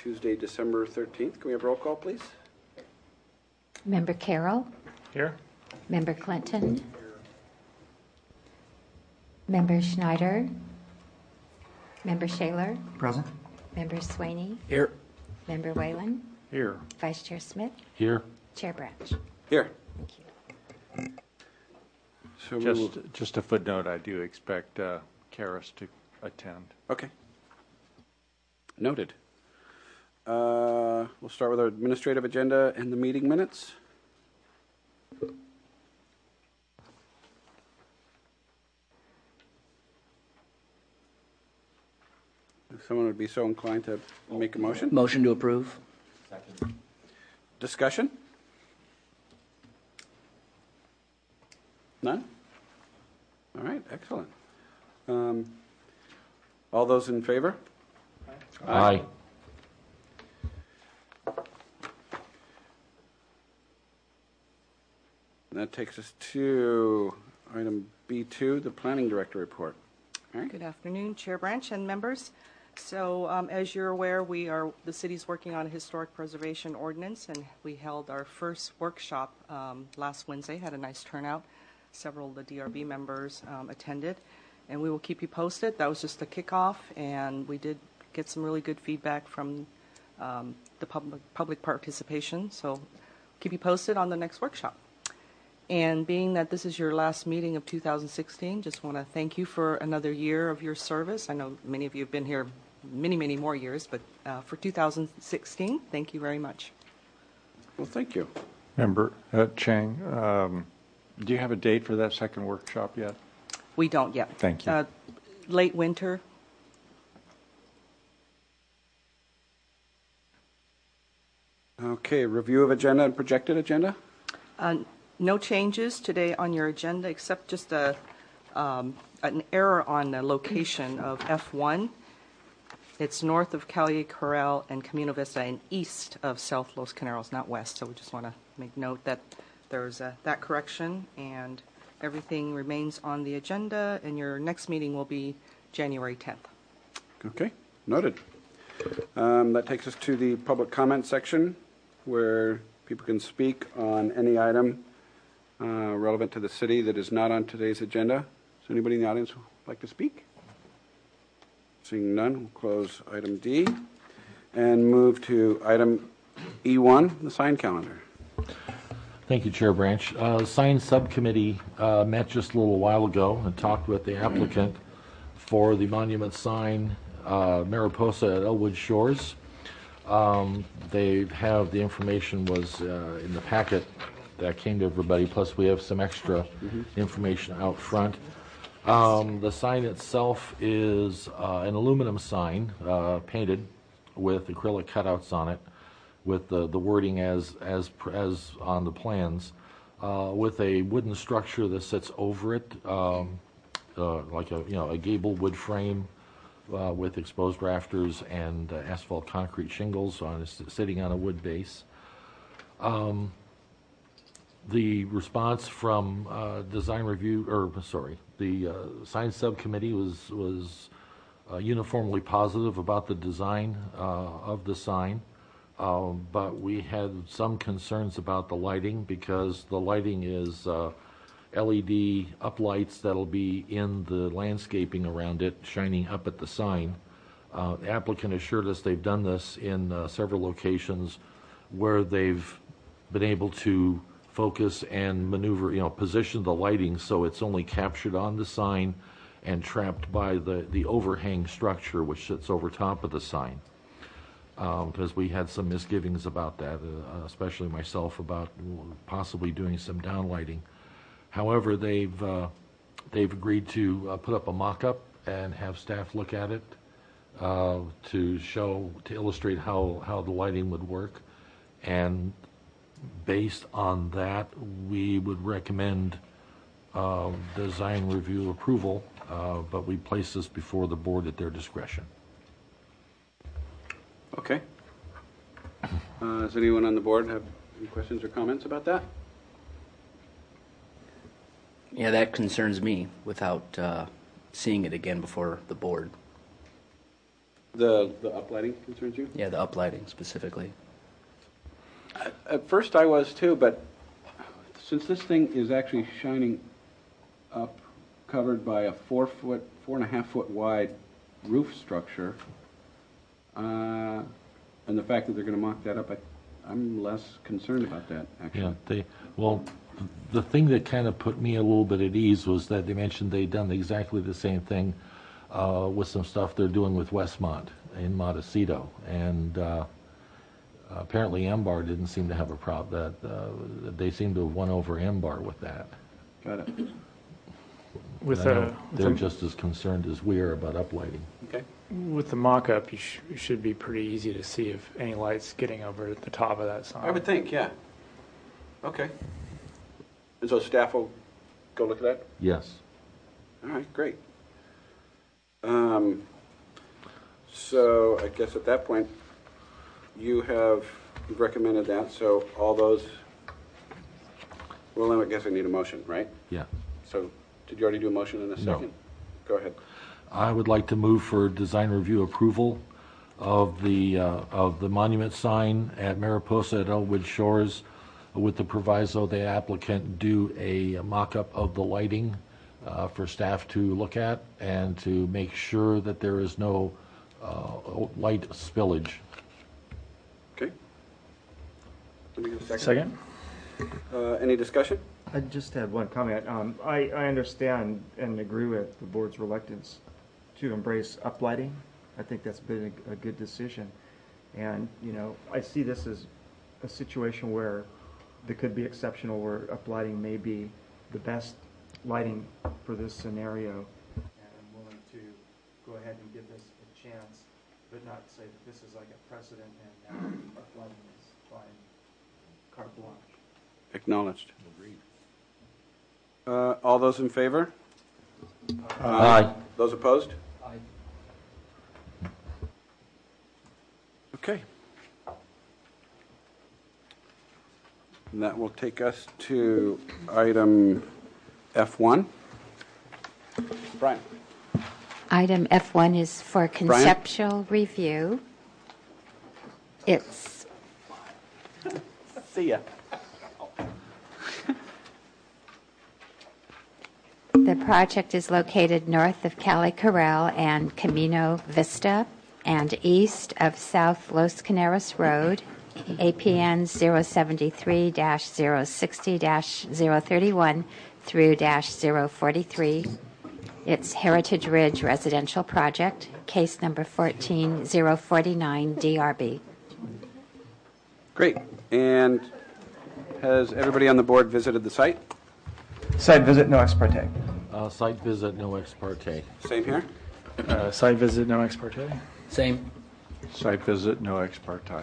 Tuesday, December 13th. Can we have roll call, please? Member Carroll. Here. Member Clinton. Member Schneider. Member Shaler. Present. Member Swaney. Here. Member Whalen. Here. Vice Chair Smith. Here. Chair Branch. Here. Thank you. So we will, Just a footnote, I do expect Karis to attend. okay. Noted. We'll start with our administrative agenda and the meeting minutes. If someone would be so inclined to make a motion. Motion to approve. Discussion? None? All right, excellent. All those in favor? Aye. That takes us to item B2, the Planning Director report. All right. Good afternoon, Chair Branch and members. So as you're aware, the city's working on a historic preservation ordinance, and we held our first workshop last Wednesday, had a nice turnout. Several of the DRB members attended, and we will keep you posted. That was just a kickoff, and we did get some really good feedback from the public participation, so keep you posted on the next workshop. And being that this is your last meeting of 2016, just want to thank you for another year of your service. I know many of you have been here many, many more years, but for 2016, thank you very much. Well, thank you. Member Chang, do you have a date for that second workshop yet? We don't yet. Thank you. Late winter. Okay, review of agenda and projected agenda? No changes today on your agenda except just an error on the location of F1. It's north of Calle Corral and Camino Vista and east of South Los Caneros, not west. So we just want to make note that there's that correction, and everything remains on the agenda, and your next meeting will be January 10th. Okay, noted. That takes us to the public comment section where people can speak on any item relevant to the city that is not on today's agenda. Is anybody in the audience who would like to speak? Seeing none, we'll close item D and move to item E1, the sign calendar. Thank you, Chair Branch. Sign Subcommittee met just a little while ago and talked with the applicant for the monument sign Mariposa at Elwood Shores. They have the information was in the packet that came to everybody, plus we have some extra information out front. The sign itself is an aluminum sign painted with acrylic cutouts on it, with the wording as on the plans, with a wooden structure that sits over it, like a gable wood frame with exposed rafters and asphalt concrete shingles sitting on a wood base. The response from design review, the sign subcommittee was uniformly positive about the design of the sign. But we had some concerns about the lighting, because the lighting is LED uplights that'll be in the landscaping around it, shining up at the sign. The applicant assured us they've done this in several locations where they've been able to focus and maneuver, position the lighting so it's only captured on the sign and trapped by the overhang structure which sits over top of the sign. Because we had some misgivings about that, especially myself, about possibly doing some downlighting. However, they've agreed to put up a mock-up and have staff look at it to illustrate how the lighting would work. And based on that, we would recommend design review approval, but we place this before the board at their discretion. Okay. Does anyone on the board have any questions or comments about that? Yeah, that concerns me without seeing it again before the board. The uplighting concerns you? Yeah, the uplighting specifically. At first I was too, but since this thing is actually shining up, covered by a 4.5 foot wide roof structure, and the fact that they're going to mock that up, I'm less concerned about that, actually. Yeah, the thing that kind of put me a little bit at ease was that they mentioned they'd done exactly the same thing with some stuff they're doing with Westmont in Montecito, and apparently MBAR didn't seem to have a problem. That they seem to have won over MBAR with that. Got it. They're just as concerned as we are about uplighting. Okay. With the mock-up, it should be pretty easy to see if any light's getting over at the top of that sign. I would think, yeah. Okay. And so staff will go look at that? Yes. All right, great. So I guess at that point, you've recommended that, so all those, well, then I guess I need a motion, right? Yeah. So did you already do a motion in a second? No. Go ahead. I would like to move for design review approval of the monument sign at Mariposa at Elwood Shores, with the proviso the applicant do a mock-up of the lighting for staff to look at and to make sure that there is no light spillage. Okay. Let me get a second. Second? Any discussion? I just had one comment. I understand and agree with the board's reluctance to embrace uplighting. I think that's been a good decision. And, I see this as a situation where there could be exceptional where uplighting may be the best lighting for this scenario. And I'm willing to go ahead and give this a chance, but not say that this is like a precedent and now uplighting is fine, carte blanche. Acknowledged. All those in favor? Aye. Those opposed? Okay. And that will take us to item F1. Brian. Item F1 is for conceptual review. It's See ya. the project is located north of Cali Corral and Camino Vista and east of South Los Caneros Road, APN 073-060-031 through -043. It's Heritage Ridge Residential Project, case number 14049 DRB. Great. And has everybody on the board visited the site? Site visit, no ex parte. Site visit, no ex parte. Same here? Site visit, no ex parte. Same. Site visit, no ex parte.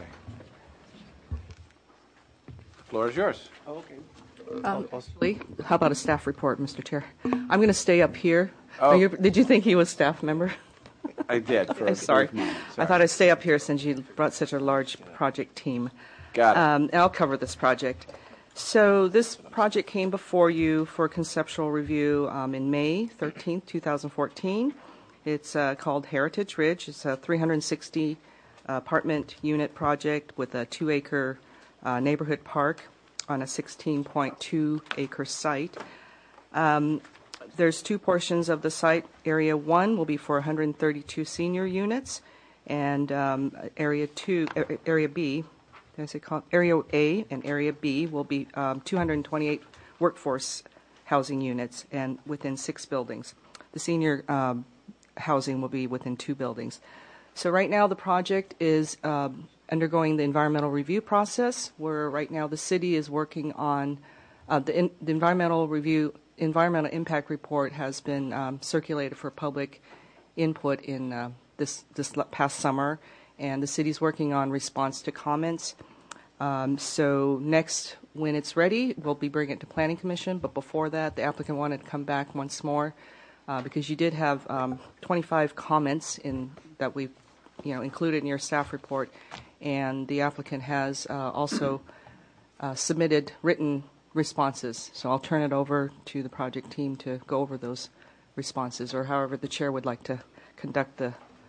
The floor is yours. Actually, how about a staff report, Mr. Chair? I'm going to stay up here. Oh. Did you think he was staff member? I did. For I'm sorry. brief moment. I thought I'd stay up here since you brought such a large project team. Got it. And I'll cover this project. So this project came before you for conceptual review in May 13th, 2014. It's called Heritage Ridge. It's a 360 apartment unit project with a 2-acre neighborhood park on a 16.2 acre site. There's two portions of the site. Area 1 will be for 132 senior units, and Area B, Area A and Area B will be 228 workforce housing units and within 6 buildings. The senior housing will be within 2 buildings. So right now the project is undergoing the environmental review process, where right now the city is working on the environmental impact report has been circulated for public input in this past summer, and the city's working on response to comments. So next, when it's ready, we'll be bringing it to Planning Commission, but before that, the applicant wanted to come back once more because you did have 25 comments that we've included in your staff report, and the applicant has also submitted written responses. So I'll turn it over to the project team to go over those responses, or however the chair would like to conduct the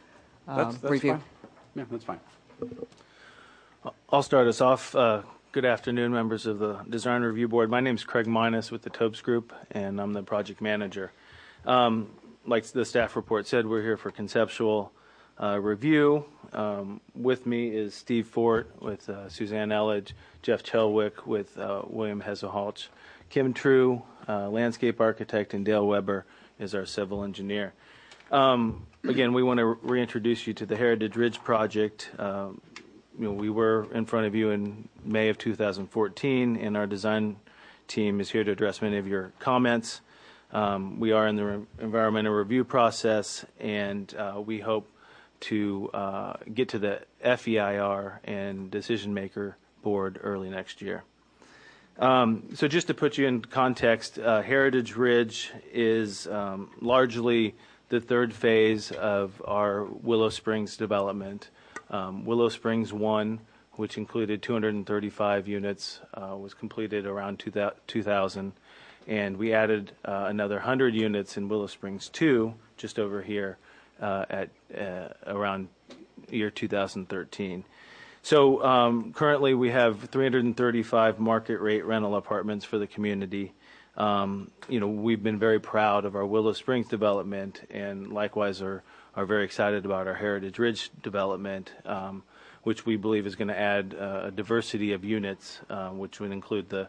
That's review. fine. Yeah, that's fine. I'll start us off. Good afternoon, members of the Design Review Board. My name is Craig Minus with the Tobes Group, and I'm the project manager. Like the staff report said, we're here for conceptual review. With me is Steve Fort with Suzanne Elledge, Jeff Chelwick with William Heselholtz, Kim True, landscape architect, and Dale Weber is our civil engineer. Again, we want to reintroduce you to the Heritage Ridge project. We were in front of you in May of 2014, and our design team is here to address many of your comments. We are in the environmental review process, and we hope to get to the FEIR and decision maker board early next year. So just to put you in context, Heritage Ridge is largely the third phase of our Willow Springs development. Willow Springs 1, which included 235 units, was completed around 2000, and we added another 100 units in Willow Springs 2, just over here, at around year 2013. So currently we have 335 market rate rental apartments for the community. We've been very proud of our Willow Springs development, and likewise are very excited about our Heritage Ridge development, which we believe is going to add a diversity of units, which would include the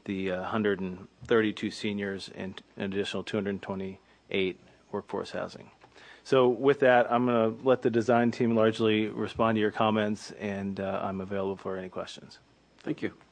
132 seniors and an additional 228 workforce housing. So with that, I'm going to let the design team largely respond to your comments, and I'm available for any questions. Thank you.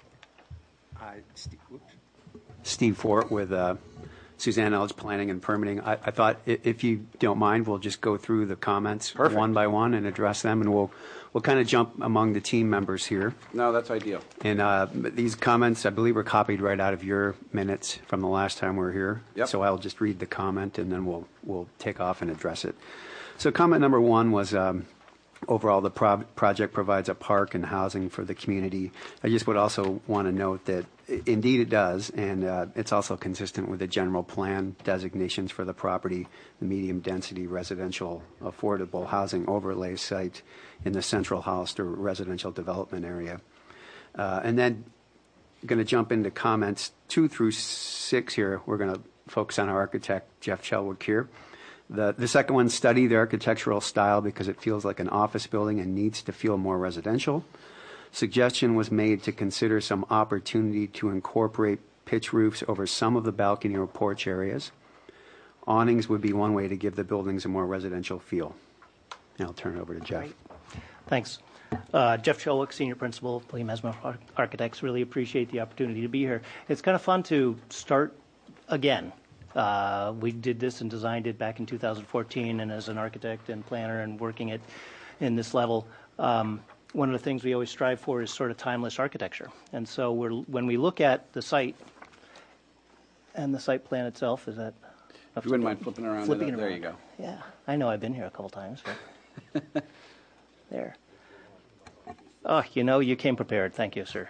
Steve Fort with Suzanne Elledge Planning and Permitting. I thought if you don't mind, we'll just go through the comments one by one and address them, and we'll kind of jump among the team members here. No, that's ideal. And these comments, I believe, were copied right out of your minutes from the last time we were here. Yep. So I'll just read the comment, and then we'll take off and address it. So comment number one was overall the project provides a park and housing for the community. I just would also want to note that indeed it does, and it's also consistent with the general plan designations for the property, the medium density residential affordable housing overlay site in the Central House or residential development area. And then going to jump into comments 2 through 6 here. We're going to focus on our architect, Jeff Chelwick here. The second one, study the architectural style because it feels like an office building and needs to feel more residential. Suggestion was made to consider some opportunity to incorporate pitch roofs over some of the balcony or porch areas. Awnings would be one way to give the buildings a more residential feel. And I'll turn it over to Jeff. Great. Thanks. Jeff Chelwick, Senior Principal, William Heselholtz Architects. Really appreciate the opportunity to be here. It's kind of fun to start again. We did this and designed it back in 2014, and as an architect and planner and working it in this level, one of the things we always strive for is sort of timeless architecture. And so when we look at the site and the site plan itself, is that... If you wouldn't mind flipping around. Flipping it there around. you go. Yeah, I know I've been here a couple times. But there. Oh, you came prepared. Thank you, sir.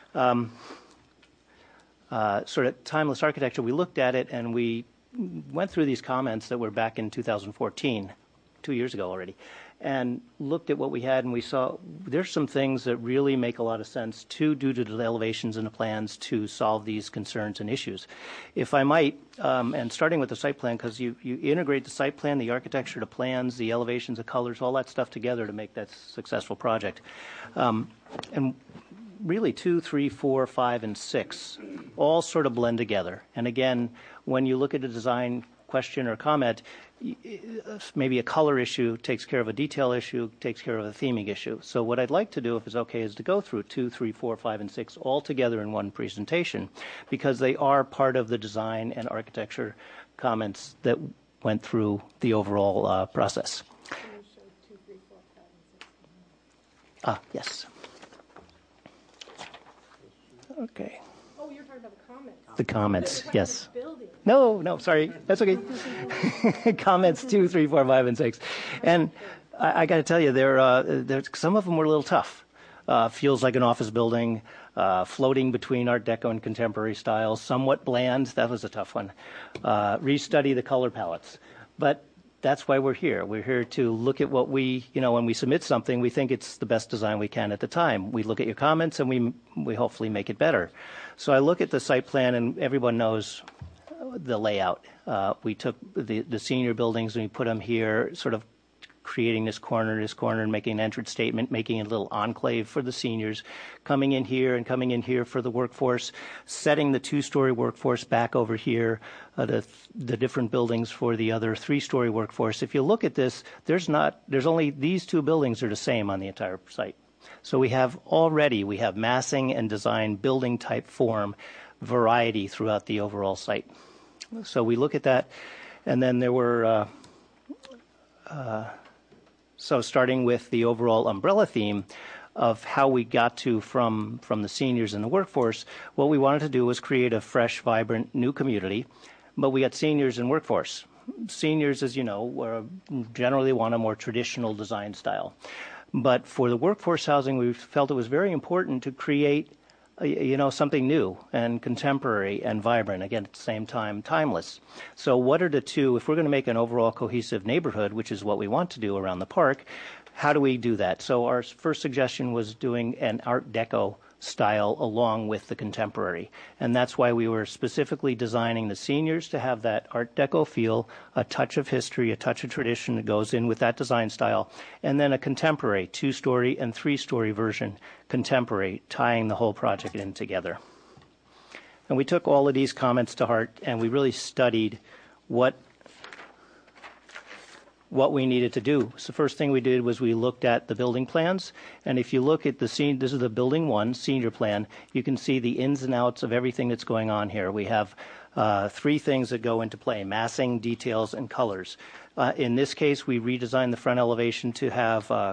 Sort of timeless architecture, we looked at it and we went through these comments that were back in 2014, 2 years ago already, and looked at what we had, and we saw there's some things that really make a lot of sense due to the elevations in the plans to solve these concerns and issues. If I might, and starting with the site plan, because you integrate the site plan, the architecture, the plans, the elevations, the colors, all that stuff together to make that successful project. And really 2, 3, 4, 5, and 6 all sort of blend together. And again, when you look at a design question or comment, maybe a color issue takes care of a detail issue, takes care of a theming issue. So what I'd like to do, if it's okay, is to go through 2, 3, 4, 5, and 6 all together in one presentation, because they are part of the design and architecture comments that went through the overall process. Can you show 2, 3, 4, 5, and 6? Yes. Okay. Oh, you're talking about the comments. The comments, yes. About the building. No, sorry. That's okay. Comments 2, 3, 4, 5, and 6. And I got to tell you, some of them were a little tough. Feels like an office building, floating between Art Deco and contemporary styles, somewhat bland. That was a tough one. Restudy the color palettes. But that's why we're here. We're here to look at what we, when we submit something, we think it's the best design we can at the time. We look at your comments and we hopefully make it better. So I look at the site plan, and everyone knows the layout. We took the senior buildings and we put them here, sort of creating this corner, and making an entrance statement, making a little enclave for the seniors, coming in here and coming in here for the workforce, setting the 2-story workforce back over here, the different buildings for the other 3-story workforce. If you look at this, there's only these 2 buildings are the same on the entire site. So we have massing and design building type form variety throughout the overall site. So we look at that, and then there were so starting with the overall umbrella theme of how we got to from the seniors and the workforce, what we wanted to do was create a fresh, vibrant, new community, but we got seniors and workforce. Seniors, as you know, generally want a more traditional design style. But for the workforce housing, we felt it was very important to create something new and contemporary and vibrant, again, at the same time, timeless. So what are the two, if we're going to make an overall cohesive neighborhood, which is what we want to do around the park, how do we do that? So our first suggestion was doing an Art Deco style along with the contemporary. And that's why we were specifically designing the seniors to have that Art Deco feel, a touch of history, a touch of tradition that goes in with that design style, and then a contemporary 2-story and 3-story version, contemporary, tying the whole project in together. And we took all of these comments to heart, and we really studied what we needed to do. So the first thing we did was we looked at the building plans, and if you look at this is the building 1 senior plan, you can see the ins and outs of everything that's going on here. We have 3 things that go into play: massing, details, and colors. In this case, we redesigned the front elevation to have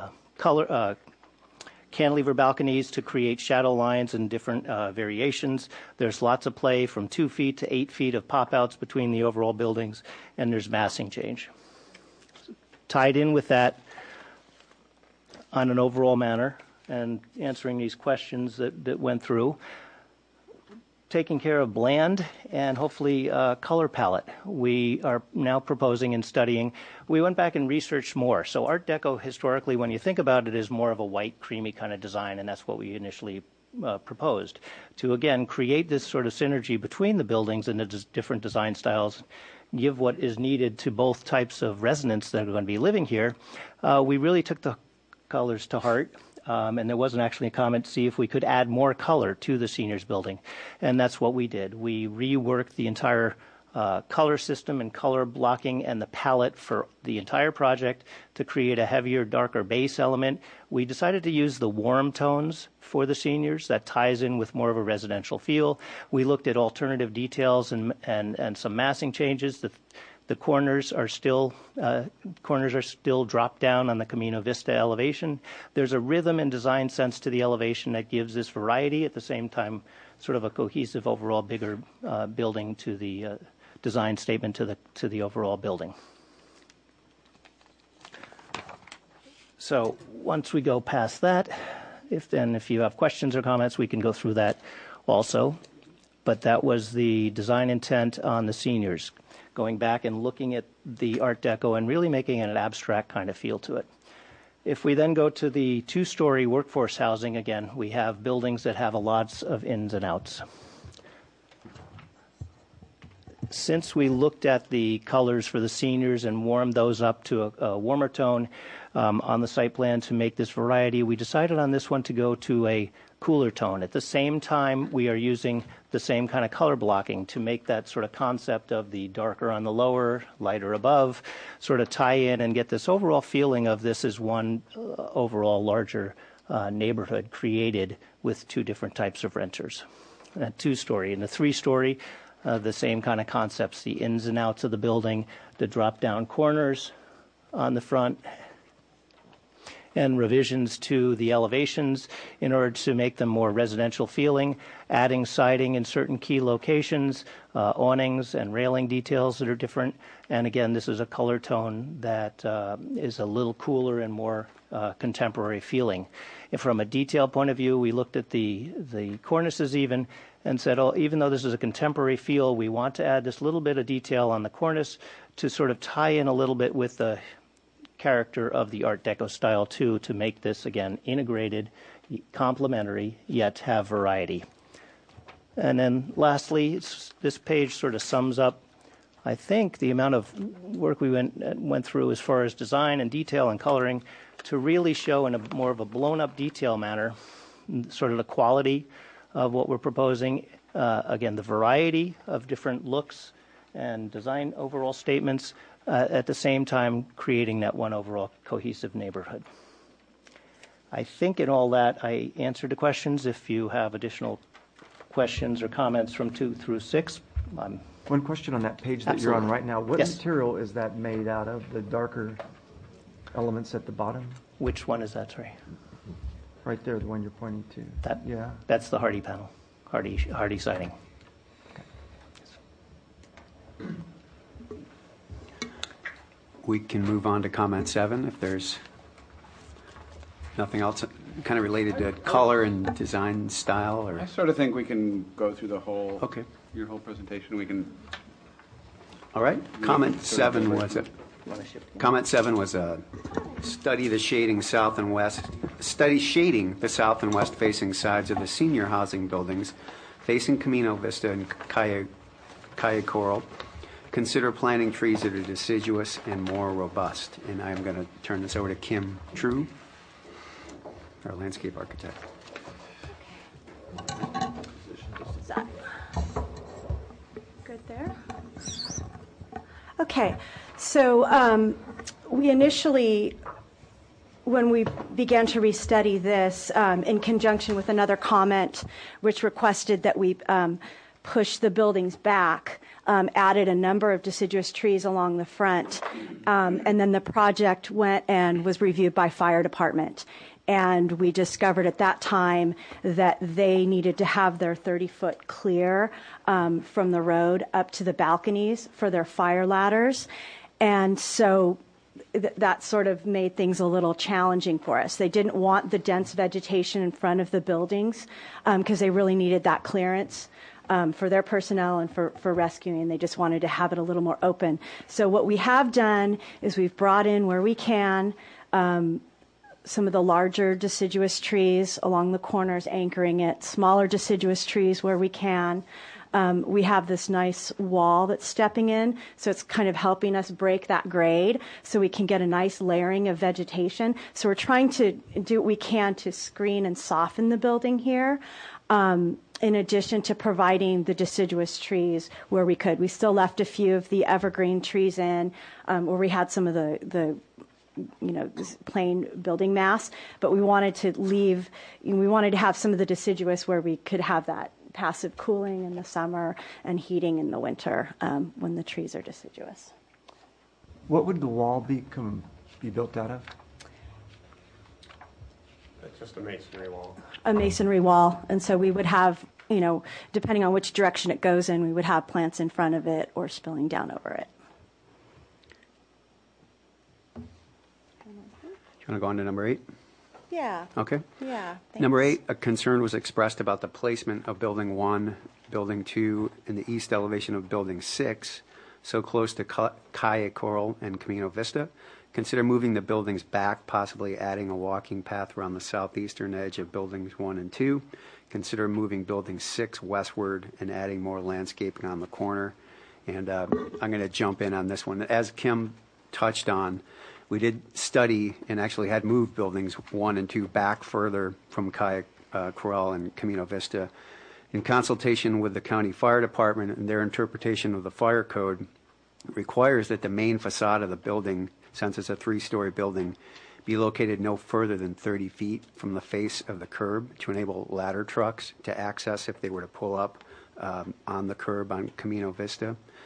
cantilever balconies to create shadow lines and different variations. There's lots of play from 2 feet to 8 feet of pop-outs between the overall buildings, and there's massing change. Tied in with that on an overall manner and answering these questions that went through, taking care of bland and hopefully color palette. We are now proposing and studying. We went back and researched more. So Art Deco, historically, when you think about it, is more of a white, creamy kind of design, and that's what we initially proposed, to, again, create this sort of synergy between the buildings and the different design styles, give what is needed to both types of residents that are going to be living here. We really took the colors to heart, and there wasn't actually a comment to see if we could add more color to the seniors building, and that's what we did. We reworked the entire color system and color blocking and the palette for the entire project to create a heavier, darker base element. We decided to use the warm tones for the seniors. That ties in with more of a residential feel. We looked at alternative details and some massing changes. The corners are still dropped down on the Camino Vista elevation. There's a rhythm and design sense to the elevation that gives this variety, at the same time sort of a cohesive overall bigger building to the design statement to the overall building. So once we go past that, if you have questions or comments, we can go through that also. But that was the design intent on the seniors, going back and looking at the Art Deco and really making it an abstract kind of feel to it. If we then go to the 2-story workforce housing, again, we have buildings that have lots of ins and outs. Since we looked at the colors for the seniors and warmed those up to a warmer tone on the site plan to make this variety, we decided on this one to go to a cooler tone. At the same time, we are using the same kind of color blocking to make that sort of concept of the darker on the lower, lighter above, sort of tie in and get this overall feeling of this is one overall larger neighborhood created with 2 different types of renters. That 2-story. And the 3-story, the same kind of concepts, the ins and outs of the building, the drop-down corners on the front, and revisions to the elevations in order to make them more residential feeling, adding siding in certain key locations, awnings and railing details that are different. And again, this is a color tone that is a little cooler and more contemporary feeling. And from a detail point of view, we looked at the cornices even and said, oh, even though this is a contemporary feel, we want to add this little bit of detail on the cornice to sort of tie in a little bit with the character of the Art Deco style too, to make this, again, integrated, complementary, yet have variety. And then lastly, this page sort of sums up, I think, the amount of work we went through as far as design and detail and coloring to really show in a more of a blown-up detail manner sort of the quality of what we're proposing. Again, the variety of different looks and design overall statements, at the same time creating that one overall cohesive neighborhood. I think in all that I answered the questions. If you have additional questions or comments from 2 through 6, One question on that page that you're on right now. What material is that made out of, the darker elements at the bottom? Which one is that, sorry? Right there, the one you're pointing to. That, yeah. That's the Hardy panel, Hardy siding. Okay. We can move on to comment 7 if there's nothing else kind of related to color and design style. Or I sort of think we can go through the whole, okay, your whole presentation. We can. All right. Comment 7 was a study the shading south and west. Study shading the south and west facing sides of the senior housing buildings facing Camino Vista and Calle Coral. Consider planting trees that are deciduous and more robust. And I'm going to turn this over to Kim True, our landscape architect. Good there. Okay, so we initially, when we began to restudy this, in conjunction with another comment, which requested that we push the buildings back, added a number of deciduous trees along the front, and then the project went and was reviewed by fire department. And we discovered at that time that they needed to have their 30-foot clear from the road up to the balconies for their fire ladders. And so that sort of made things a little challenging for us. They didn't want the dense vegetation in front of the buildings because they really needed that clearance for their personnel and for rescuing. They just wanted to have it a little more open. So what we have done is we've brought in, where we can, some of the larger deciduous trees along the corners anchoring it, smaller deciduous trees where we can. We have this nice wall that's stepping in, so it's kind of helping us break that grade so we can get a nice layering of vegetation. So we're trying to do what we can to screen and soften the building here, in addition to providing the deciduous trees where we could. We still left a few of the evergreen trees in where we had some of the plain building mass, but we wanted to have some of the deciduous where we could have that passive cooling in the summer and heating in the winter when the trees are deciduous. What would the wall be built out of? It's just a masonry wall. A masonry wall, and so we would have, depending on which direction it goes in, we would have plants in front of it or spilling down over it. Do you want to go on to number 8? Yeah. Okay. Yeah. Thanks. Number 8, a concern was expressed about the placement of Building 1, Building 2, and the east elevation of Building 6, so close to Calle Coral and Camino Vista. Consider moving the buildings back, possibly adding a walking path around the southeastern edge of Buildings 1 and 2. Consider moving Building 6 westward and adding more landscaping on the corner. And I'm going to jump in on this one. As Kim touched on, we did study and actually had moved Buildings 1 and 2 back further from Calle Coral and Camino Vista. In consultation with the county fire department and their interpretation of the fire code, requires that the main facade of the building, since it's a 3-story building, be located no further than 30 feet from the face of the curb to enable ladder trucks to access if they were to pull up on the curb on Camino Vista.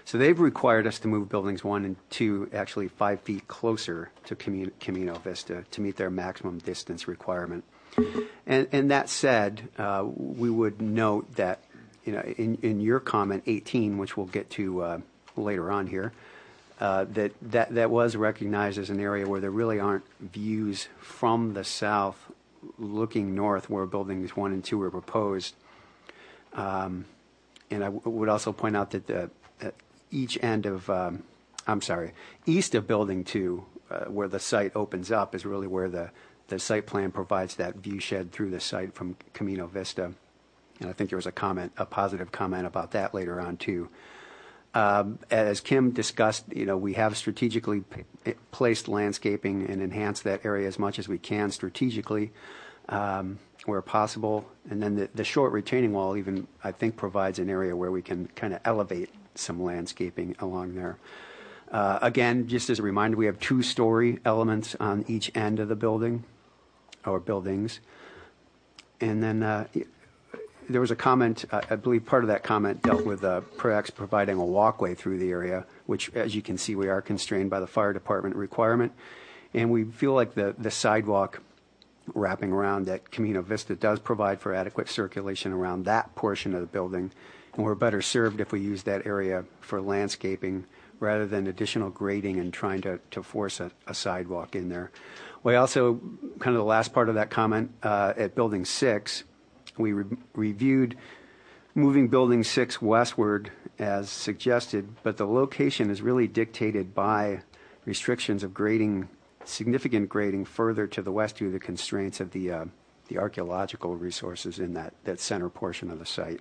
So they've required us to move buildings 1 and 2 actually 5 feet closer to Camino Vista to meet their maximum distance requirement. And that said, we would note that, in your comment 18, which we'll get to later on here, that was recognized as an area where there really aren't views from the south looking north where buildings 1 and 2 were proposed. And I would also point out that each end of, east of building 2, where the site opens up, is really where the site plan provides that view shed through the site from Camino Vista. And I think there was a positive comment about that later on too. As Kim discussed, we have strategically placed landscaping and enhanced that area as much as we can strategically where possible. And then the short retaining wall even, I think, provides an area where we can kind of elevate some landscaping along there. Again, just as a reminder, we have 2-story elements on each end of the building or buildings. And then there was a comment, I believe part of that comment dealt with perhaps providing a walkway through the area, which, as you can see, we are constrained by the fire department requirement. And we feel like the sidewalk wrapping around that Camino Vista does provide for adequate circulation around that portion of the building. And we're better served if we use that area for landscaping rather than additional grading and trying to force a sidewalk in there. We also, kind of the last part of that comment, at Building 6, we reviewed moving Building 6 westward as suggested, but the location is really dictated by restrictions of grading, significant grading further to the west due to the constraints of the archaeological resources in that center portion of the site.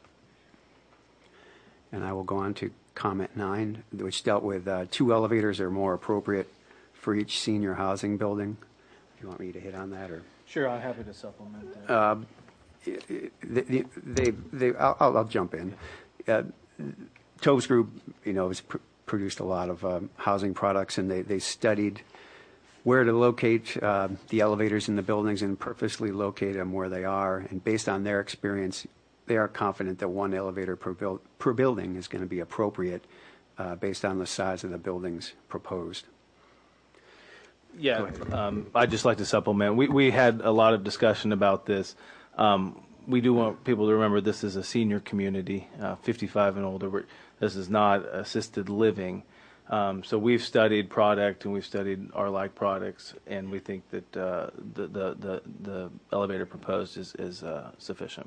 And I will go on to comment 9, which dealt with 2 elevators are more appropriate for each senior housing building. Do you want me to hit on that, or? Sure, I'm happy to supplement that. I'll jump in. Tobes Group, has produced a lot of housing products, and they studied where to locate the elevators in the buildings and purposely locate them where they are. And based on their experience, they are confident that 1 elevator per building is going to be appropriate based on the size of the buildings proposed. Yeah, I'd just like to supplement. We had a lot of discussion about this. We do want people to remember this is a senior community, 55 and older. This is not assisted living. So we've studied product and we've studied our like products, and we think that the elevator proposed is sufficient.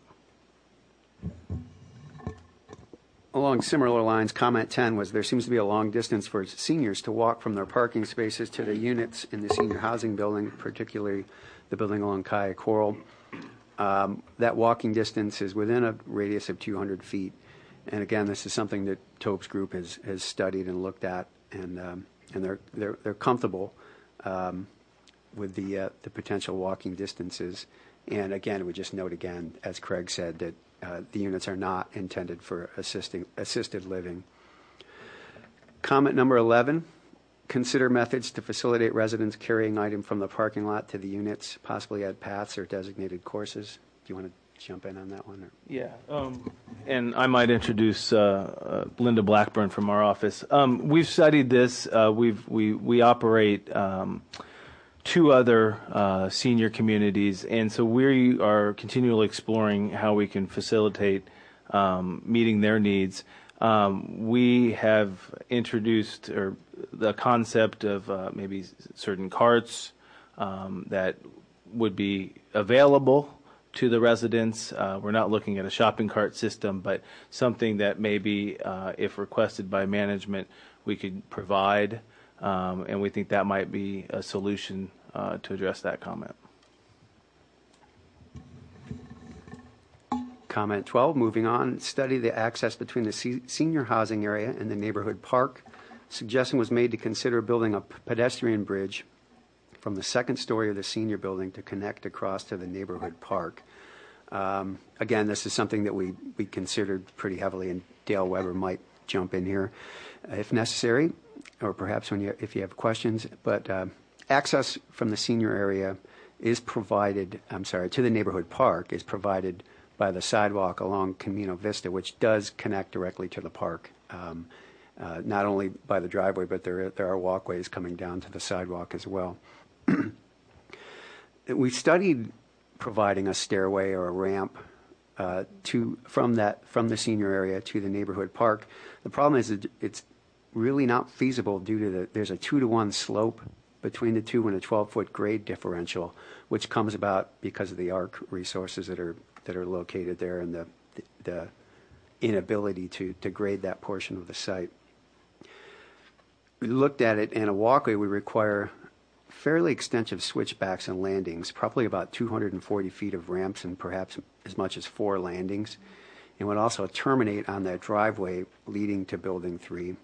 Along similar lines, comment 10 was there seems to be a long distance for seniors to walk from their parking spaces to the units in the senior housing building, particularly the building along Kaya Coral. That walking distance is within a radius of 200 feet. And again, this is something that Tobes Group has studied and looked at, and they're comfortable with the potential walking distances. And again, we just note again, as Craig said, that the units are not intended for assisted living. Comment number 11, consider methods to facilitate residents carrying item from the parking lot to the units, possibly add paths or designated courses. Do you want to jump in on that one? Or? Yeah, and I might introduce Linda Blackburn from our office. We've studied this. We operate 2 other senior communities, and so we are continually exploring how we can facilitate meeting their needs. We have introduced the concept of maybe certain carts that would be available to the residents. We're not looking at a shopping cart system, but something that maybe, if requested by management, we could provide. And we think that might be a solution to address that comment. Comment 12, moving on, study the access between the senior housing area and the neighborhood park. Suggestion was made to consider building a pedestrian bridge from the 2nd story of the senior building to connect across to the neighborhood park. Again, this is something that we considered pretty heavily, and Dale Weber might jump in here if necessary, or perhaps if you have questions. But access from the senior area is provided, to the neighborhood park is provided by the sidewalk along Camino Vista, which does connect directly to the park. not only by the driveway, but there are walkways coming down to the sidewalk as well. We studied providing a stairway or a ramp from the senior area to the neighborhood park. The problem is it's really not feasible due to there's a 2-to-1 slope between the two and a 12-foot grade differential, which comes about because of the ARC resources that are located there and the inability to grade that portion of the site. We looked at it, and a walkway would require fairly extensive switchbacks and landings, probably about 240 feet of ramps and perhaps as much as 4 landings, and would also terminate on that driveway leading to Building 3.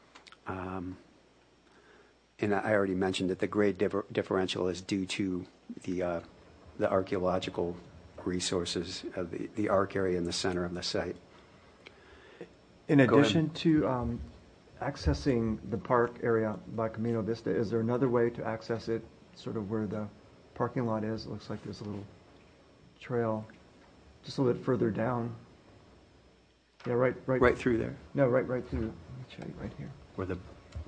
And I already mentioned that the grade differential is due to the archaeological resources of the ARC area in the center of the site. In addition to accessing the park area by Camino Vista, is there another way to access it sort of where the parking lot is? It looks like there's a little trail just a little bit further down. Yeah, right through there. No, right through. Let me show you right here. Where the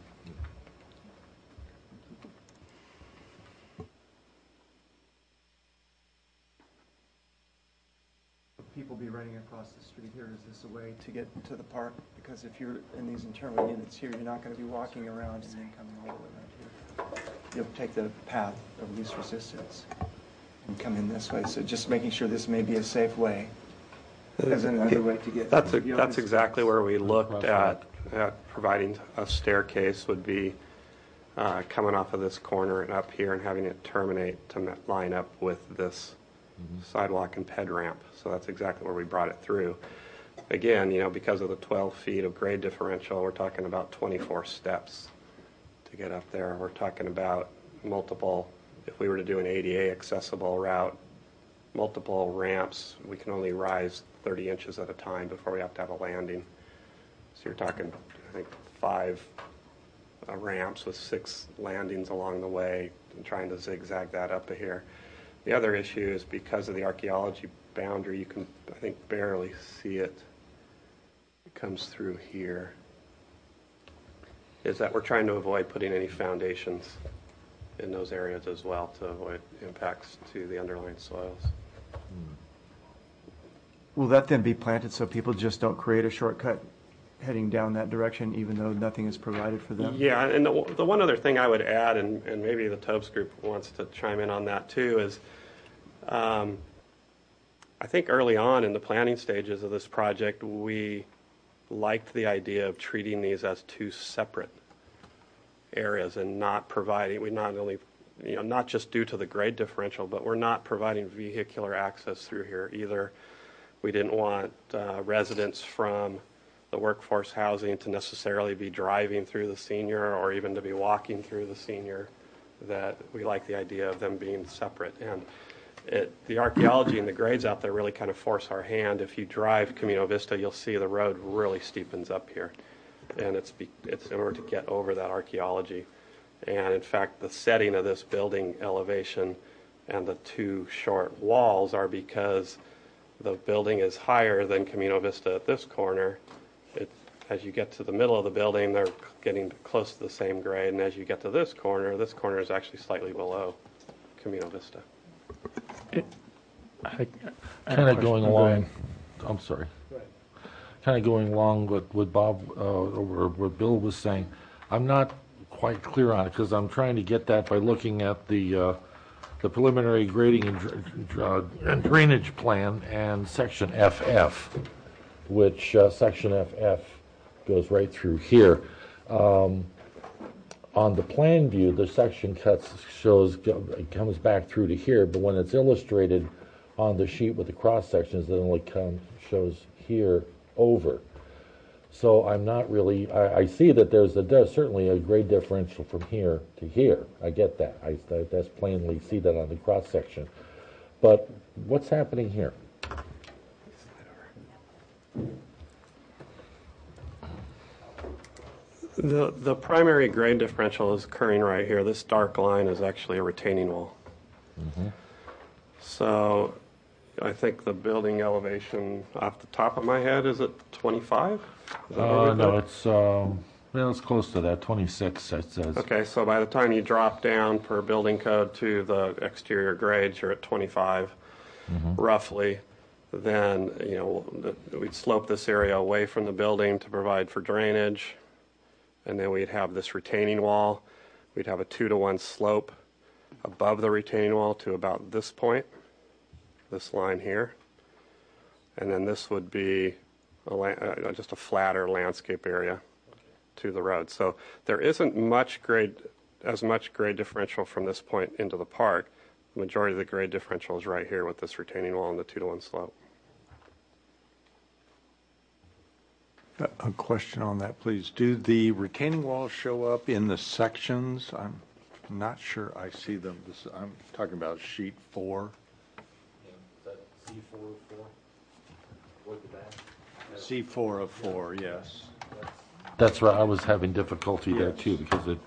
people be running across the street here? Is this a way to get to the park? Because if you're in these internal units here, you're not going to be walking around and then coming all the way around here. You'll take the path of least resistance and come in this way. So just making sure this may be a safe way as another way to get. That's exactly where we looked at providing a staircase would be coming off of this corner and up here and having it terminate to line up with this sidewalk and ped ramp. So that's exactly where we brought it through. Again, because of the 12 feet of grade differential, we're talking about 24 steps to get up there. We're talking about multiple, if we were to do an ADA accessible route, multiple ramps. We can only rise 30 inches at a time before we have to have a landing. So you're talking, I think, 5 ramps with 6 landings along the way and trying to zigzag that up to here. The other issue is because of the archaeology boundary, you can, I think, barely see it. It comes through here. Is that we're trying to avoid putting any foundations in those areas as well to avoid impacts to the underlying soils. Will that then be planted so people just don't create a shortcut heading down that direction even though nothing is provided for them? Yeah, and the one other thing I would add, and maybe the Tobes group wants to chime in on that too, is I think early on in the planning stages of this project, we liked the idea of treating these as 2 separate areas and not providing, not just due to the grade differential, but we're not providing vehicular access through here either. We didn't want residents from the workforce housing to necessarily be driving through the senior or even to be walking through the senior, that we like the idea of them being separate. And the archaeology and the grades out there really kind of force our hand. If you drive Camino Vista, you'll see the road really steepens up here. And it's in order to get over that archaeology. And in fact, the setting of this building elevation and the 2 short walls are because the building is higher than Camino Vista at this corner. As you get to the middle of the building, they're getting close to the same grade, and as you get to this corner is actually slightly below Camino Vista. Kind of going along. I'm sorry. Kind of going along with what Bob or what Bill was saying. I'm not quite clear on it because I'm trying to get that by looking at the preliminary grading and drainage plan and section FF, which section FF goes right through here. On the plan view, the section it comes back through to here, but when it's illustrated on the sheet with the cross sections, it only shows here over. So I'm not really, I see that there's certainly a grade differential from here to here. I get that. That's plainly see that on the cross section. But what's happening here? The primary grade differential is occurring right here. This dark line is actually a retaining wall. Mm-hmm. So I think the building elevation off the top of my head is at 25? No, it's Well, it's close to that, 26, it says. Okay, so by the time you drop down per building code to the exterior grades, you're at 25, roughly. Then, we'd slope this area away from the building to provide for drainage. And then we'd have this retaining wall. We'd have a 2-to-1 slope above the retaining wall to about this point, this line here. And then this would be just a flatter landscape area to the road. So there isn't as much grade differential from this point into the park. The majority of the grade differential is right here with this retaining wall and the 2-to-1 slope. A question on that, please. Do the retaining walls show up in the sections? I'm not sure I see them. I'm talking about sheet 4. Is that C4 of 4? Look at that. C4 of 4, yes. That's right. I was having difficulty there too because it.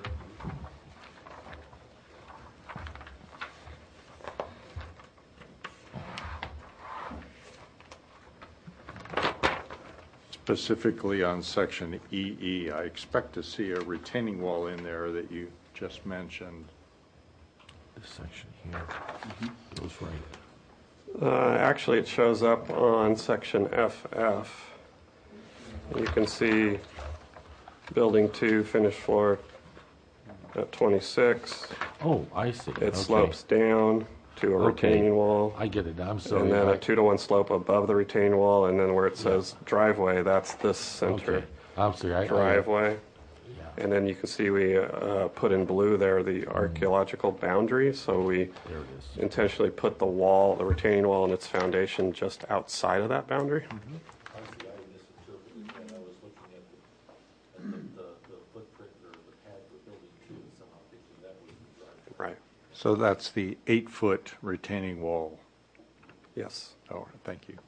Specifically on section EE, I expect to see a retaining wall in there that you just mentioned. This section here goes right. Actually, it shows up on section FF. You can see building 2, finished floor at 26. Oh, I see. It slopes down to a retaining wall. I get it. I'm sorry. And then a 2-to-1 slope above the retaining wall, and then where it says driveway, that's this center Okay. I'm sorry. driveway. And then you can see we put in blue there the archaeological boundary. So we There it is. intentionally put the wall, the retaining wall, and its foundation just outside of that boundary. I misinterpreted that. I was looking at the footprint or the pad for building 2 and somehow thinking that was the driveway. Right. So that's the 8-foot retaining wall. Yes. Oh, thank you.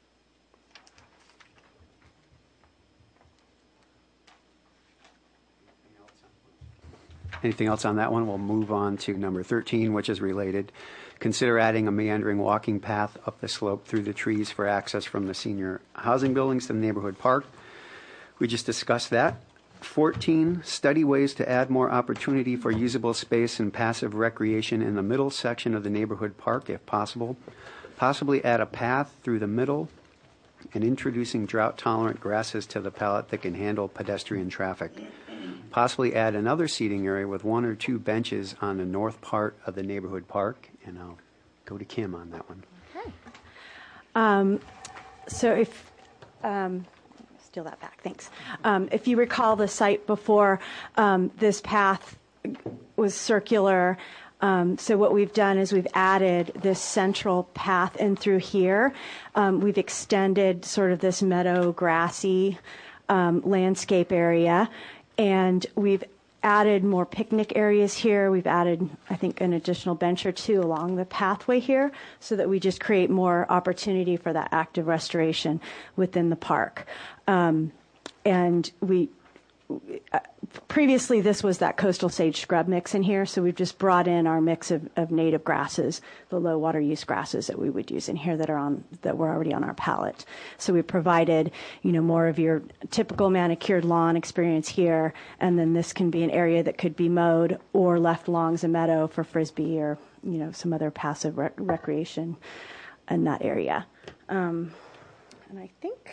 Anything else on that one? We'll move on to number 13, which is related. Consider adding a meandering walking path up the slope through the trees for access from the senior housing buildings to the neighborhood park. We just discussed that. 14, study ways to add more opportunity for usable space and passive recreation in the middle section of the neighborhood park, if possible. Possibly add a path through the middle and introducing drought-tolerant grasses to the palette that can handle pedestrian traffic. Possibly add another seating area with 1 or 2 benches on the north part of the neighborhood park. And I'll go to Kim on that one. Okay. So if, steal that back, thanks. If you recall the site before, this path was circular. So what we've done is we've added this central path in through here. We've extended sort of this meadow grassy landscape area. And we've added more picnic areas here. We've added, I think, an additional bench or 2 along the pathway here so that we just create more opportunity for that active restoration within the park. And we previously this was that coastal sage scrub mix in here, so we've just brought in our mix of native grasses, the low water use grasses that we would use in here that were already on our palette. So we provided, more of your typical manicured lawn experience here, and then this can be an area that could be mowed or left along as a meadow for frisbee or some other passive recreation in that area. And I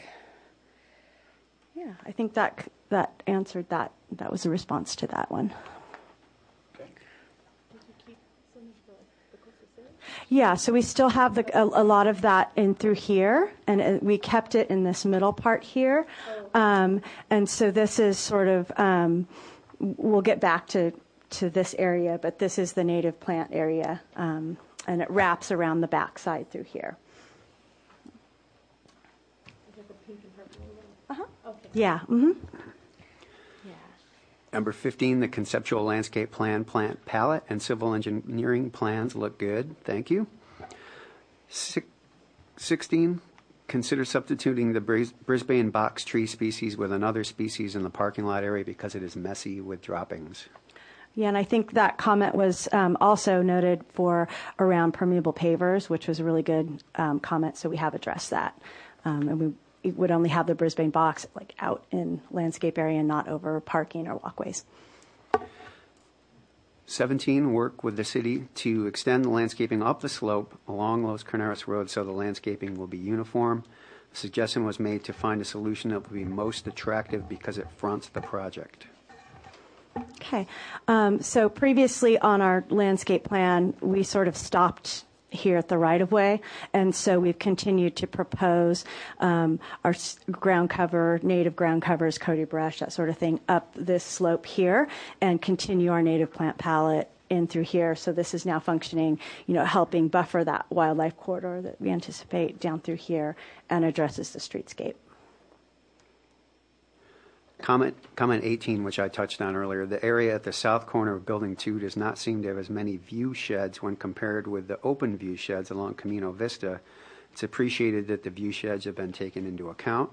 think that answered that. That was a response to that one. Did you keep some of the coastal sage? Yeah, so we still have a lot of that in through here, and we kept it in this middle part here. And so this is sort of, we'll get back to this area, but this is the native plant area, and it wraps around the backside through here. Is that the pink and purple? Uh-huh. Okay. Yeah. Mm-hmm. Number 15, the conceptual landscape plan, plant palette, and civil engineering plans look good. Thank you. 16, consider substituting the Brisbane box tree species with another species in the parking lot area because it is messy with droppings. Yeah, and I think that comment was also noted for around permeable pavers, which was a really good comment, so we have addressed that. And we, it would only have the Brisbane box like out in landscape area and not over parking or walkways. 17, work with the city to extend the landscaping up the slope along Los Carneros Road so the landscaping will be uniform. The suggestion was made to find a solution that will be most attractive because it fronts the project. Okay. So previously on our landscape plan, we sort of stopped here at the right-of-way, and so we've continued to propose our ground cover, native ground covers, Cody brush, that sort of thing, up this slope here, and continue our native plant palette in through here. So this is now functioning, helping buffer that wildlife corridor that we anticipate down through here and addresses the streetscape. Comment 18, which I touched on earlier, the area at the south corner of Building 2 does not seem to have as many view sheds when compared with the open view sheds along Camino Vista. It's appreciated that the view sheds have been taken into account.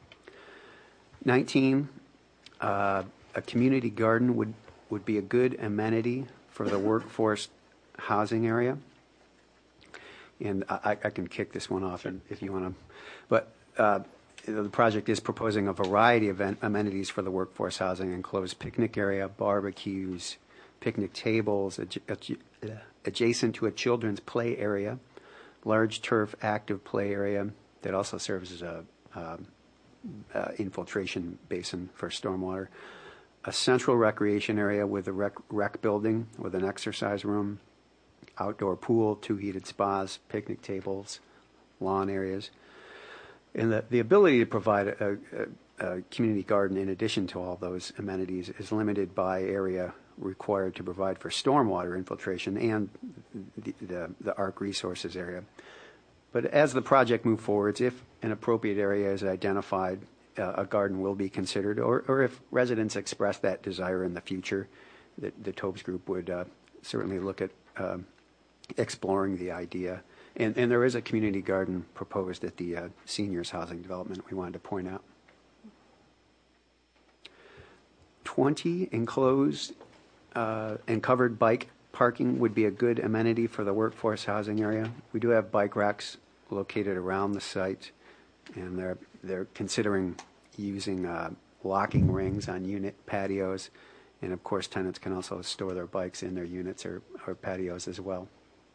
19, a community garden would be a good amenity for the workforce housing area. And I can kick this one off if you want to. But the project is proposing a variety of amenities for the workforce housing, enclosed picnic area, barbecues, picnic tables, adjacent to a children's play area, large turf active play area that also serves as a infiltration basin for stormwater, a central recreation area with a rec building with an exercise room, outdoor pool, 2 heated spas, picnic tables, lawn areas. And the ability to provide a community garden in addition to all those amenities is limited by area required to provide for stormwater infiltration and the ARC resources area. But as the project moves forwards, if an appropriate area is identified, a garden will be considered, or if residents express that desire in the future, the Tobes Group would certainly look at exploring the idea. And there is a community garden proposed at the seniors housing development we wanted to point out. 20, enclosed and covered bike parking would be a good amenity for the workforce housing area. We do have bike racks located around the site, and they're considering using locking rings on unit patios. And of course, tenants can also store their bikes in their units or patios as well.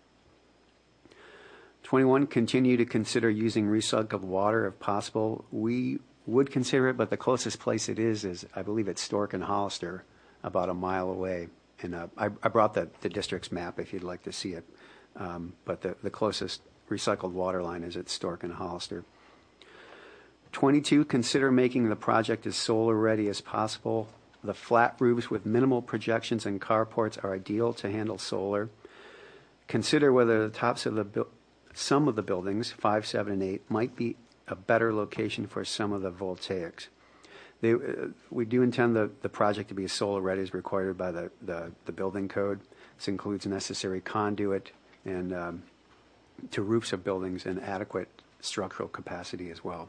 21, continue to consider using recycled water if possible. We would consider it, but the closest place it is I believe it's Stork and Hollister, about a mile away. And I brought the district's map if you'd like to see it. But the closest recycled water line is at Stork and Hollister. 22, consider making the project as solar ready as possible. The flat roofs with minimal projections and carports are ideal to handle solar. Consider whether the tops of some of the buildings, 5, 7, and 8, might be a better location for some of the voltaics. We do intend the project to be as solar ready as required by the building code. This includes necessary conduit and to roofs of buildings and adequate structural capacity as well.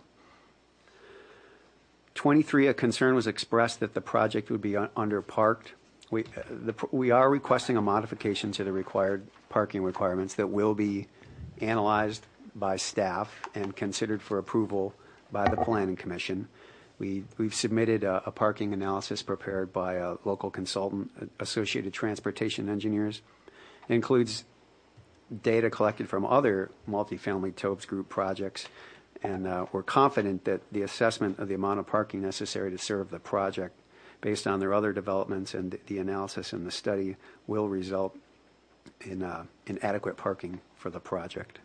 23, a concern was expressed that the project would be underparked. We are requesting a modification to the required parking requirements that will be analyzed by staff and considered for approval by the Planning Commission. We've submitted a parking analysis prepared by a local consultant, Associated Transportation Engineers. It includes data collected from other multifamily Tobes Group projects, and we're confident that the assessment of the amount of parking necessary to serve the project based on their other developments and the analysis in the study will result in adequate parking for the project.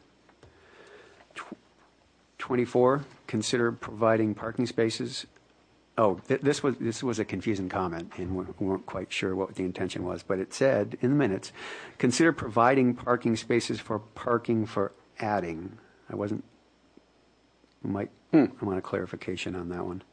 24, consider providing parking spaces. This was a confusing comment, and we weren't quite sure what the intention was, but it said in the minutes, consider providing parking spaces for parking for adding. I want a clarification on that one.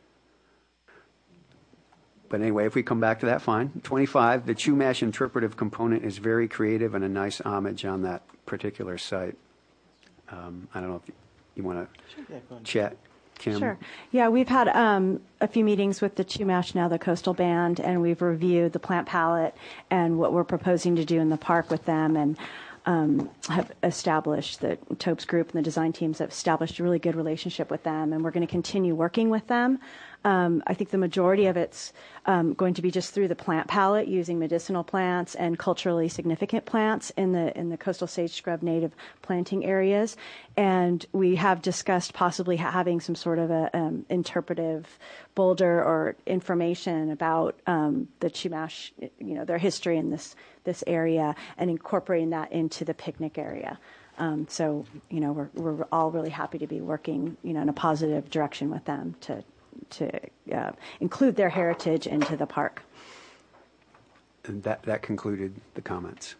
But anyway, if we come back to that, fine. 25, the Chumash interpretive component is very creative and a nice homage on that particular site. I don't know if you want to chat, Kim? Sure. Yeah, we've had a few meetings with the Chumash, now the Coastal Band, and we've reviewed the plant palette and what we're proposing to do in the park with them. And have established, the Tobes Group and the design teams have established a really good relationship with them, and we're going to continue working with them. I think the majority of it's going to be just through the plant palette, using medicinal plants and culturally significant plants in the coastal sage scrub native planting areas. And we have discussed possibly having some sort of a interpretive boulder or information about the Chumash, their history in this area, and incorporating that into the picnic area. So we're all really happy to be working in a positive direction with them to include their heritage into the park. And that concluded the comments.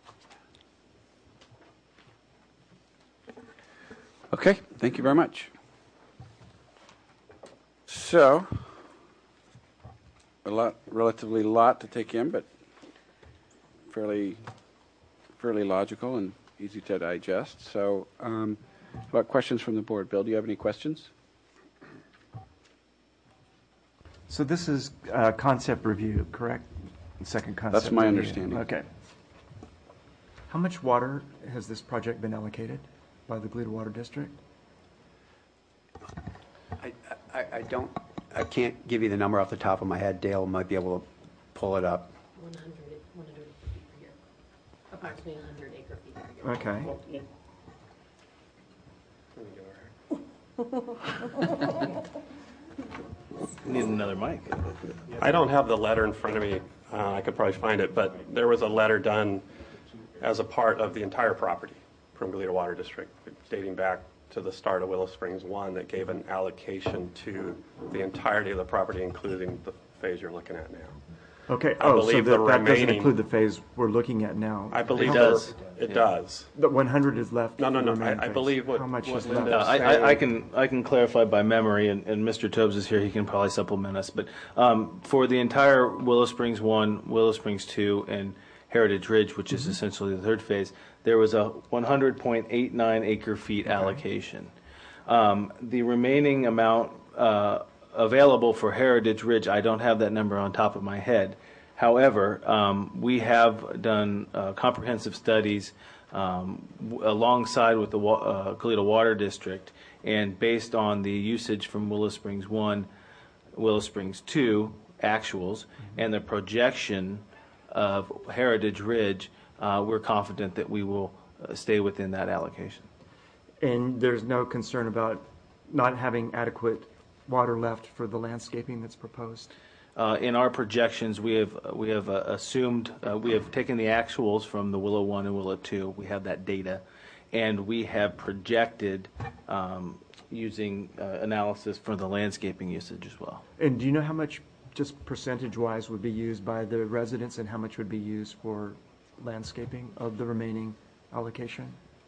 Okay, thank you very much. So, relatively lot to take in, but fairly logical and easy to digest. So, about questions from the board. Bill, do you have any questions? So this is concept review, correct? Second concept That's my review. understanding. Okay. How much water has this project been allocated by the Goleta Water District? I can't give you the number off the top of my head. Dale might be able to pull it up. 100 feet per year. Approximately 100 acre feet per year. Okay. Need another mic. I don't have the letter in front of me. I could probably find it, but there was a letter done as a part of the entire property from Goleta Water District, dating back to the start of Willow Springs 1, that gave an allocation to the entirety of the property, including the phase you're looking at now. Okay. I believe so the that doesn't remaining- include the phase we're looking at now. I believe It does. It does. The 100 is left. No. for the remaining I phase. believe what How much is Linda left? I can clarify by memory, and Mr. Tobes is here. He can probably supplement us. But for the entire Willow Springs 1, Willow Springs 2, and Heritage Ridge, which is essentially the third phase, there was a 100.89 acre feet allocation. The remaining amount available for Heritage Ridge, I don't have that number on top of my head. However, we have done comprehensive studies alongside with the Goleta Water District, and based on the usage from Willow Springs 1, Willow Springs 2 actuals, and the projection of Heritage Ridge, we're confident that we will stay within that allocation. And there's no concern about not having adequate water left for the landscaping that's proposed? In our projections, we have assumed, we have taken the actuals from the Willow 1 and Willow 2. We have that data, and we have projected using analysis for the landscaping usage as well. And do you know how much, just percentage-wise, would be used by the residents, and how much would be used for landscaping of the remaining allocation?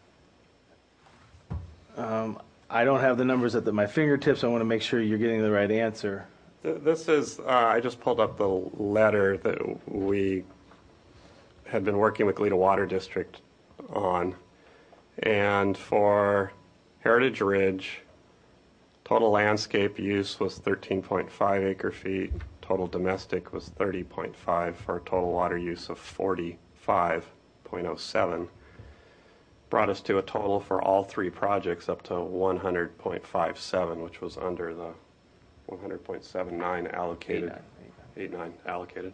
I don't have the numbers at my fingertips. I want to make sure you're getting the right answer. This is, I just pulled up the letter that we had been working with Goleta Water District on. And for Heritage Ridge, total landscape use was 13.5 acre feet. Total domestic was 30.5 for a total water use of 45.07. Brought us to a total for all three projects up to 100.57, which was under the 100.79 allocated. 89 allocated.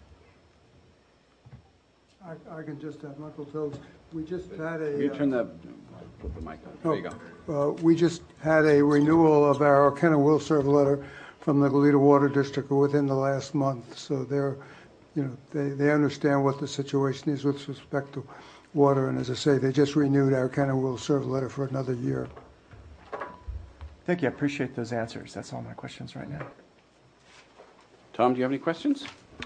I can just have Michael Tobes. We just had a. You turn the mic on. There you go. We just had a renewal of our Kenna Will Serve letter from the Goleta Water District within the last month. So they understand what the situation is with respect to water, and as I say, they just renewed our Kenna Will Serve letter for another year. Thank you. I appreciate those answers. That's all my questions right now. Tom, do you have any questions?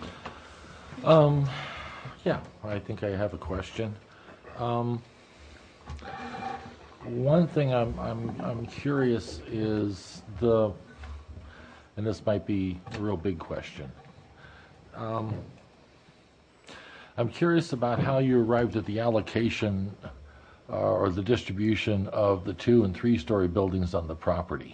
Yeah, I think I have a question. One thing I'm curious is and this might be a real big question. I'm curious about how you arrived at the allocation or the distribution of the 2- and 3-story buildings on the property.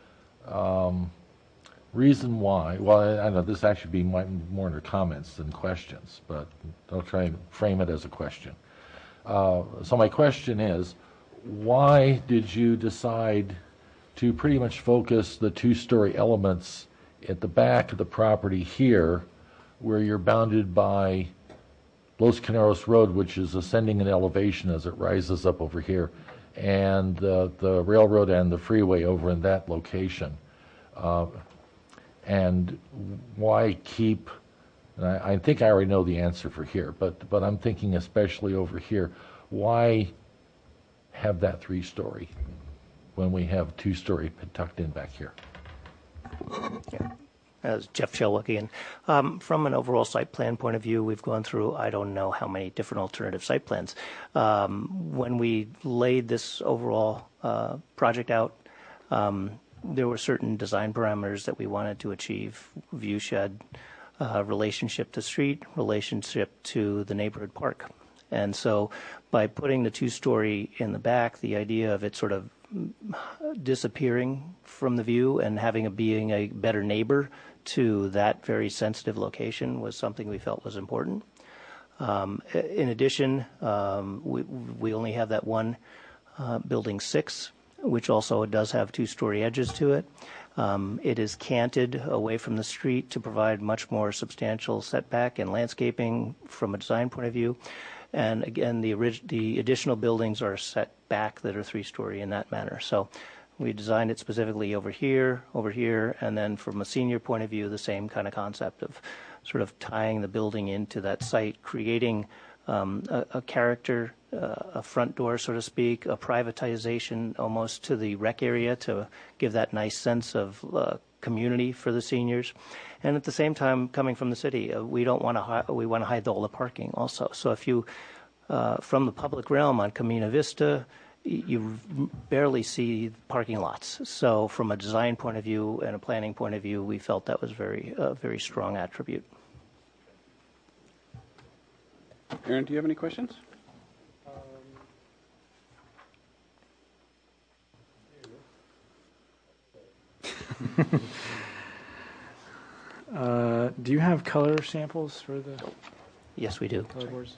Reason why, well, I know this actually be more under comments than questions, but I'll try and frame it as a question. So my question is, why did you decide to pretty much focus the two-story elements at the back of the property here, where you're bounded by Los Caneros Road, which is ascending in elevation as it rises up over here, and the railroad and the freeway over in that location? And why keep, and I think I already know the answer for here, but I'm thinking especially over here, why have that three-story when we have two-story tucked in back here? Yeah. As Jeff Chelwickian. From an overall site plan point of view, we've gone through I don't know how many different alternative site plans. When we laid this overall project out, there were certain design parameters that we wanted to achieve: view shed, relationship to street, relationship to the neighborhood park. And so by putting the two-story in the back, the idea of it sort of disappearing from the view and having being a better neighbor to that very sensitive location was something we felt was important. In addition, we only have that one building 6, which also does have two-story edges to it. It is canted away from the street to provide much more substantial setback and landscaping from a design point of view. And again, the additional buildings are set back that are 3-story in that manner. So we designed it specifically over here, and then from a senior point of view, the same kind of concept of sort of tying the building into that site, creating a character, a front door, so to speak, a privatization almost to the rec area to give that nice sense of community for the seniors. And at the same time, coming from the city, we want to hide all the parking also. So if you, from the public realm on Camino Vista, you barely see parking lots. So from a design point of view and a planning point of view, we felt that was a very strong attribute. Aaron, do you have any questions? Do you have color samples for the? Yes, we do. Color boards?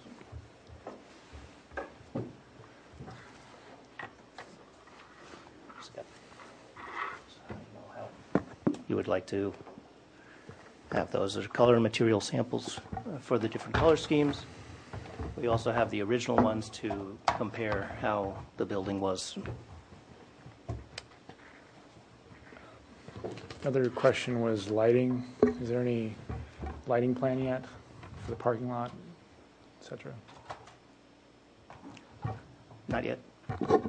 You would like to have those as color material samples for the different color schemes. We also have the original ones to compare how the building was. Another question was lighting. Is there any lighting plan yet for the parking lot, et cetera? Not yet. Oh.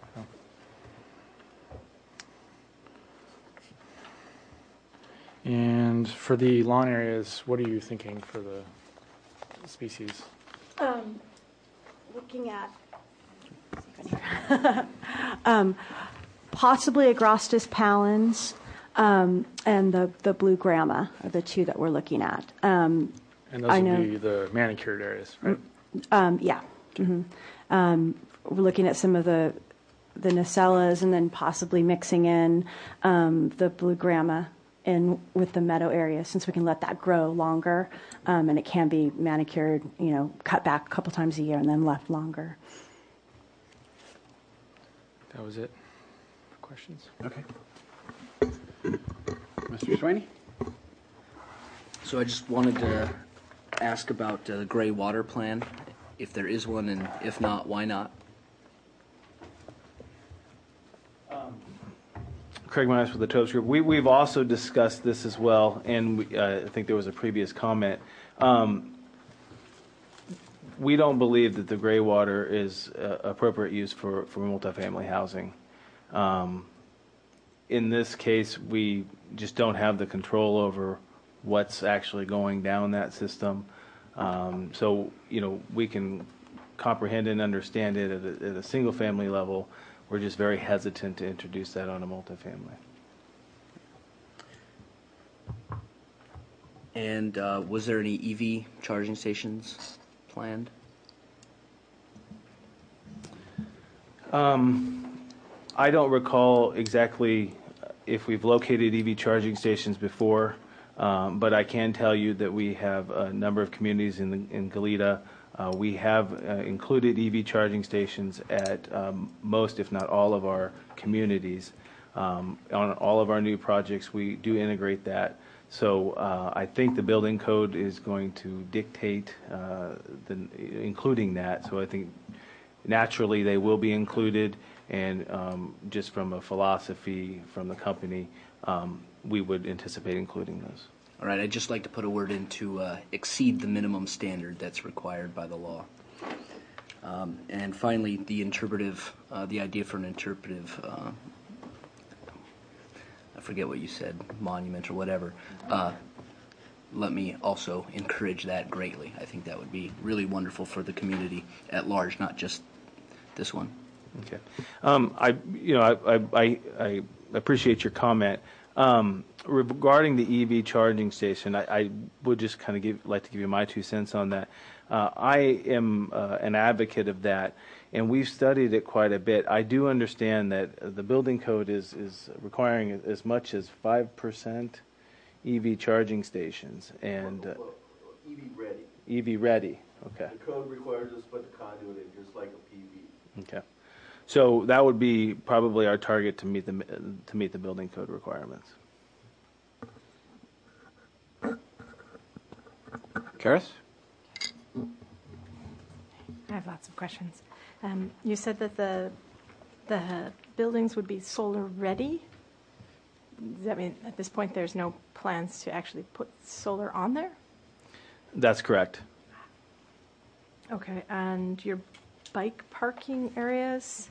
And for the lawn areas, what are you thinking for the species? Looking at possibly Agrostis pallens and the blue grama are the two that we're looking at. And those would be the manicured areas, right? Yeah. Mm-hmm. We're looking at some of the Nucellas and then possibly mixing in the blue grama in with the meadow area, since we can let that grow longer, and it can be manicured, cut back a couple times a year and then left longer. That was it for questions. Okay. Mr. Swaney? So I just wanted to ask about the gray water plan, if there is one, and if not, why not? Craig Myers with the Tobes Group. We've also discussed this as well, and I think there was a previous comment. We don't believe that the gray water is appropriate use for multifamily housing. In this case, we just don't have the control over what's actually going down that system. So, we can comprehend and understand it at a single-family level. We're just very hesitant to introduce that on a multifamily. And was there any EV charging stations planned? I don't recall exactly if we've located EV charging stations before, but I can tell you that we have a number of communities in Goleta We have included EV charging stations at most, if not all, of our communities. On all of our new projects, we do integrate that. So I think the building code is going to dictate including that. So I think naturally they will be included, and just from a philosophy from the company, we would anticipate including those. All right, I'd just like to put a word in to exceed the minimum standard that's required by the law. And finally, the idea for an interpretive, I forget what you said, monument or whatever. Let me also encourage that greatly. I think that would be really wonderful for the community at large, not just this one. Okay. I appreciate your comment. Regarding the EV charging station, I would just kind of like to give you my 2 cents on that. I am an advocate of that, and we've studied it quite a bit. I do understand that the building code is requiring as much as 5% EV charging stations, and EV ready. EV ready. Okay. The code requires us to put the conduit in just like a PV. Okay. So that would be probably our target to meet the building code requirements. Karis? I have lots of questions. You said that the buildings would be solar ready. Does that mean at this point there's no plans to actually put solar on there? That's correct. Okay, and your bike parking areas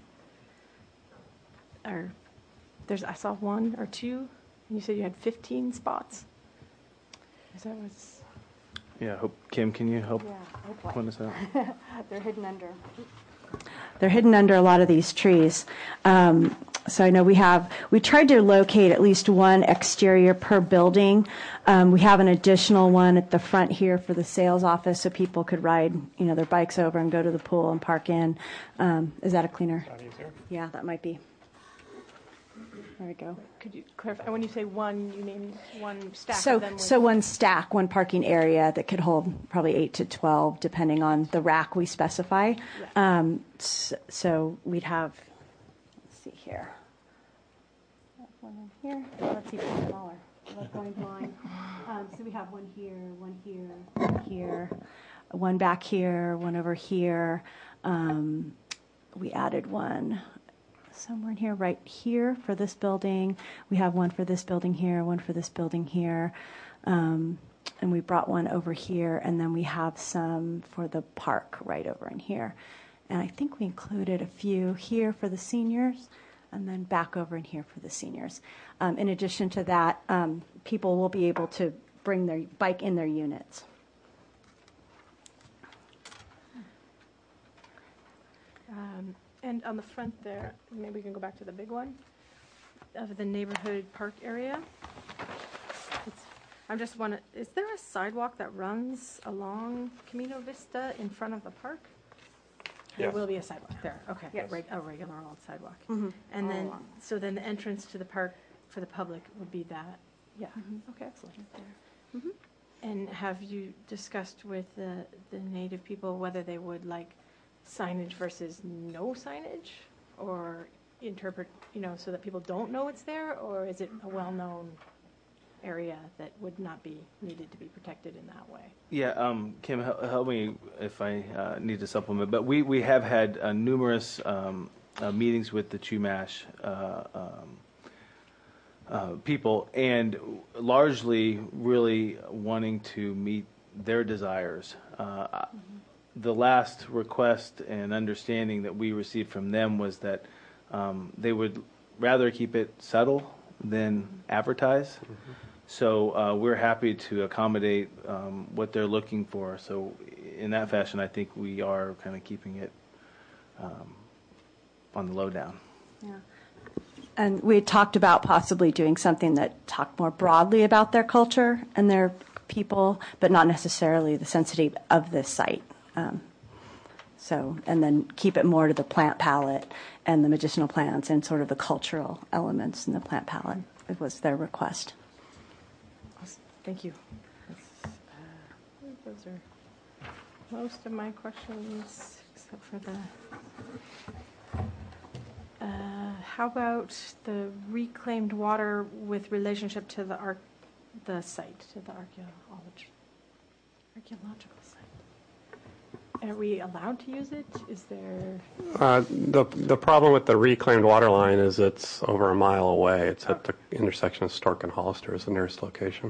are, I saw 1 or 2, and you said you had 15 spots. Is that what's? Yeah, Kim, can you help Yeah, point us out? They're hidden under. They're hidden under a lot of these trees. So I know we tried to locate at least one exterior per building. We have an additional one at the front here for the sales office, so people could ride, their bikes over and go to the pool and park in. Is that a cleaner? Yeah, that might be. There we go. Could you clarify? When you say one, you mean one stack So, of them? so one stack, one parking area that could hold probably 8 to 12, depending on the rack we specify. Yeah. So we'd have, let's see here. One in here. Oh, that's even smaller. That's going blind. So we have one here, one here, one here, one back here, one over here. We added one somewhere in here, right here for this building. We have one for this building here, one for this building here. And we brought one over here, and then we have some for the park right over in here. And I think we included a few here for the seniors, and then back over in here for the seniors. In addition to that, people will be able to bring their bike in their units. And on the front there, maybe we can go back to the big one, of the neighborhood park area. I'm just wondering, is there a sidewalk that runs along Camino Vista in front of the park? There will be a sidewalk there. Okay, Yes. a regular old sidewalk. Mhm. And All then, along. so then the entrance to the park for the public would be that. Yeah. Okay, excellent. Mhm. And have you discussed with the native people whether they would like signage versus no signage, or interpret, so that people don't know it's there, or is it a well-known area that would not be needed to be protected in that way? Yeah, Kim, help me if I need to supplement. But we have had numerous meetings with the Chumash people, and largely really wanting to meet their desires. The last request and understanding that we received from them was that they would rather keep it subtle than advertise. So we're happy to accommodate what they're looking for. So in that fashion, I think we are kind of keeping it on the lowdown. Yeah. And we had talked about possibly doing something that talked more broadly about their culture and their people, but not necessarily the sensitivity of this site. And then keep it more to the plant palette and the medicinal plants and sort of the cultural elements in the plant palette. It was their request. Awesome. Thank you. Those are most of my questions, except for the. How about the reclaimed water with relationship to the site, to the archaeological site? Are we allowed to use it? Is there? The problem with the reclaimed water line is it's over a mile away. It's at the intersection of Stork and Hollister is the nearest location.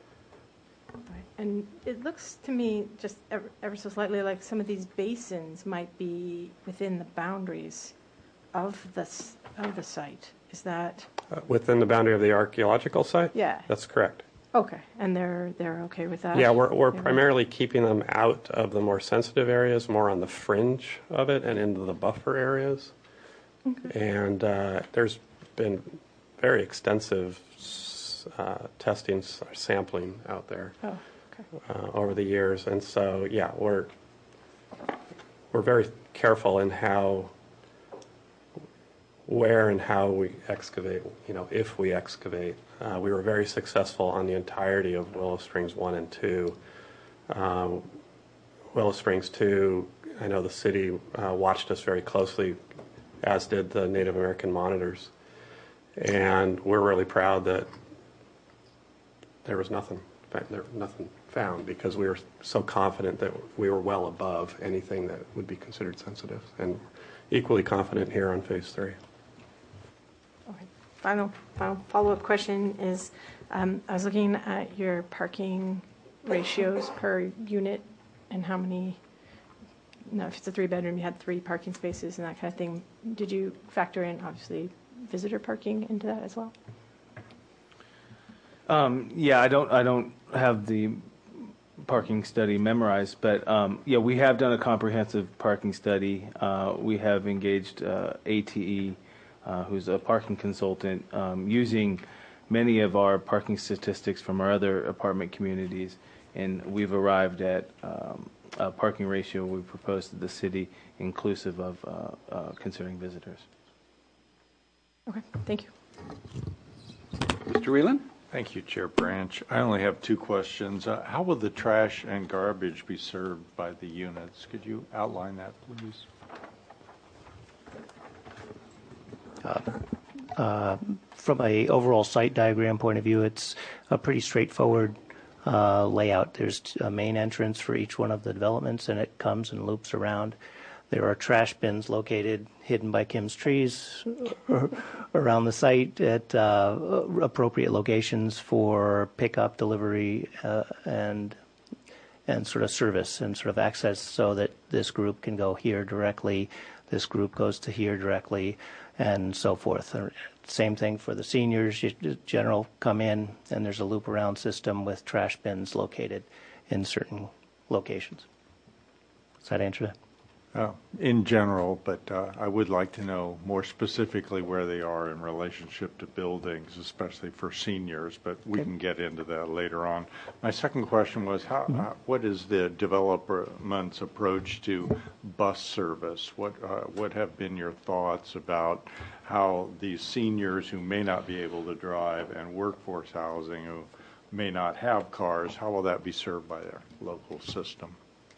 And it looks to me just ever so slightly like some of these basins might be within the boundaries of the site. Is that Within the boundary of the archaeological site? Yeah. That's correct. okay? And they're okay with that? Yeah, we're primarily keeping them out of the more sensitive areas, more on the fringe of it and into the buffer areas. Okay. And there's been very extensive testing, sampling out there. Oh, okay. Over the years, and so yeah, we're very careful in where and how we excavate. If we excavate, we were very successful on the entirety of Willow Springs 1 and 2. Willow Springs 2, I know the city watched us very closely, as did the Native American monitors, and we're really proud that there was nothing found because we were so confident that we were well above anything that would be considered sensitive, and equally confident here on phase 3. Okay. Final follow-up question is, I was looking at your parking ratios per unit and how many, if it's a 3-bedroom, you had 3 parking spaces and that kind of thing. Did you factor in, obviously, visitor parking into that as well? Yeah, I don't have the parking study memorized, but yeah, we have done a comprehensive parking study. We have engaged ATE, who's a parking consultant, using many of our parking statistics from our other apartment communities, and we've arrived at a parking ratio we proposed to the city, inclusive of considering visitors. Okay, thank you. Mr. Whelan? Thank you, Chair Branch. I only have 2 questions. How will the trash and garbage be served by the units? Could you outline that, please? From a overall site diagram point of view, it's a pretty straightforward layout. There's a main entrance for each one of the developments, and it comes and loops around. There are trash bins located hidden by Kim's trees around the site at appropriate locations for pickup, delivery, and sort of service and sort of access, so that this group can go here directly, this group goes to here directly, and so forth. Same thing for the seniors. General come in, and there's a loop around system with trash bins located in certain locations. Does that answer that? In general, but I would like to know more specifically where they are in relationship to buildings, especially for seniors, but we can get into that later on. My second question was, what is the development's approach to bus service? What have been your thoughts about how these seniors who may not be able to drive and workforce housing who may not have cars, how will that be served by their local system?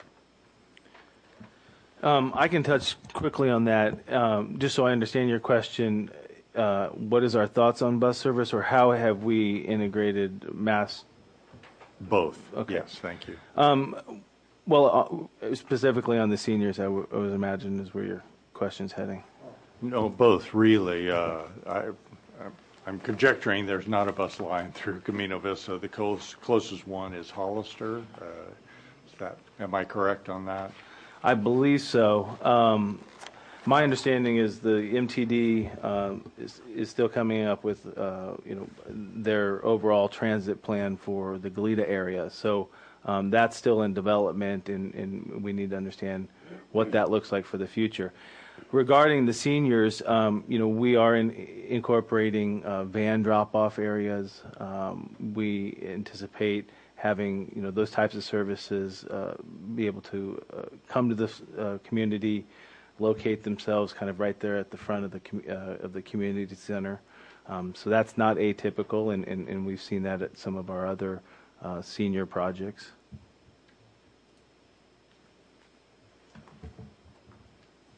I can touch quickly on that, just so I understand your question. What is our thoughts on bus service, or how have we integrated mass? Both. Okay. Yes, thank you. Well, specifically on the seniors, I would imagine is where your question's heading. No, both really. I'm conjecturing there's not a bus line through Camino Vista. The closest one is Hollister. Am I correct on that? I believe so. My understanding is the MTD is still coming up with their overall transit plan for the Goleta area. So that's still in development, and we need to understand what that looks like for the future. Regarding the seniors, we are incorporating van drop-off areas. We anticipate having those types of services be able to come to this community, locate themselves kind of right there at the front of the community center. So that's not atypical, and we've seen that at some of our other senior projects.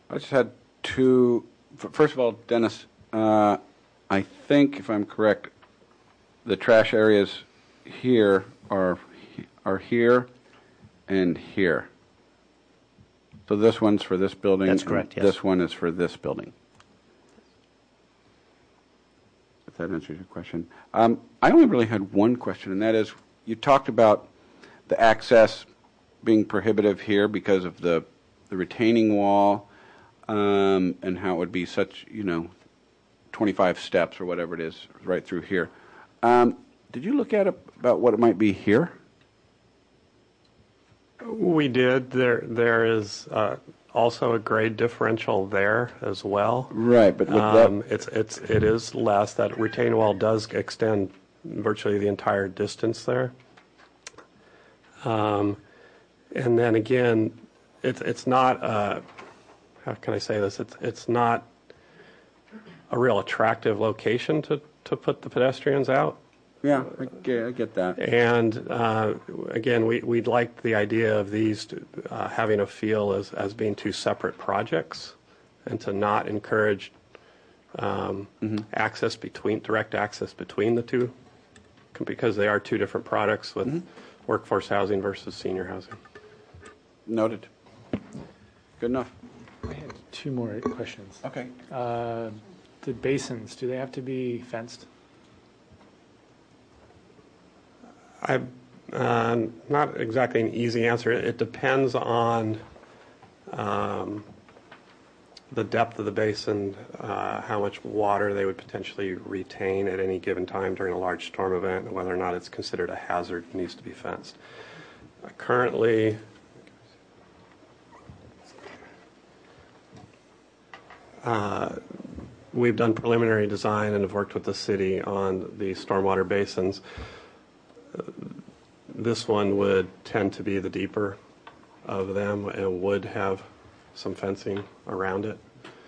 I just had two. First of all, Dennis, I think, if I'm correct, the trash areas here are here and here. So this one's for this building. That's correct, yes. This one is for this building. If that answers your question. I only really had one question, and that is, you talked about the access being prohibitive here because of the retaining wall, and how it would be such, 25 steps or whatever it is right through here. Did you look at it about what it might be here? We did. There is also a grade differential there as well. Right, but it is less. That retaining wall does extend virtually the entire distance there. And then again, it's not. How can I say this? It's not a real attractive location to put the pedestrians out. Yeah, I get that. And again, we'd like the idea of these having a feel as being two separate projects, and to not encourage direct access between the two, because they are two different products with workforce housing versus senior housing. Noted. Good enough. I had two more questions. Okay. The basins, do they have to be fenced? Not exactly an easy answer. It depends on the depth of the basin, how much water they would potentially retain at any given time during a large storm event, and whether or not it's considered a hazard and needs to be fenced. Currently, we've done preliminary design and have worked with the city on the stormwater basins. This one would tend to be the deeper of them and would have some fencing around it.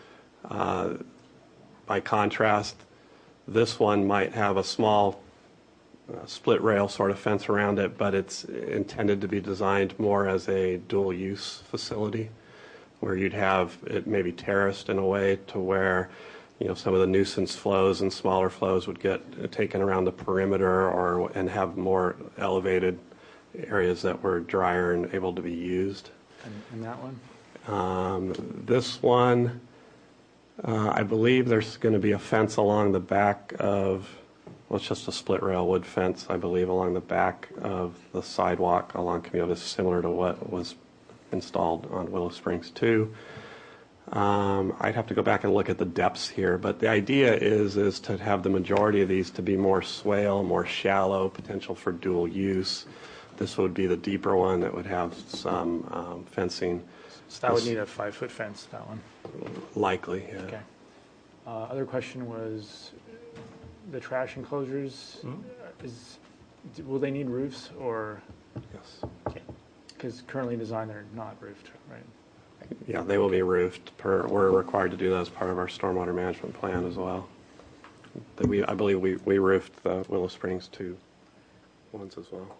By contrast, this one might have a small split rail sort of fence around it, but it's intended to be designed more as a dual use facility, where you'd have it maybe terraced in a way to where some of the nuisance flows and smaller flows would get taken around the perimeter, and have more elevated areas that were drier and able to be used. And that one? This one, I believe there's going to be a fence along the back of, it's just a split rail wood fence, I believe, along the back of the sidewalk along Camino, similar to what was installed on Willow Springs 2. I'd have to go back and look at the depths here, but the idea is to have the majority of these to be more swale, more shallow, potential for dual use. This would be the deeper one that would have some fencing. So that would need a 5-foot fence, that one? Likely, yeah. Okay. Other question was the trash enclosures. Will they need roofs or? Yes. Okay. Because currently designed, they're not roofed, right? Yeah, they will be roofed. We're required to do that as part of our stormwater management plan as well. I believe we roofed the Willow Springs 2 ones as well.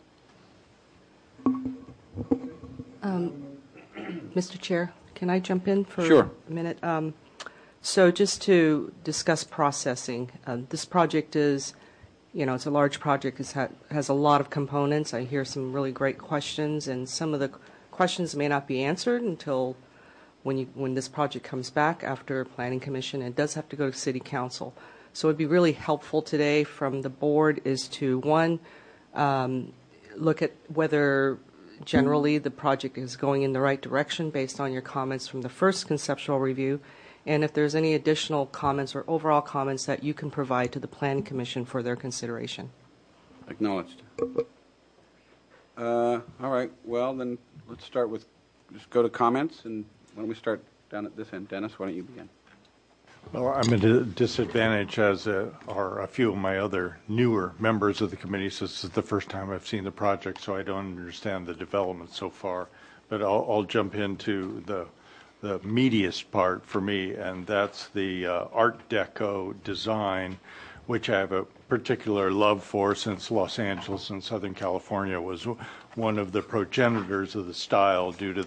Mr. Chair, can I jump in for Sure. a minute? So just to discuss processing, this project is, it's a large project. It has a lot of components. I hear some really great questions, and some of the questions may not be answered until when this project comes back after Planning Commission. It does have to go to City Council. So it would be really helpful today from the board is to, one, look at whether generally the project is going in the right direction based on your comments from the first conceptual review, and if there's any additional comments or overall comments that you can provide to the Planning Commission for their consideration. Acknowledged. All right. Well, then let's start with, just go to comments, and why don't we start down at this end? Dennis, why don't you begin? Well, I'm at a disadvantage, as are a few of my other newer members of the committee. So this is the first time I've seen the project, so I don't understand the development so far. But I'll jump into the meatiest part for me, and that's the Art Deco design, which I have a particular love for, since Los Angeles and Southern California was one of the progenitors of the style due to the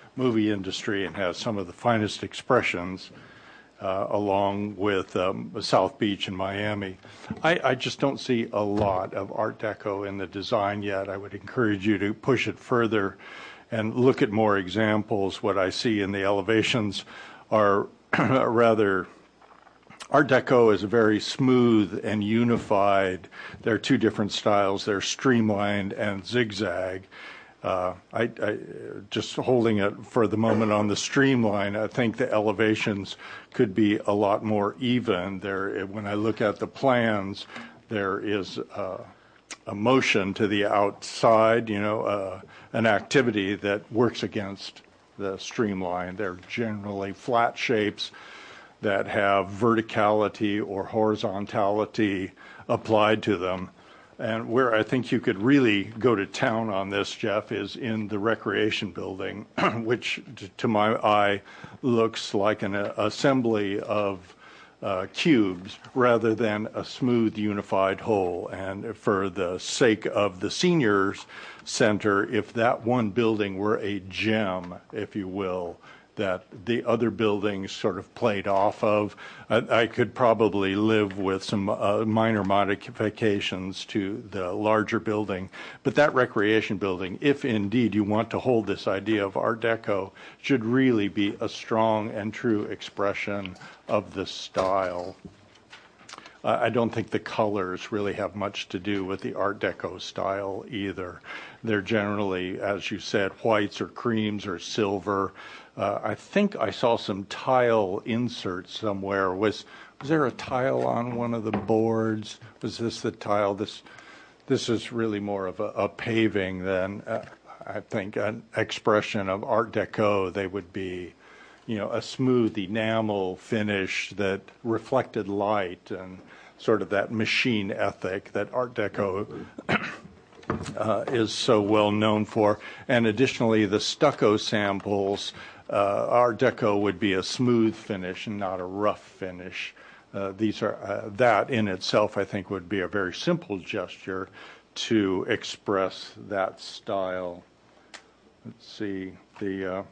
movie industry and has some of the finest expressions, along with South Beach in Miami. I just don't see a lot of Art Deco in the design yet. I would encourage you to push it further and look at more examples. What I see in the elevations are rather, Art Deco is very smooth and unified. There are two different styles. They're streamlined and zigzag. I just holding it for the moment on the streamline, I think the elevations could be a lot more even. There, when I look at the plans, there is a motion to the outside, an activity that works against the streamline. They're generally flat shapes that have verticality or horizontality applied to them. And where I think you could really go to town on this, Jeff, is in the recreation building, which to my eye looks like an assembly of cubes rather than a smooth, unified whole. And for the sake of the seniors center, if that one building were a gem, if you will, that the other buildings sort of played off of, I could probably live with some minor modifications to the larger building. But that recreation building, if indeed you want to hold this idea of Art Deco, should really be a strong and true expression of the style. I don't think the colors really have much to do with the Art Deco style either. They're generally, as you said, whites or creams or silver. I think I saw some tile inserts somewhere. Was there a tile on one of the boards? Was this the tile? This is really more of a paving than, I think, an expression of Art Deco. They would be, a smooth enamel finish that reflected light and sort of that machine ethic that Art Deco is so well known for. And additionally, the stucco samples, Art Deco would be a smooth finish and not a rough finish. These are that in itself, I think, would be a very simple gesture to express that style. Let's see the.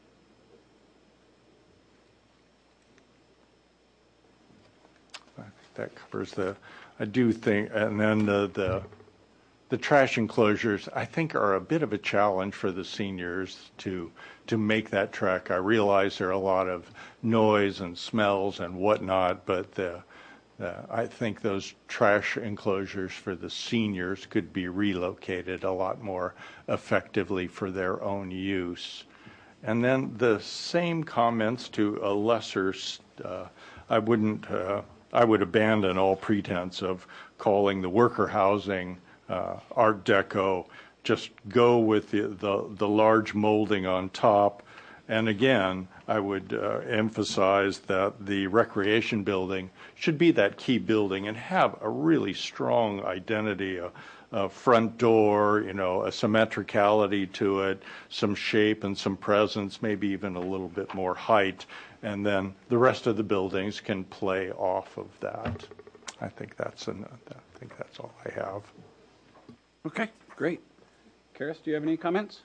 I think that covers the. I do think, and then the trash enclosures, I think, are a bit of a challenge for the seniors to make that trek. I realize there are a lot of noise and smells and whatnot, but I think those trash enclosures for the seniors could be relocated a lot more effectively for their own use. And then the same comments to a lesser, I would abandon all pretense of calling the worker housing Art Deco. Just go with the large molding on top. And again, I would emphasize that the recreation building should be that key building and have a really strong identity, a front door, a symmetricality to it, some shape and some presence, maybe even a little bit more height. And then the rest of the buildings can play off of that. I think that's all I have. Okay, great. Karis, do you have any comments?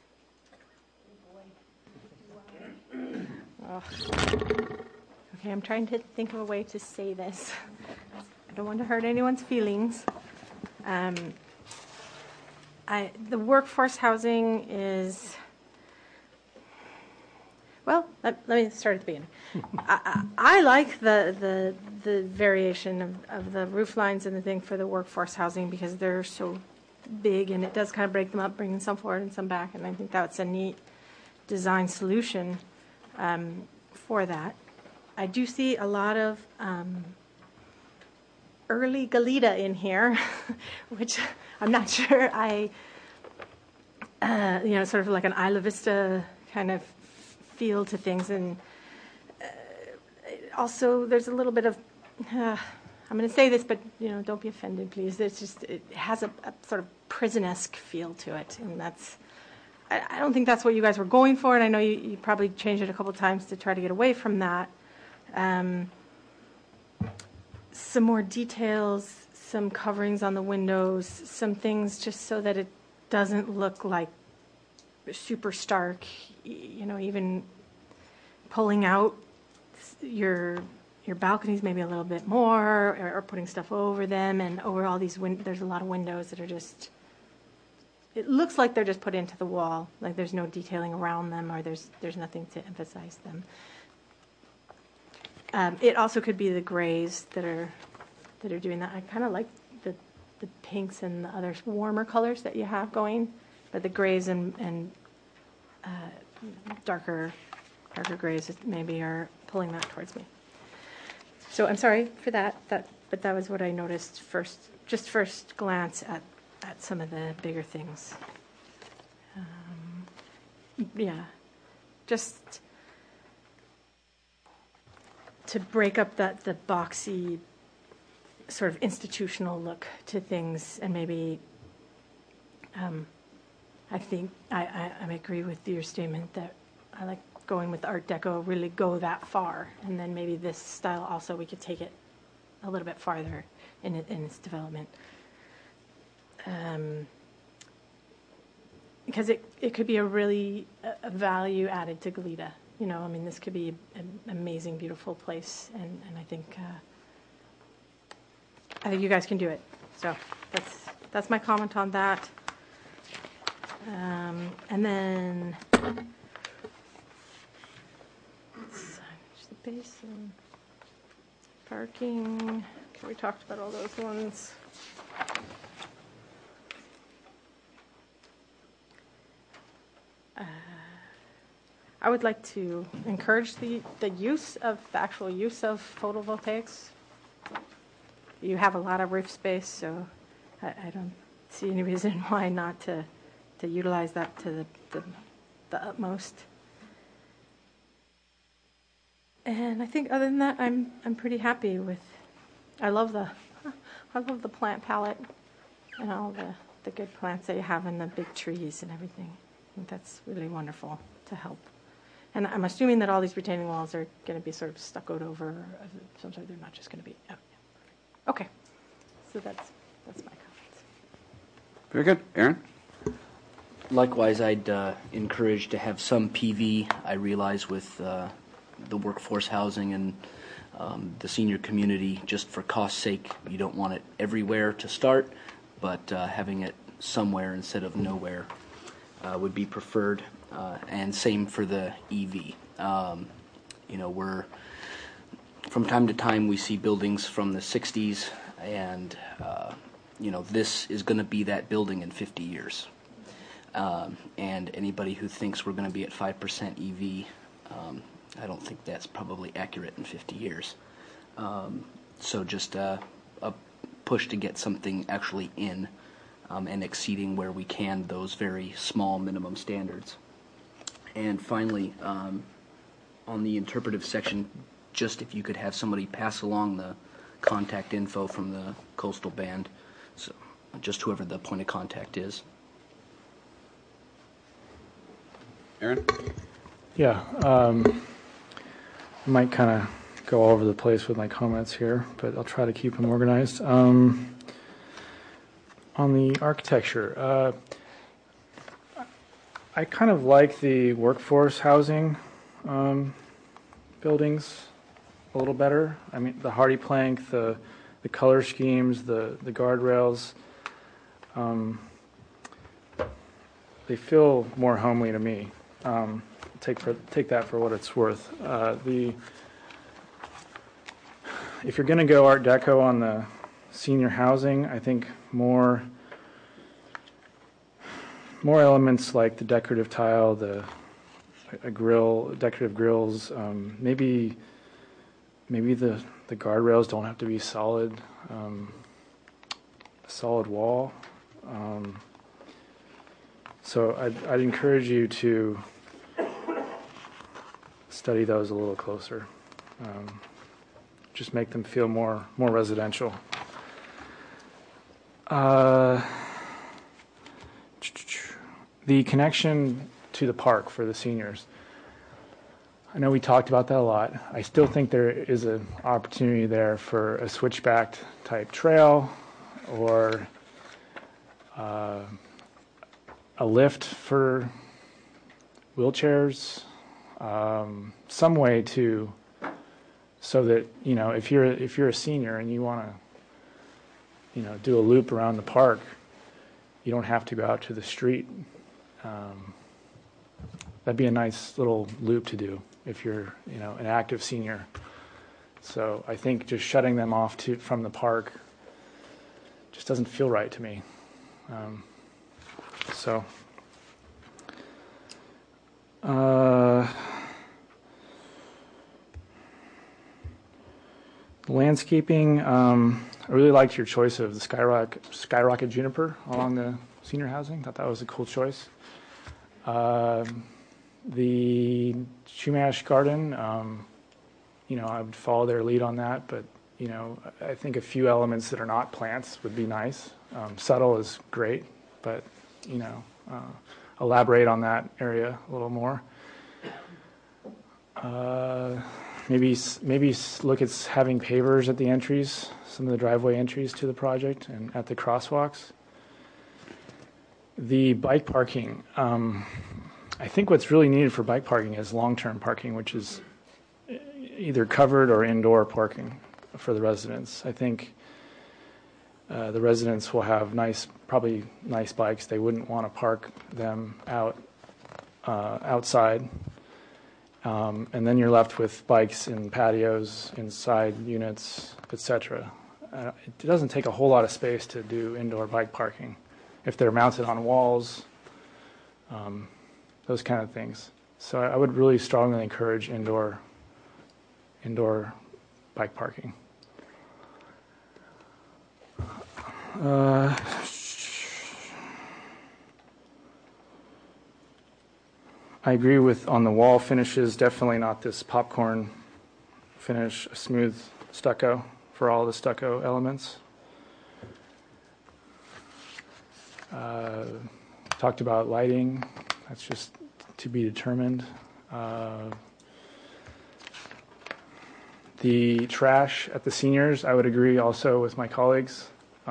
Oh. Okay, I'm trying to think of a way to say this. I don't want to hurt anyone's feelings. The workforce housing is, well, let me start at the beginning. I like the variation of the roof lines and the thing for the workforce housing because they're so big and it does kind of break them up, bringing some forward and some back, and I think that's a neat design solution for that. I do see a lot of early Goleta in here, which I'm not sure sort of like an Isla Vista kind of feel to things, and also there's a little bit of I'm going to say this, but don't be offended, please. It has a sort of prison-esque feel to it, and I don't think that's what you guys were going for, and I know you probably changed it a couple of times to try to get away from that. Some more details, some coverings on the windows, some things just so that it doesn't look like super stark, even pulling out your balconies maybe a little bit more, or putting stuff over them, and over all these there's a lot of windows that are just, it looks like they're just put into the wall, like there's no detailing around them, or there's nothing to emphasize them. It also could be the grays that are doing that. I kind of like the pinks and the other warmer colors that you have going, but the grays and darker grays maybe are pulling that towards me. So I'm sorry for that, but that was what I noticed first glance at some of the bigger things. Just to break up the boxy sort of institutional look to things, and maybe I think I agree with your statement that I like going with Art Deco, really go that far, and then maybe this style also we could take it a little bit farther in its development, because it could be a really a value added to Goleta. This could be an amazing, beautiful place, and I think you guys can do it. So that's my comment on that. And then the basin, parking. Okay, we talked about all those ones. I would like to encourage the actual use of photovoltaics. You have a lot of roof space, so I don't see any reason why not to utilize that to the utmost. And I think other than that, I'm pretty happy with. I love the plant palette and all the good plants that you have, and the big trees and everything. I think that's really wonderful to help. And I'm assuming that all these retaining walls are going to be sort of stuccoed over. Sometimes they're not just going to be. Oh, yeah. Okay, so that's my comments. Very good, Aaron. Likewise, I'd encourage to have some PV. I realize with the workforce housing and the senior community, just for cost's sake, you don't want it everywhere to start, but having it somewhere instead of nowhere would be preferred. And same for the EV. We're from time to time we see buildings from the 60s, and this is going to be that building in 50 years. And anybody who thinks we're going to be at 5% EV, I don't think that's probably accurate in 50 years. So just a push to get something actually in, and exceeding where we can those very small minimum standards. And finally, on the interpretive section, just if you could have somebody pass along the contact info from the coastal band, so just whoever the point of contact is. Aaron? Yeah, I might kind of go all over the place with my comments here, but I'll try to keep them organized. On the architecture, I kind of like the workforce housing buildings a little better. I mean, the hardy plank, the color schemes, the guardrails, they feel more homely to me. Take that for what it's worth. If you're going to go Art Deco on the senior housing, I think more elements like the decorative tile, a grill, decorative grills. Maybe the guardrails don't have to be solid, a solid wall. So I'd encourage you to study those a little closer. Just make them feel more residential. The connection to the park for the seniors. I know we talked about that a lot. I still think there is an opportunity there for a switchback type trail, or a lift for wheelchairs, some way to, so that, if you're a senior and you want to, do a loop around the park, you don't have to go out to the street. That'd be a nice little loop to do if you're, an active senior. So I think just shutting them off from the park just doesn't feel right to me. Landscaping, I really liked your choice of the skyrocket juniper along the senior housing. Thought that was a cool choice. The Chumash Garden, I would follow their lead on that, but I think a few elements that are not plants would be nice. Subtle is great, but elaborate on that area a little more. Maybe look at having pavers at the entries, some of the driveway entries to the project, and at the crosswalks. The bike parking, I think what's really needed for bike parking is long-term parking, which is either covered or indoor parking for the residents. I think the residents will have probably nice bikes. They wouldn't want to park them outside. And then you're left with bikes in patios, inside units, etc. It doesn't take a whole lot of space to do indoor bike parking if they're mounted on walls, those kind of things. So I would really strongly encourage indoor bike parking. I agree on the wall finishes, definitely not this popcorn finish, a smooth stucco for all the stucco elements. Talked about lighting, that's just to be determined. The trash at the seniors, I would agree also with my colleagues.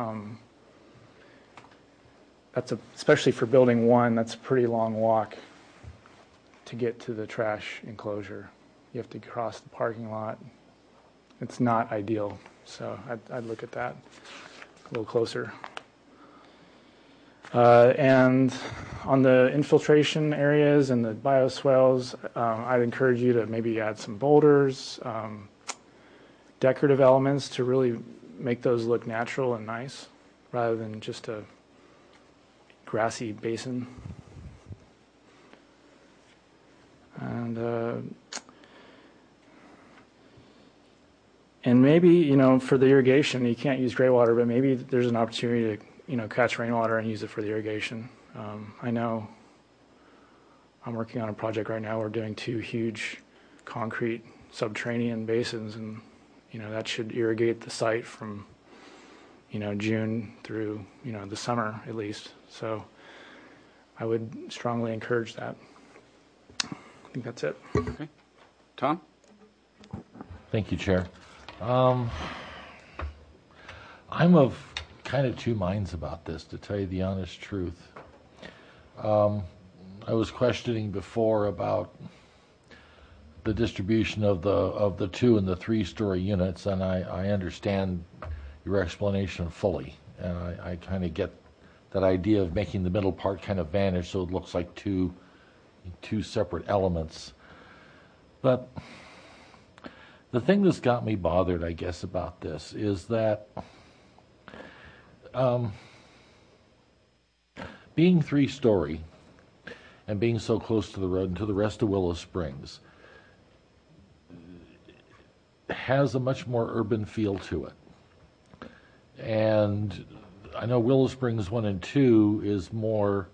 Especially for building 1, that's a pretty long walk to get to the trash enclosure. You have to cross the parking lot. It's not ideal, so I'd look at that a little closer. And on the infiltration areas and the bioswales, I'd encourage you to maybe add some boulders, decorative elements to really make those look natural and nice, rather than just a grassy basin. And maybe, for the irrigation, you can't use gray water, but maybe there's an opportunity to, catch rainwater and use it for the irrigation. I know I'm working on a project right now. We're doing 2 huge concrete subterranean basins, and, that should irrigate the site from, June through, the summer at least. So I would strongly encourage that. I think that's it. Okay. Tom? Thank you, Chair. I'm of kind of 2 minds about this, to tell you the honest truth. I was questioning before about the distribution of the 2 and the 3-story units, and I understand your explanation fully, and I kind of get that idea of making the middle part kind of vanish so it looks like two separate elements. But the thing that's got me bothered, I guess, about this is that being 3-story and being so close to the road and to the rest of Willow Springs has a much more urban feel to it. And I know Willow Springs 1 and 2 is more,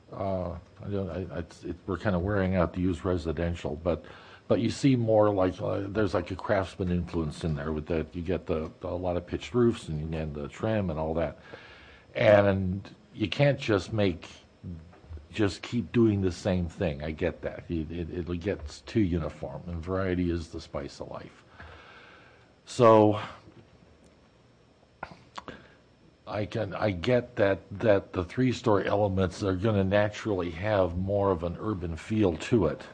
we're kind of wearing out to use residential, but you see more like there's like a Craftsman influence in there with that. You get a lot of pitched roofs and the trim and all that, and you can't just keep doing the same thing. I get that. It gets too uniform, and variety is the spice of life. So I get that the three-story elements are going to naturally have more of an urban feel to it.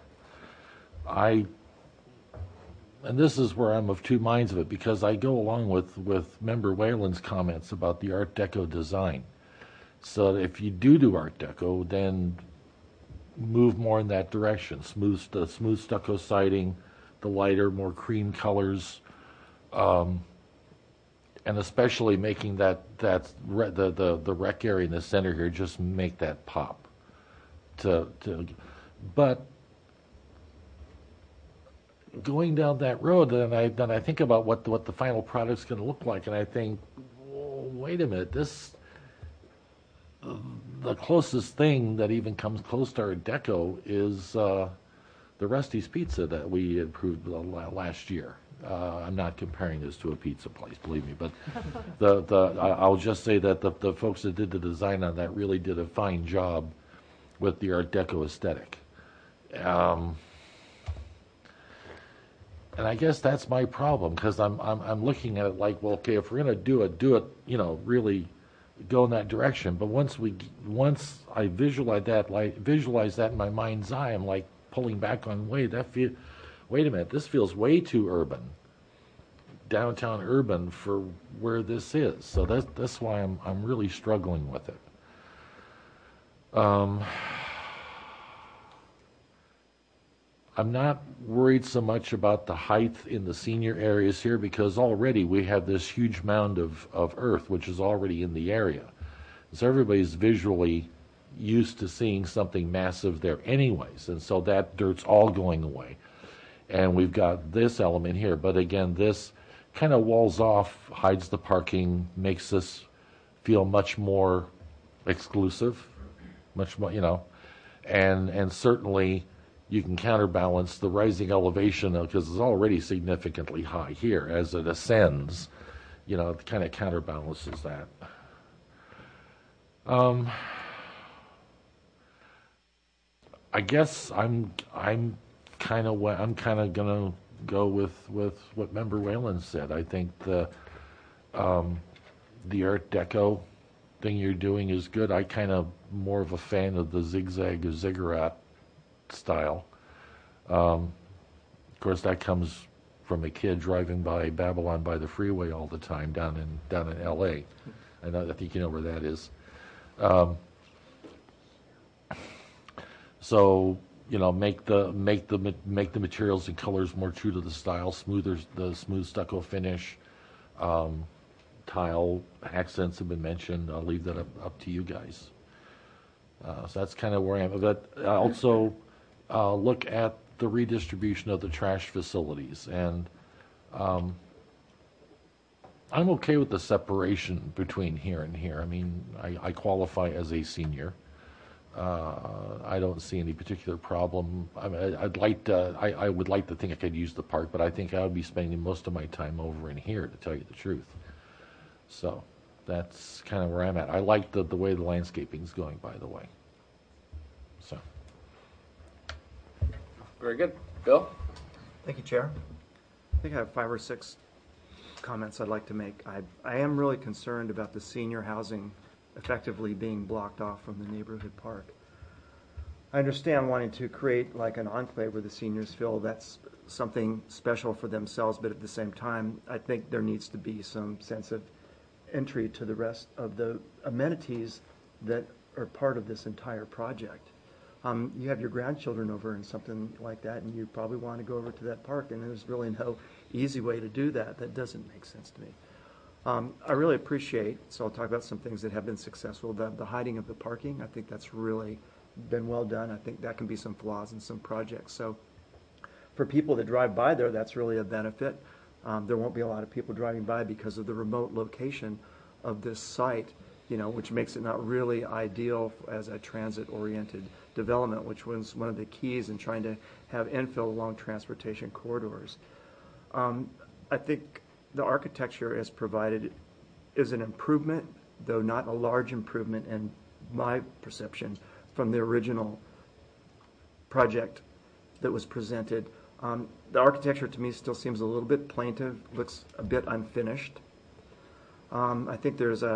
And this is where I'm of two minds of it, because I go along with Member Whalen's comments about the Art Deco design. So if you do Art Deco, then move more in that direction. Smooth stucco siding, the lighter, more cream colors, and especially making the rec area in the center here, just make that pop. But going down that road, then I think about what the final product's going to look like, and I think, wait a minute, the closest thing that even comes close to Art Deco is the Rusty's Pizza that we approved last year. I'm not comparing this to a pizza place, believe me, but I'll just say that the folks that did the design on that really did a fine job with the Art Deco aesthetic. And I guess that's my problem, because I'm looking at it like, well, okay, if we're going to do it, really go in that direction. But once I visualize that in my mind's eye, I'm like pulling back on, wait a minute, this feels way too urban, downtown urban for where this is. So that's why I'm really struggling with it. I'm not worried so much about the height in the senior areas here, because already we have this huge mound of earth which is already in the area. So everybody's visually used to seeing something massive there anyways, and so that dirt's all going away. And we've got this element here, but again, this kind of walls off, hides the parking, makes this feel much more exclusive, much more, and certainly you can counterbalance the rising elevation, because it's already significantly high here. As it ascends, it kind of counterbalances that. I guess I'm kind of gonna go with what Member Whalen said. I think the Art Deco thing you're doing is good. I kind of more of a fan of the zigzag or ziggurat style. Of course, that comes from a kid driving by Babylon by the freeway all the time down in L.A. I think you know where that is. So make the materials and colors more true to the style, the smooth stucco finish. Tile accents have been mentioned. I'll leave that up to you guys. So that's kind of where I am. But also look at the redistribution of the trash facilities, and I'm okay with the separation between here and here. I mean, I qualify as a senior. I don't see any particular problem. I mean, I would like to think I could use the park, but I think I would be spending most of my time over in here, to tell you the truth. So that's kind of where I'm at. I like the way the landscaping's going, by the way. So. Very good. Bill? Thank you, Chair. I think I have 5 or 6 comments I'd like to make. I am really concerned about the senior housing effectively being blocked off from the neighborhood park. I understand wanting to create like an enclave where the seniors feel that's something special for themselves, but at the same time, I think there needs to be some sense of entry to the rest of the amenities that are part of this entire project. You have your grandchildren over and something like that, and you probably want to go over to that park, and there's really no easy way to do that. That doesn't make sense to me. I really appreciate, so I'll talk about some things that have been successful, the hiding of the parking. I think that's really been well done. I think that can be some flaws in some projects. So for people that drive by there, that's really a benefit. There won't be a lot of people driving by because of the remote location of this site, which makes it not really ideal as a transit-oriented development, which was one of the keys in trying to have infill along transportation corridors. I think the architecture as provided is an improvement, though not a large improvement in my perception from the original project that was presented. The architecture to me still seems a little bit plaintive, looks a bit unfinished. I think there's a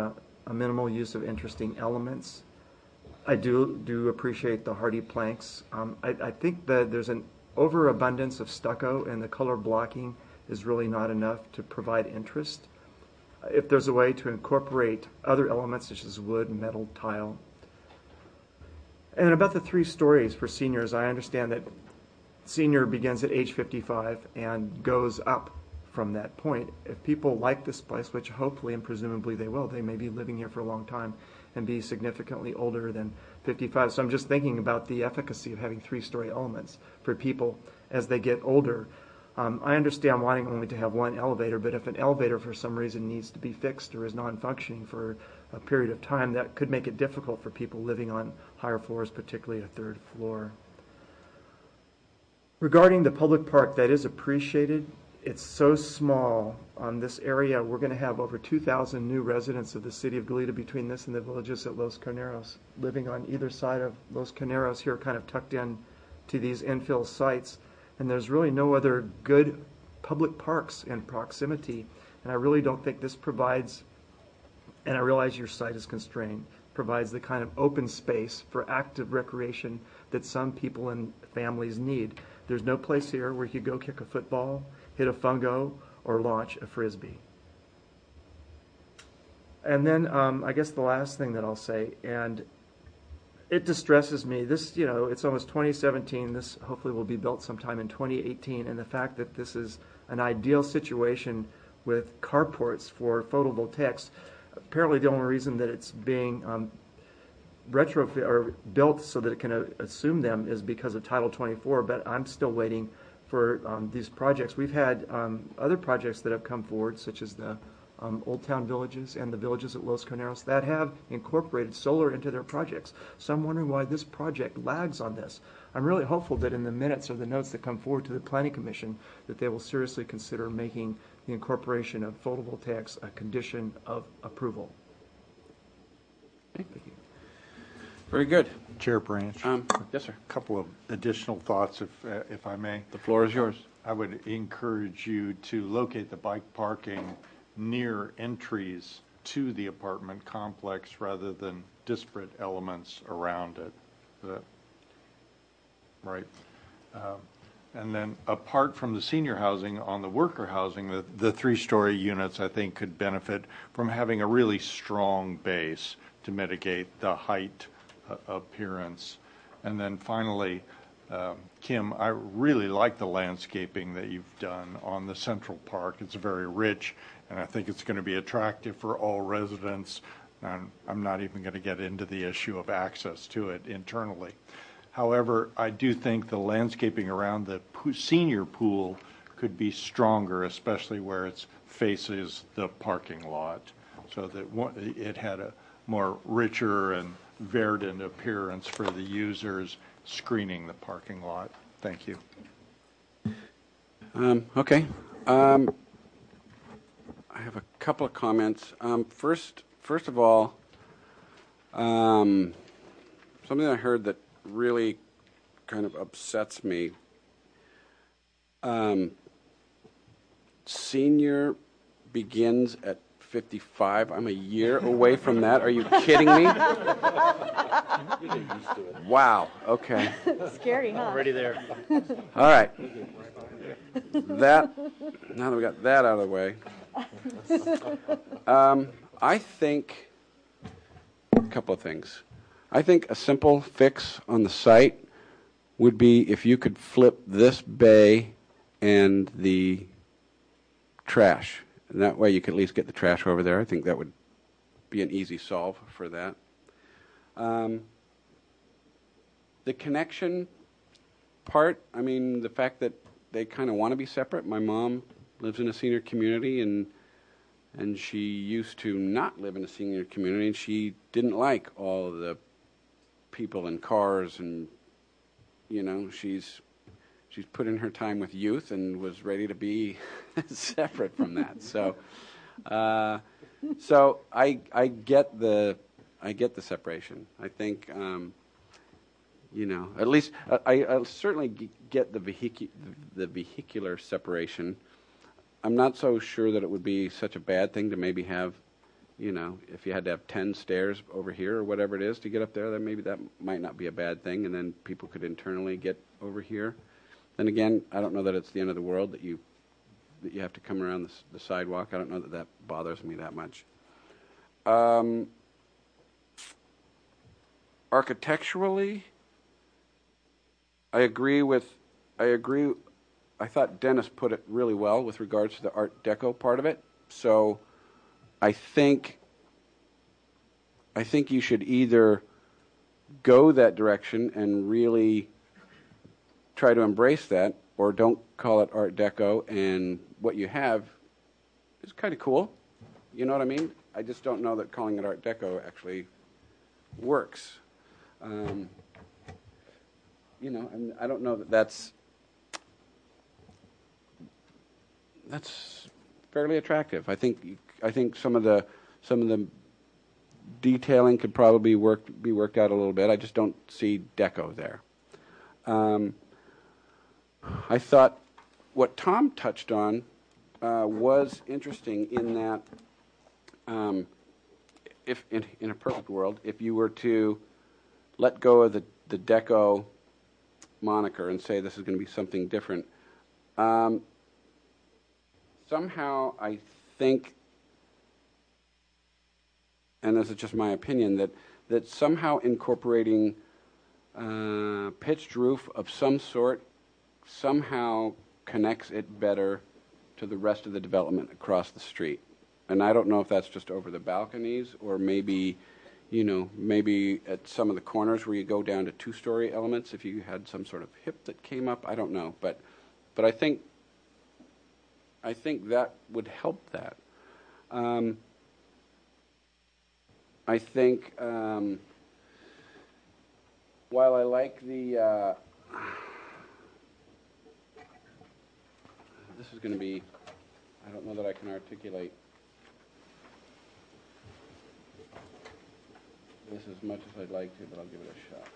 a minimal use of interesting elements. I do appreciate the hardy planks. I think that there's an overabundance of stucco, and the color blocking is really not enough to provide interest. If there's a way to incorporate other elements such as wood, metal, tile. And about the 3 stories for seniors, I understand that senior begins at age 55 and goes up from that point. If people like this place, which hopefully and presumably they will, they may be living here for a long time and be significantly older than 55. So I'm just thinking about the efficacy of having 3-story elements for people as they get older. I understand wanting only to have one elevator, but if an elevator for some reason needs to be fixed or is non-functioning for a period of time, that could make it difficult for people living on higher floors, particularly a 3rd floor. Regarding the public park, that is appreciated. It's so small on this area. We're going to have over 2,000 new residents of the city of Goleta between this and the villages at Los Carneros, living on either side of Los Carneros here, kind of tucked in to these infill sites. And there's really no other good public parks in proximity. And I really don't think this provides, and I realize your site is constrained, provides the kind of open space for active recreation that some people and families need. There's no place here where you could go kick a football, hit a fungo, or launch a frisbee. And then I guess the last thing that I'll say, and it distresses me, this, it's almost 2017, this hopefully will be built sometime in 2018, and the fact that this is an ideal situation with carports for photovoltaics, apparently the only reason that it's being retrofit or built so that it can assume them is because of Title 24, but I'm still waiting for these projects. We've had other projects that have come forward, such as the Old Town Villages and the villages at Los Carneros that have incorporated solar into their projects. So I'm wondering why this project lags on this. I'm really hopeful that in the minutes or the notes that come forward to the Planning Commission that they will seriously consider making the incorporation of photovoltaics a condition of approval. Thank you. Very good. Chair Branch. Yes, sir. A couple of additional thoughts, if I may. The floor is yours. I would encourage you to locate the bike parking near entries to the apartment complex rather than disparate elements around it. Right. And then apart from the senior housing, on the worker housing, the 3-story units, I think, could benefit from having a really strong base to mitigate the height appearance. And then finally, Kim, I really like the landscaping that you've done on the Central Park. It's very rich, and I think it's going to be attractive for all residents. And I'm not even going to get into the issue of access to it internally. However, I do think the landscaping around the senior pool could be stronger, especially where it faces the parking lot, so that it had a more richer and verdant appearance for the users screening the parking lot. Thank you. Okay. I have a couple of comments. First of all, something I heard that really kind of upsets me. Senior begins at 55. I'm a year away from that. Are you kidding me? Wow. Okay. Scary, huh? Already there. All right. Now that we got that out of the way, I think a couple of things. I think a simple fix on the site would be if you could flip this bay and the trash. And that way you could at least get the trash over there. I think that would be an easy solve for that. The connection part, I mean, the fact that they kind of want to be separate. My mom lives in a senior community, and she used to not live in a senior community, and she didn't like all of the people and cars, and, you know, she's put in her time with youth and was ready to be separate from that. So I get the separation. I think, you know, at least I certainly get the vehicular separation. I'm not so sure that it would be such a bad thing to maybe have you know, if you had to have 10 stairs over here or whatever it is to get up there, then maybe that might not be a bad thing, and then people could internally get over here. Then again, I don't know that it's the end of the world that you have to come around the sidewalk. I don't know that that bothers me that much. Architecturally, I thought Dennis put it really well with regards to the Art Deco part of it. So I think you should either go that direction and really try to embrace that, or don't call it Art Deco, and what you have is kind of cool. You know what I mean? I just don't know that calling it Art Deco actually works. You know, and I don't know that that's fairly attractive. I think some of the detailing could probably be worked out a little bit. I just don't see deco there. I thought what Tom touched on was interesting in that if in a perfect world, if you were to let go of the deco moniker and say this is going to be something different, somehow I think, and this is just my opinion, that somehow incorporating pitched roof of some sort somehow connects it better to the rest of the development across the street. And I don't know if that's just over the balconies, or maybe, you know, maybe at some of the corners where you go down to two-story elements, if you had some sort of hip that came up. I don't know, but I think that would help that. I think while I like the this is going to be, I don't know that I can articulate this as much as I'd like to, but I'll give it a shot.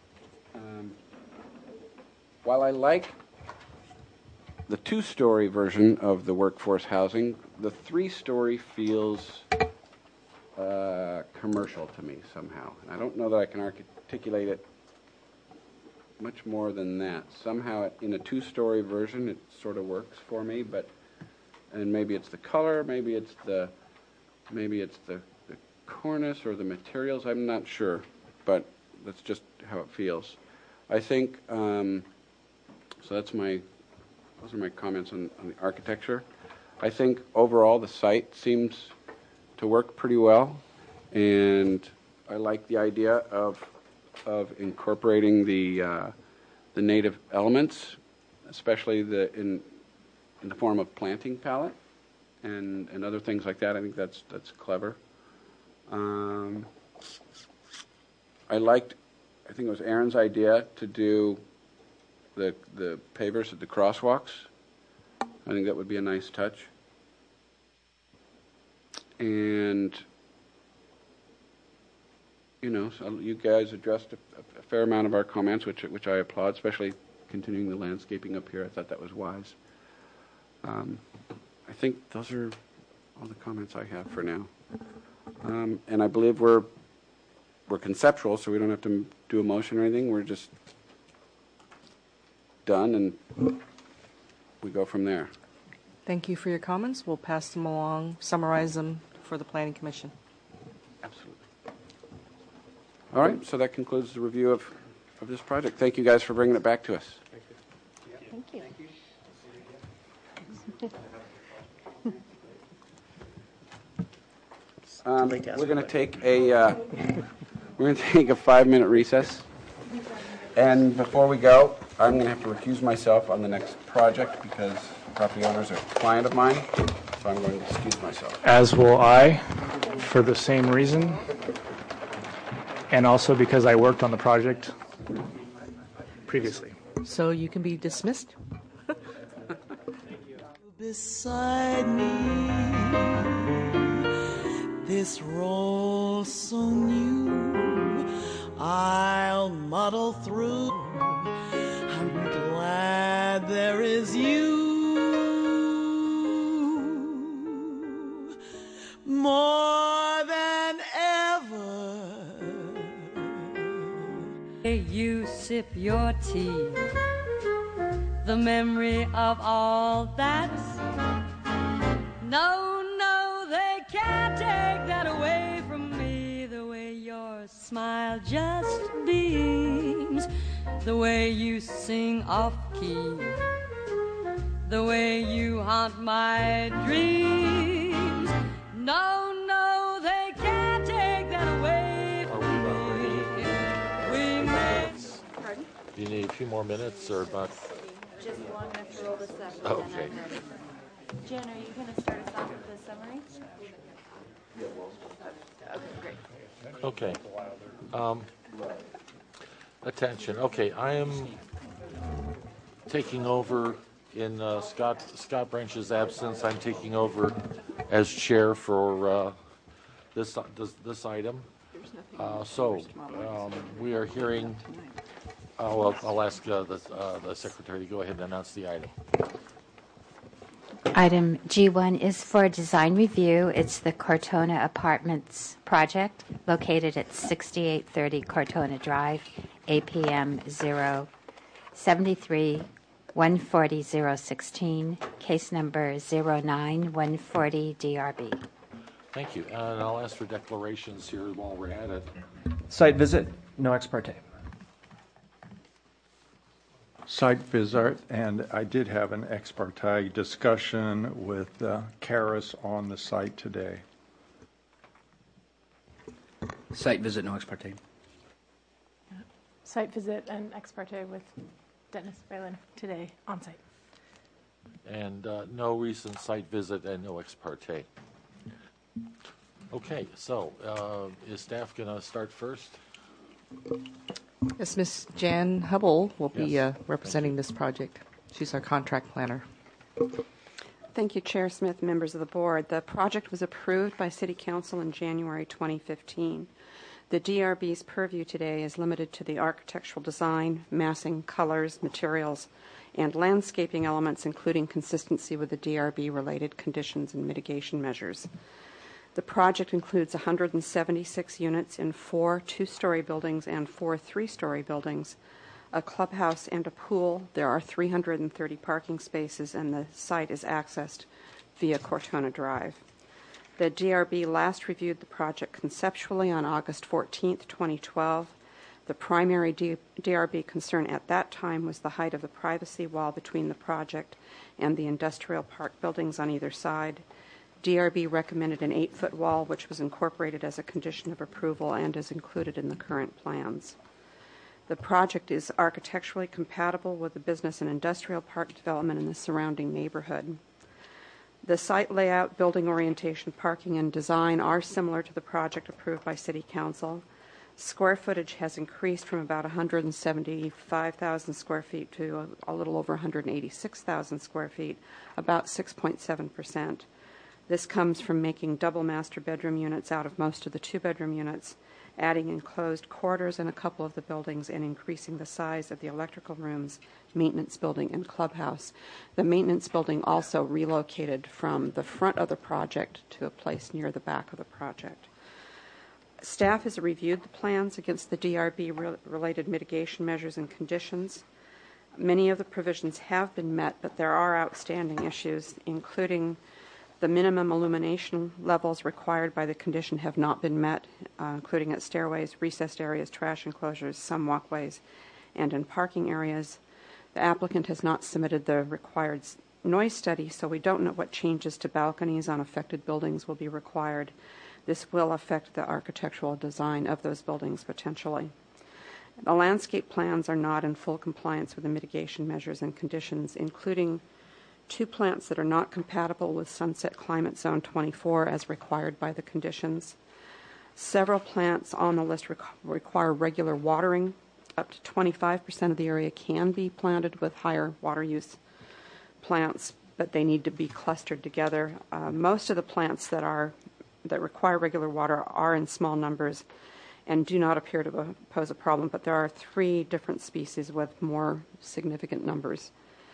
While I like the two-story version of the workforce housing, the three-story feels commercial to me somehow. And I don't know that I can articulate it much more than that. Somehow, in a two-story version, it sort of works for me. And maybe it's the color, maybe it's the cornice or the materials. I'm not sure, but that's just how it feels. I think so. Those are my comments on the architecture. I think overall the site seems to work pretty well, and I like the idea of incorporating the native elements, especially in the form of planting palette and other things like that. I think that's clever. I think it was Aaron's idea to do the pavers at the crosswalks. I think that would be a nice touch. And you know, so you guys addressed a fair amount of our comments, which I applaud, especially continuing the landscaping up here. I thought that was wise. I think those are all the comments I have for now. And I believe we're conceptual, so we don't have to do a motion or anything. We're just done, and we go from there. Thank you for your comments. We'll pass them along, summarize them for the Planning Commission. Absolutely. All right, so that concludes the review of this project. Thank you guys for bringing it back to us. Thank you. We're going to take a 5-minute recess, and before we go, I'm going to have to recuse myself on the next project because the property owners are a client of mine, so I'm going to excuse myself. As will I, for the same reason, and also because I worked on the project previously. So you can be dismissed. Beside me, this role so new, I'll muddle through. I'm glad there is you. More You sip your tea, the memory of all that's. No, they can't take that away from me. The way your smile just beams, the way you sing off key, the way you haunt my dreams. No, they can't take that away from me. We may. Pardon? Do you need a few more minutes or not? Just long enough to roll this up. Okay. And then I'm ready. Jen, are you going to start us off with the summary? Okay, great. Okay. Attention. Okay, I am taking over in Scott Branch's absence. I'm taking over as chair for this item. We are hearing. Well, I'll ask the secretary to go ahead and announce the item. Item G1 is for design review. It's the Cortona Apartments project located at 6830 Cortona Drive, APM 073 140 016, case number 09-140 DRB. Thank you. And I'll ask for declarations here while we're at it. Site visit, no ex parte. Site visit, and I did have an ex parte discussion with Karis on the site today. Site visit, no ex parte. Site visit and ex parte with Dennis Whalen today on site. And no recent site visit and no ex parte. Okay, so is staff going to start first? Yes, Ms. Jan Hubble will be representing this project. She's our contract planner. Thank you, Chair Smith, members of the board. The project was approved by City Council in January 2015. The DRB's purview today is limited to the architectural design, massing, colors, materials, and landscaping elements, including consistency with the DRB-related conditions and mitigation measures. The project includes 176 units in 4 two-story buildings and 4 three-story buildings, a clubhouse and a pool. There are 330 parking spaces, and the site is accessed via Cortona Drive. The DRB last reviewed the project conceptually on August 14, 2012. The primary DRB concern at that time was the height of the privacy wall between the project and the industrial park buildings on either side. DRB recommended an 8-foot wall, which was incorporated as a condition of approval and is included in the current plans. The project is architecturally compatible with the business and industrial park development in the surrounding neighborhood. The site layout, building orientation, parking, and design are similar to the project approved by City Council. Square footage has increased from about 175,000 square feet to a little over 186,000 square feet, about 6.7%. This comes from making double master bedroom units out of most of the 2-bedroom units, adding enclosed corridors in a couple of the buildings, and increasing the size of the electrical rooms, maintenance building, and clubhouse. The maintenance building also relocated from the front of the project to a place near the back of the project. Staff has reviewed the plans against the DRB-related mitigation measures and conditions. Many of the provisions have been met, but there are outstanding issues, including the minimum illumination levels required by the condition have not been met, including at stairways, recessed areas, trash enclosures, some walkways, and in parking areas. The applicant has not submitted the required noise study, so we don't know what changes to balconies on affected buildings will be required. This will affect the architectural design of those buildings potentially. The landscape plans are not in full compliance with the mitigation measures and conditions, including 2 plants that are not compatible with Sunset Climate Zone 24 as required by the conditions. Several plants on the list require regular watering. Up to 25% of the area can be planted with higher water use plants, but they need to be clustered together. Most of the plants that require regular water are in small numbers and do not appear to pose a problem, but there are 3 different species with more significant numbers.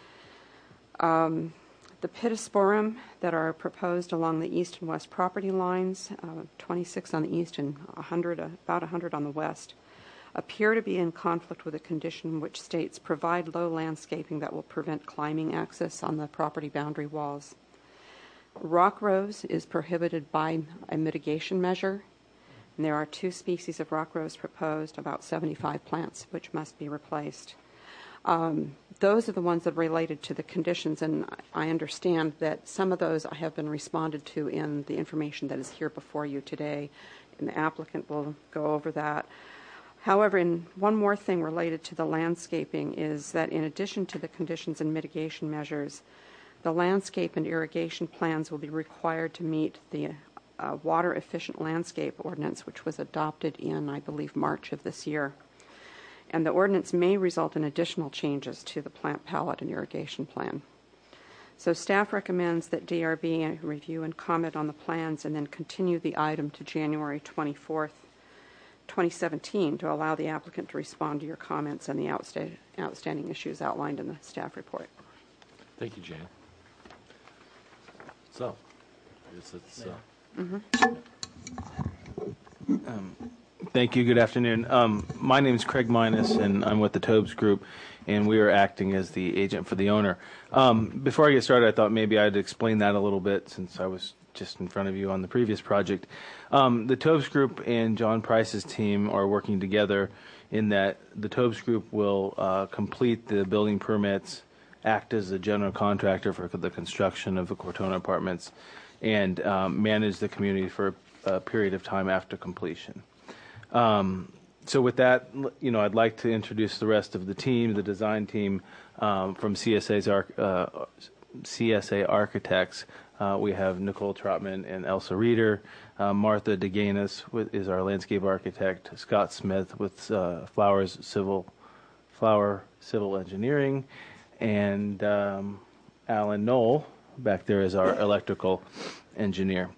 The pittosporum that are proposed along the east and west property lines, 26 on the east and about 100 on the west, appear to be in conflict with a condition which states provide low landscaping that will prevent climbing access on the property boundary walls. Rock rose is prohibited by a mitigation measure, and there are 2 species of rock rose proposed, about 75 plants which must be replaced. Those are the ones that are related to the conditions, and I understand that some of those have been responded to in the information that is here before you today, and the applicant will go over that. However, one more thing related to the landscaping is that in addition to the conditions and mitigation measures, the landscape and irrigation plans will be required to meet the water efficient landscape ordinance, which was adopted in, I believe, March of this year. And the ordinance may result in additional changes to the plant palette and irrigation plan. So staff recommends that DRB review and comment on the plans and then continue the item to January 24th, 2017 to allow the applicant to respond to your comments and the outstanding issues outlined in the staff report. Thank you, Jan. So, I guess it's... Thank you. Good afternoon. My name is Craig Minus, and I'm with the Tobes Group, and we are acting as the agent for the owner. Before I get started, I thought maybe I'd explain that a little bit since I was just in front of you on the previous project. The Tobes Group and John Price's team are working together in that the Tobes Group will complete the building permits, act as the general contractor for the construction of the Cortona apartments, and manage the community for a period of time after completion. So with that, I'd like to introduce the rest of the team, the design team from CSA Architects. We have Nicole Trotman and Elsa Reeder. Martha DeGanis is our landscape architect. Scott Smith with Flower Civil Engineering. And Alan Knoll back there is our electrical engineer.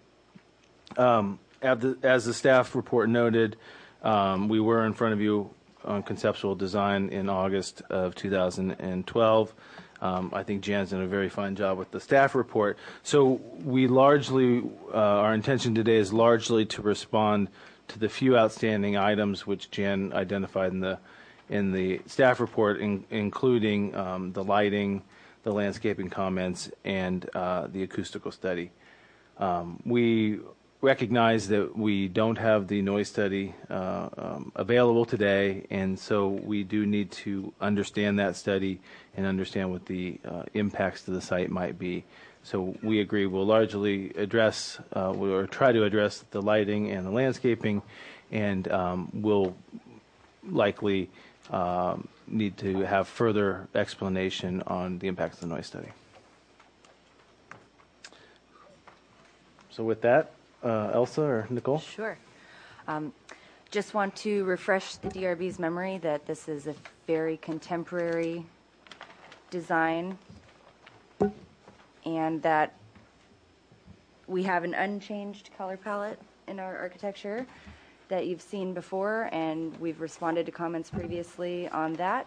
As the staff report noted, we were in front of you on conceptual design in August of 2012. I think Jan's done a very fine job with the staff report. So we largely, our intention today is largely to respond to the few outstanding items which Jan identified in the staff report, including the lighting, the landscaping comments, and the acoustical study. We recognize that we don't have the noise study available today, and so we do need to understand that study and understand what the impacts to the site might be. So we agree we'll largely address or try to address the lighting and the landscaping, and we'll likely need to have further explanation on the impacts of the noise study. So with that, Elsa or Nicole? Sure. Just want to refresh the DRB's memory that this is a very contemporary design and that we have an unchanged color palette in our architecture that you've seen before, and we've responded to comments previously on that.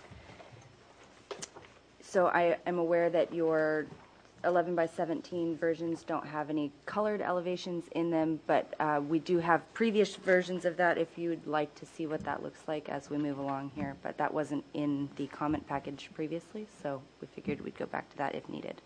So I am aware that your 11 by 17 versions don't have any colored elevations in them, but we do have previous versions of that if you'd like to see what that looks like as we move along here. But that wasn't in the comment package previously, so we figured we'd go back to that if needed.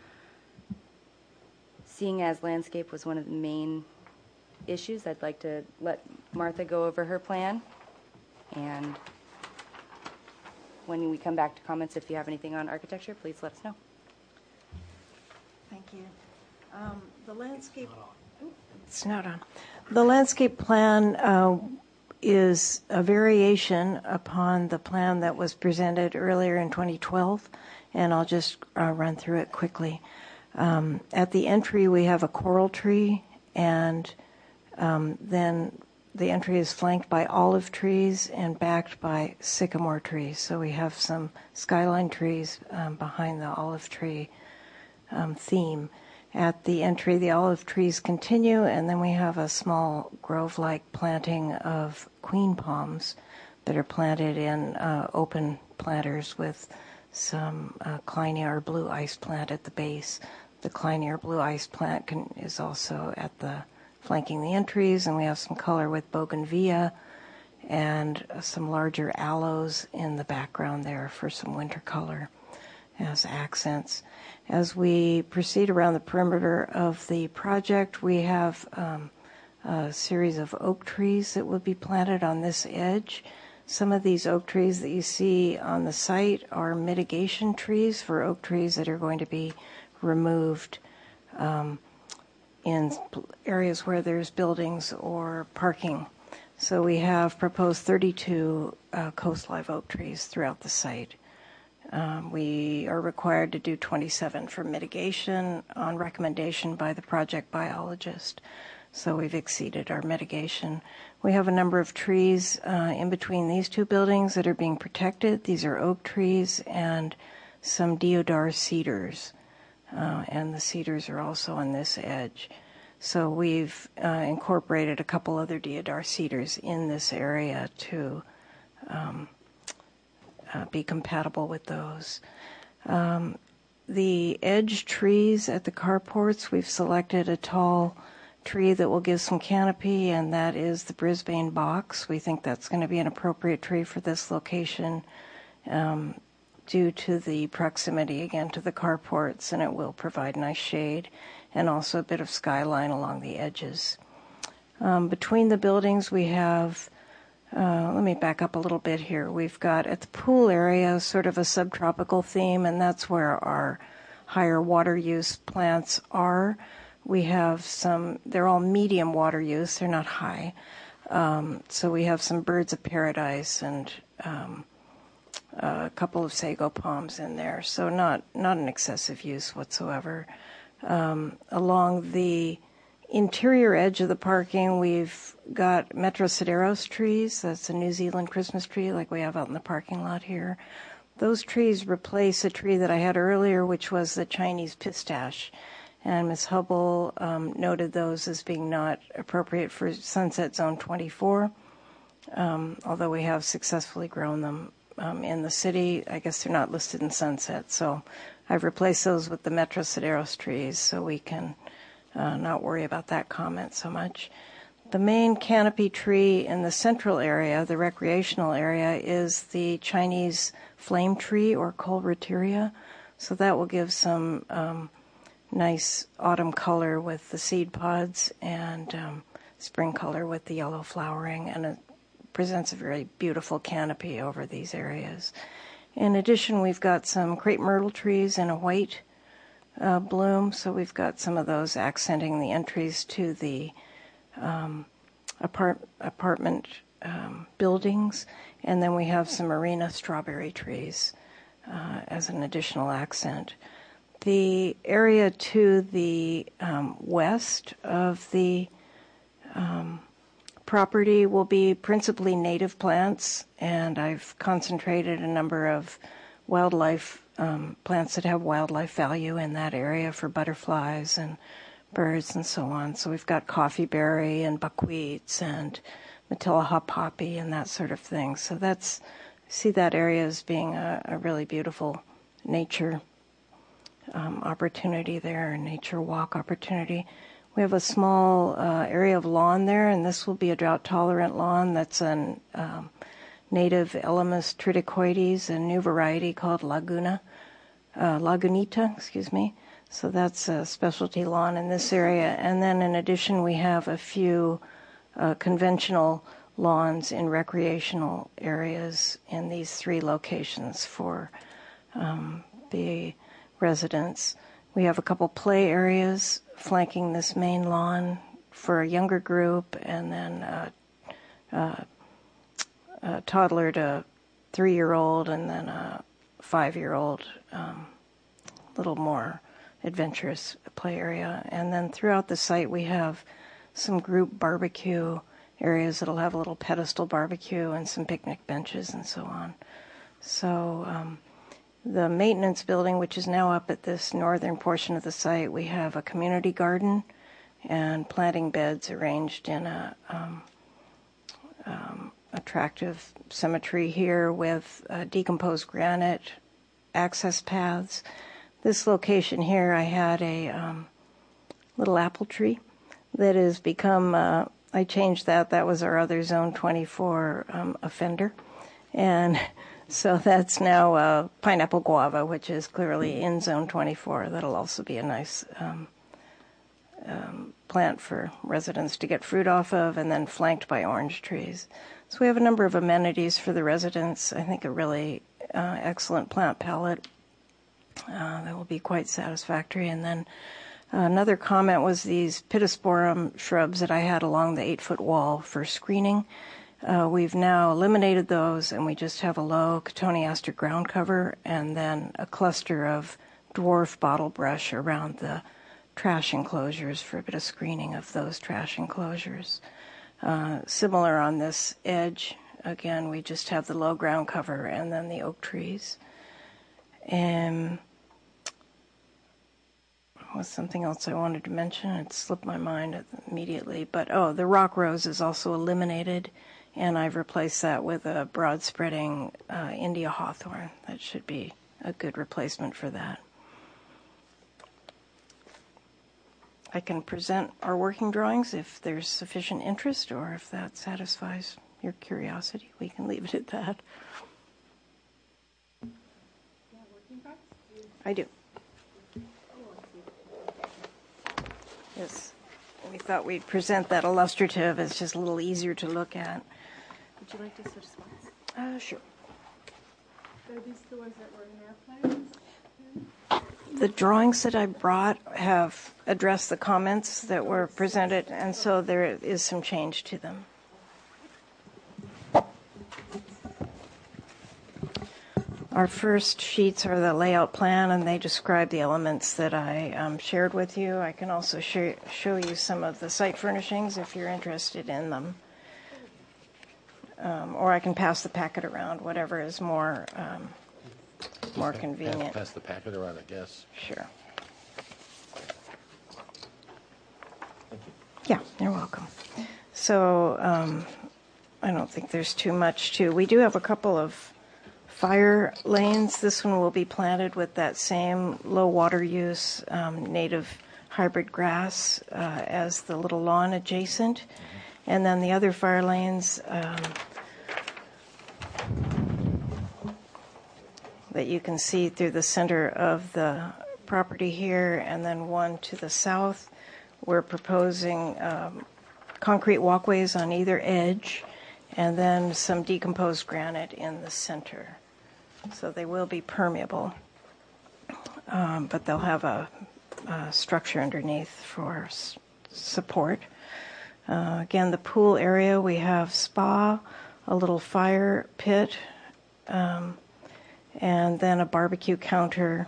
Seeing as landscape was one of the main issues, I'd like to let Martha go over her plan, and when we come back to comments, if you have anything on architecture, please let us know. Thank you. The landscape. It's not on. The landscape plan is a variation upon the plan that was presented earlier in 2012, and I'll just run through it quickly. At the entry, we have a coral tree, and then the entry is flanked by olive trees and backed by sycamore trees. So we have some skyline trees behind the olive tree theme. At the entry, the olive trees continue, and then we have a small grove-like planting of queen palms that are planted in open planters with some Kleinear blue ice plant at the base. The Kleinear blue ice plant is also at the flanking the entries, and we have some color with bougainvillea and some larger aloes in the background there for some winter color as accents. As we proceed around the perimeter of the project, we have a series of oak trees that will be planted on this edge. Some of these oak trees that you see on the site are mitigation trees for oak trees that are going to be removed in areas where there's buildings or parking. So we have proposed 32 coast live oak trees throughout the site. We are required to do 27 for mitigation on recommendation by the project biologist. So we've exceeded our mitigation. We have a number of trees in between these two buildings that are being protected. These are oak trees and some deodar cedars. And the cedars are also on this edge. So we've incorporated a couple other deodar cedars in this area to be compatible with those. The edge trees at the carports, we've selected a tall tree that will give some canopy, and that is the Brisbane box. We think that's going to be an appropriate tree for this location due to the proximity, again, to the carports, and it will provide nice shade and also a bit of skyline along the edges. Between the buildings, we have, let me back up a little bit here. We've got at the pool area sort of a subtropical theme, and that's where our higher water use plants are. We have some, they're all medium water use, they're not high. So we have some birds of paradise and a couple of sago palms in there, so not an excessive use whatsoever. Along the interior edge of the parking, we've got Metrosideros trees. That's a New Zealand Christmas tree like we have out in the parking lot here. Those trees replace a tree that I had earlier, which was the Chinese pistache. And Ms. Hubble noted those as being not appropriate for Sunset Zone 24, although we have successfully grown them in the city. I guess they're not listed in Sunset, so I've replaced those with the Metrosideros trees so we can not worry about that comment so much. The main canopy tree in the central area, the recreational area, is the Chinese flame tree or Colereteria, so that will give some nice autumn color with the seed pods and spring color with the yellow flowering, and it presents a very beautiful canopy over these areas. In addition, we've got some crepe myrtle trees in a white bloom, so we've got some of those accenting the entries to the apartment buildings, and then we have some marina strawberry trees as an additional accent. The area to the west of the property will be principally native plants, and I've concentrated a number of wildlife plants that have wildlife value in that area for butterflies and birds and so on. So we've got coffeeberry and buckwheats and Matilla poppy and that sort of thing. So I see that area as being a really beautiful nature opportunity there, a nature walk opportunity. We have a small area of lawn there, and this will be a drought-tolerant lawn. That's a native Elymus triticioides, a new variety called Lagunita, So that's a specialty lawn in this area. And then in addition, we have a few conventional lawns in recreational areas in these three locations for the residents. We have a couple play areas flanking this main lawn for a younger group, and then a toddler to 3-year-old, and then a 5-year-old, little more adventurous play area. And then throughout the site we have some group barbecue areas that'll have a little pedestal barbecue and some picnic benches and so on. So the maintenance building, which is now up at this northern portion of the site, we have a community garden and planting beds arranged in a attractive symmetry here with decomposed granite access paths. This location here, I had a little apple tree that has become a I changed that. That was our other Zone 24 offender. And so that's now pineapple guava, which is clearly in Zone 24. That'll also be a nice plant for residents to get fruit off of, and then flanked by orange trees. So we have a number of amenities for the residents. I think a really excellent plant palette that will be quite satisfactory. And then another comment was these pittosporum shrubs that I had along the 8-foot wall for screening. We've now eliminated those, and we just have a low cotoneaster ground cover and then a cluster of dwarf bottle brush around the trash enclosures for a bit of screening of those trash enclosures. Similar on this edge, again, we just have the low ground cover and then the oak trees. And was something else I wanted to mention. It slipped my mind immediately. But, the rock rose is also eliminated, and I've replaced that with a broad-spreading India hawthorn. That should be a good replacement for that. I can present our working drawings if there's sufficient interest, or if that satisfies your curiosity. We can leave it at that. I do. Yes. We thought we'd present that illustrative. It's just a little easier to look at. Would you like to switch spots? Sure. Are these the ones that were in our plans? The drawings that I brought have addressed the comments that were presented, and so there is some change to them. Our first sheets are the layout plan, and they describe the elements that I shared with you. I can also show you some of the site furnishings if you're interested in them. Or I can pass the packet around, whatever is more convenient. Pass the packet around, I guess. Sure. Yeah, you're welcome. So I don't think there's too much to. We do have a couple of fire lanes. This one will be planted with that same low water use native hybrid grass as the little lawn adjacent. And then the other fire lanes that you can see through the center of the property here, and then one to the south. We're proposing concrete walkways on either edge, and then some decomposed granite in the center. So they will be permeable, but they'll have a structure underneath for support. Again, the pool area, we have spa, a little fire pit, and then a barbecue counter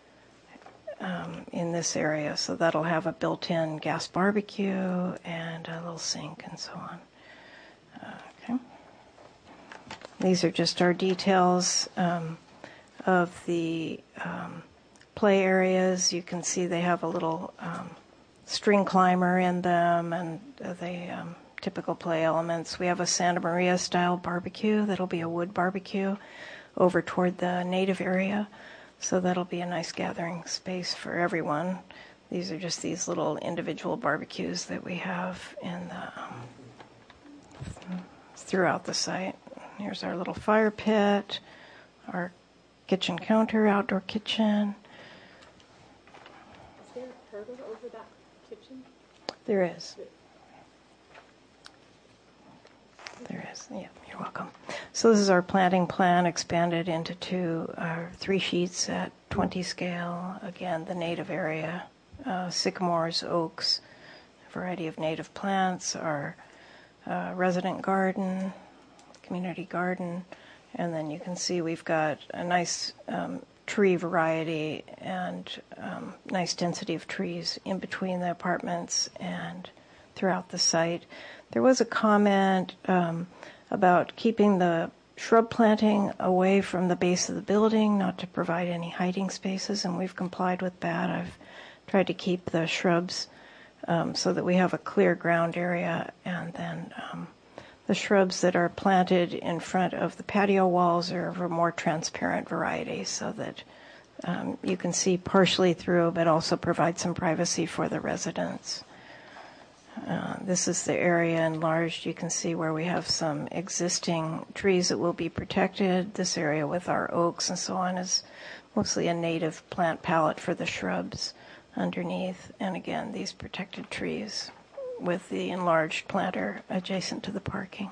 in this area. So that'll have a built-in gas barbecue and a little sink and so on. Okay. These are just our details of the play areas. You can see they have a little string climber in them, and the typical play elements. We have a Santa Maria style barbecue that'll be a wood barbecue over toward the native area, so that'll be a nice gathering space for everyone. These are just these little individual barbecues that we have in the throughout the site. Here's our little fire pit, our kitchen counter, outdoor kitchen. Is there a pergola over that kitchen? There is. There is. Yeah, you're welcome. So this is our planting plan expanded into 3 sheets at 20 scale. Again, the native area, sycamores, oaks, a variety of native plants, our resident garden, community garden, and then you can see we've got a nice tree variety and nice density of trees in between the apartments and throughout the site. There was a comment about keeping the shrub planting away from the base of the building, not to provide any hiding spaces, and we've complied with that. I've tried to keep the shrubs so that we have a clear ground area, and then the shrubs that are planted in front of the patio walls are of a more transparent variety, so that you can see partially through, but also provide some privacy for the residents. This is the area enlarged. You can see where we have some existing trees that will be protected. This area with our oaks and so on is mostly a native plant palette for the shrubs underneath. And again, these protected trees with the enlarged planter adjacent to the parking.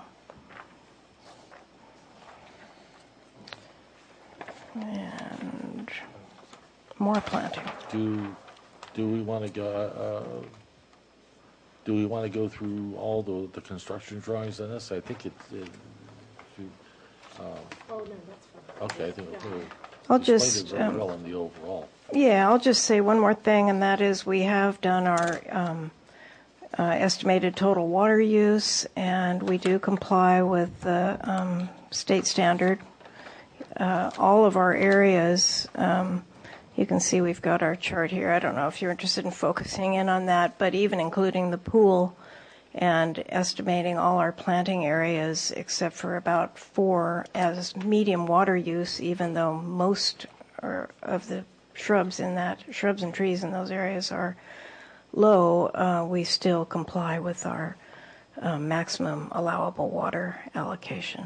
And more planting. Do we want to go? Do we want to go through all the construction drawings on this? I think Oh, no, that's fine. okay. I think I'll explained just, it very well in the overall. Yeah, I'll just say one more thing, and that is we have done our estimated total water use, and we do comply with the state standard. All of our areas, you can see we've got our chart here. I don't know if you're interested in focusing in on that, but even including the pool and estimating all our planting areas except for about 4 as medium water use, even though most of the shrubs and trees in those areas are low, we still comply with our maximum allowable water allocation.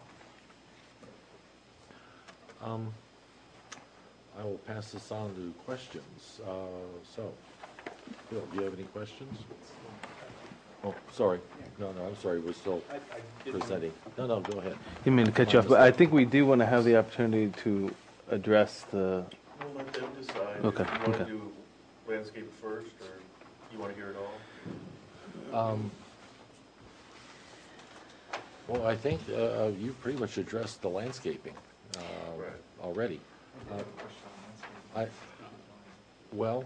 I will pass this on to questions. So, Bill, do you have any questions? Oh, sorry. No, I'm sorry. We're still presenting. No, go ahead. Didn't mean to cut you off, but I think we do want to have the opportunity to address the. We'll let them decide. Okay. If you want to do landscape first, or you want to hear it all? Well, I think you pretty much addressed the landscaping already. Well.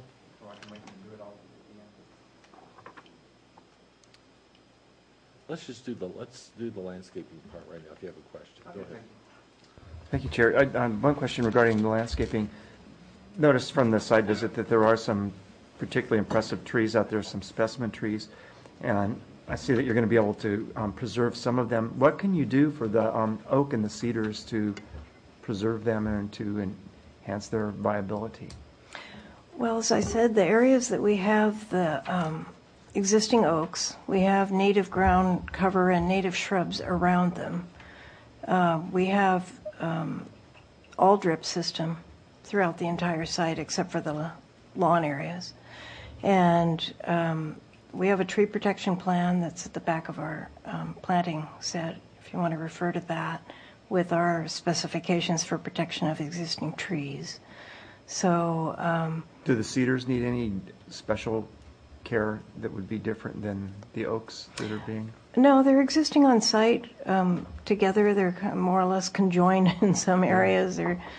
Let's do the landscaping part right now. If you have a question, go ahead. Thank you, Chair. One question regarding the landscaping. Noticed from the site visit that there are some particularly impressive trees out there, some specimen trees, and I see that you're going to be able to preserve some of them. What can you do for the oak and the cedars to preserve them and to enhance their viability? Well, as I said, the areas that we have the existing oaks, we have native ground cover and native shrubs around them. We have all drip system throughout the entire site except for the lawn areas. And we have a tree protection plan that's at the back of our planting set, if you want to refer to that, with our specifications for protection of existing trees. So, do the cedars need any special care that would be different than the oaks that are being? No, they're existing on site together. They're more or less conjoined in some areas.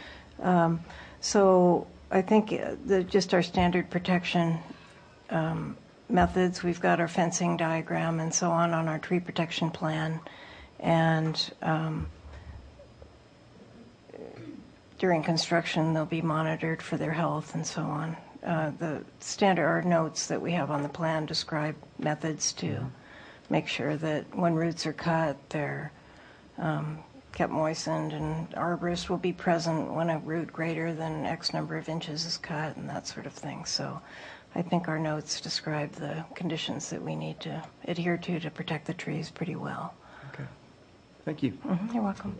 So I think just our standard protection methods. We've got our fencing diagram and so on our tree protection plan, and during construction they'll be monitored for their health and so on. The standard notes that we have on the plan describe methods to make sure that when roots are cut, they're kept moistened, and arborists will be present when a root greater than X number of inches is cut and that sort of thing. So I think our notes describe the conditions that we need to adhere to protect the trees pretty well. Okay. Thank you. You're welcome.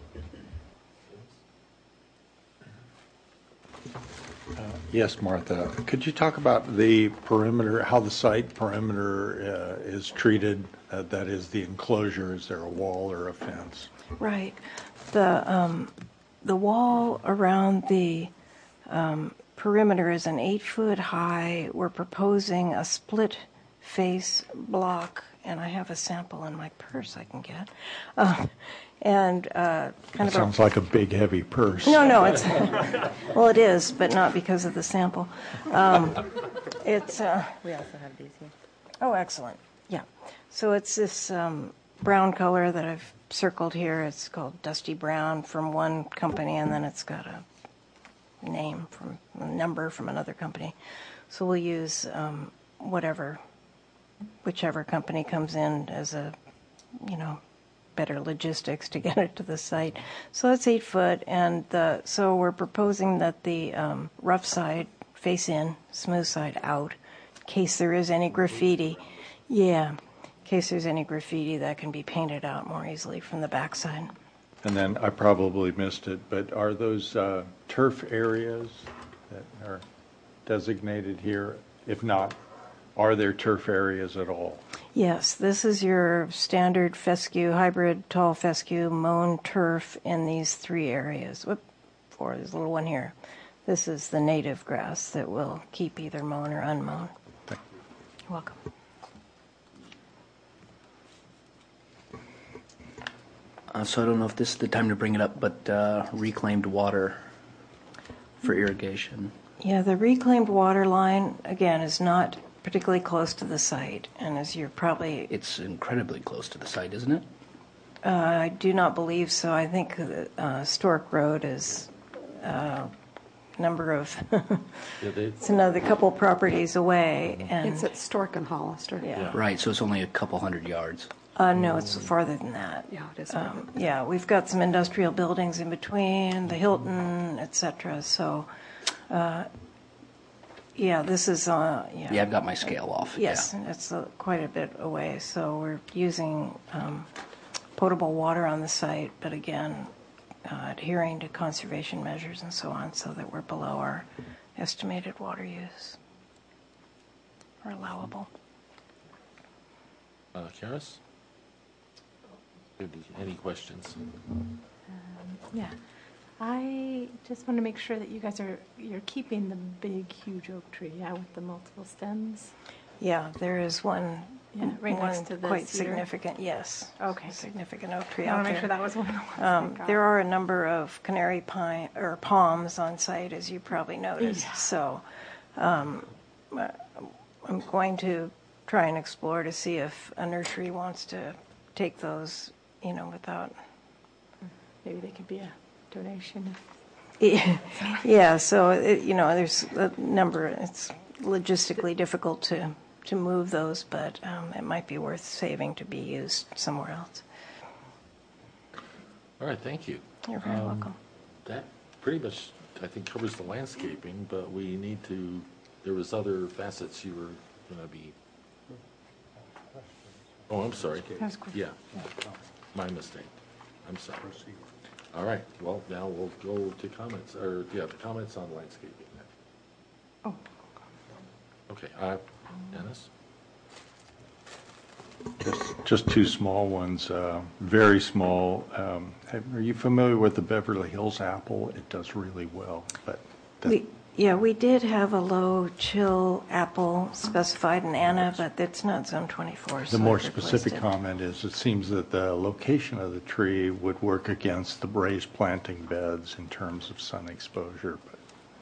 Yes, Martha. Could you talk about the perimeter, how the site perimeter is treated? That is, the enclosure. Is there a wall or a fence? Right. The wall around the perimeter is an 8-foot high. We're proposing a split face block, and I have a sample in my purse I can get. Kind of sounds like a big, heavy purse. No, it's well, it is, but not because of the sample. It's we also have these here. Oh, excellent. Yeah. So it's this brown color that I've circled here. It's called Dusty Brown from one company, and then it's got a name from a number from another company. So we'll use whichever company comes in as a, better logistics to get it to the site. So it's 8 foot, and so we're proposing that the rough side face in, smooth side out, in case there is any graffiti. Yeah, case there's any graffiti that can be painted out more easily from the backside. And then I probably missed it, but are those turf areas that are designated here? If not, are there turf areas at all? Yes, this is your standard fescue, hybrid tall fescue, mown turf in these 3 areas. There's a little one here. This is the native grass that will keep either mown or unmown. Thank you. You're welcome. So I don't know if this is the time to bring it up, but reclaimed water for irrigation. Yeah, the reclaimed water line, again, is not particularly close to the site. And as you're probably... It's incredibly close to the site, isn't it? I do not believe so. I think Stork Road is number of... it's another couple properties away. And it's at Stork and Hollister. Yeah. Right, so it's only a couple hundred yards. No, it's farther than that. Yeah, it is. Yeah, we've got some industrial buildings in between, the Hilton, etc. So, yeah, this is... Yeah, I've got my scale off. Yes, yeah. it's quite a bit away. So we're using potable water on the site, but again, adhering to conservation measures and so on so that we're below our estimated water use, or allowable. Karis? Any questions? Yeah. I just want to make sure that you guys you're keeping the big, huge oak tree, yeah, with the multiple stems. Yeah, there is one. Yeah, right one next to the quite cedar. Significant. Yes. Okay. Significant oak tree I out want to there. make sure that was one of the ones. I got. There are a number of canary pine or palms on site, as you probably noticed. Yeah. So, I'm going to try and explore to see if a nursery wants to take those, without. Maybe they could be a donation. Yeah. So there's a number. It's logistically difficult to move those, but it might be worth saving to be used somewhere else. All right, thank you. You're very welcome. That pretty much, I think, covers the landscaping, but we need to, there was other facets you were going to be. Oh, I'm sorry. That was quick. Yeah, my mistake. I'm sorry. All right, well, now we'll go to comments, the comments on landscaping. Oh. Okay, Dennis? Just 2 small ones, very small. Are you familiar with the Beverly Hills apple? It does really well, but we did have a low chill apple specified in Anna, but it's not zone 24. the so more I've replaced specific it. comment is it seems that the location of the tree would work against the raised planting beds in terms of sun exposure. But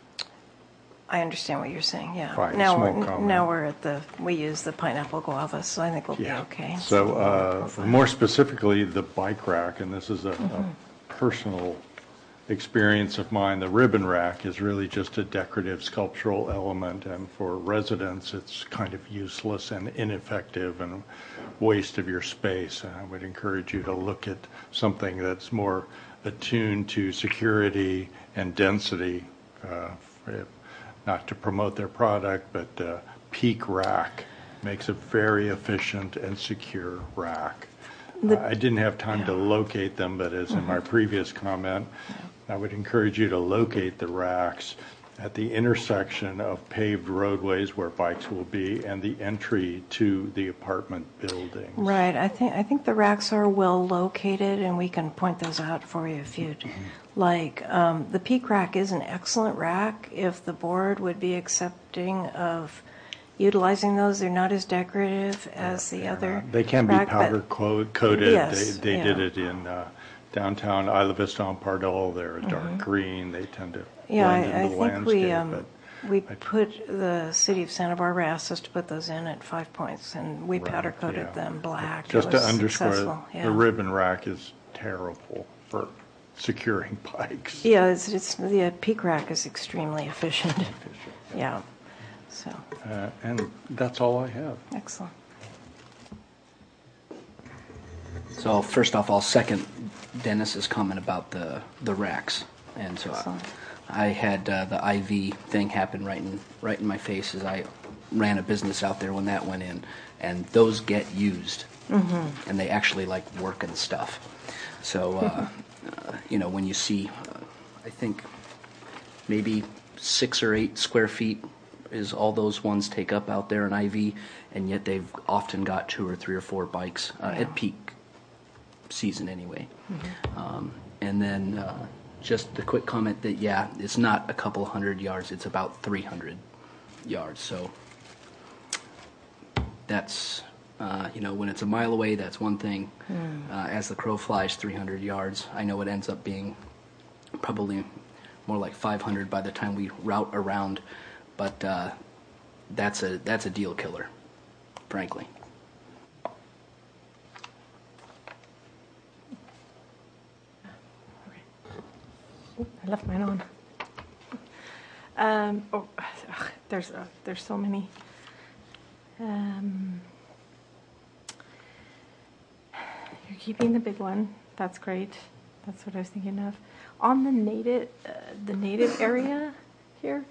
I understand what you're saying. Yeah. Fine, Now small we're comment. now we're at we use the pineapple guava, so I think we'll be okay. So more specifically, the bike rack, and this is a personal experience of mine. The ribbon rack is really just a decorative sculptural element, and for residents, it's kind of useless and ineffective and waste of your space. And I would encourage you to look at something that's more attuned to security and density, not to promote their product, but Peak Rack makes a very efficient and secure rack. I didn't have time to locate them, but as in my previous comment, I would encourage you to locate the racks at the intersection of paved roadways where bikes will be and the entry to the apartment buildings. Right. I think the racks are well located, and we can point those out for you if you'd like. The Peak Rack is an excellent rack. If the board would be accepting of utilizing those, they're not as decorative as the other. They can rack, be powder coated. Yes, They did it in downtown Isla Vista on Pardal. They're a dark green. They tend to blend into the landscape. We put the city of Santa Barbara asked us to put those in at 5 Points, and we powder coated them black. Just it was to underscore, successful. the ribbon rack is terrible for securing bikes. Yeah, it's the Peak Rack is extremely efficient. Yeah. So. And that's all I have. Excellent. So first off, I'll second Dennis's comment about the racks, and so I had the IV thing happen right in my face as I ran a business out there when that went in, and those get used and they actually like work and stuff. So, when you see, I think maybe 6 or 8 square feet is all those ones take up out there in IV, and yet they've often got 2 or 3 or 4 bikes at peak season anyway. And then just the quick comment that, it's not a couple hundred yards, it's about 300 yards. So that's, when it's a mile away, that's one thing. As the crow flies 300 yards, I know it ends up being probably more like 500 by the time we route around, but that's a deal killer, frankly. I left mine on. There's so many. You're keeping the big one. That's great. That's what I was thinking of. On the native area here,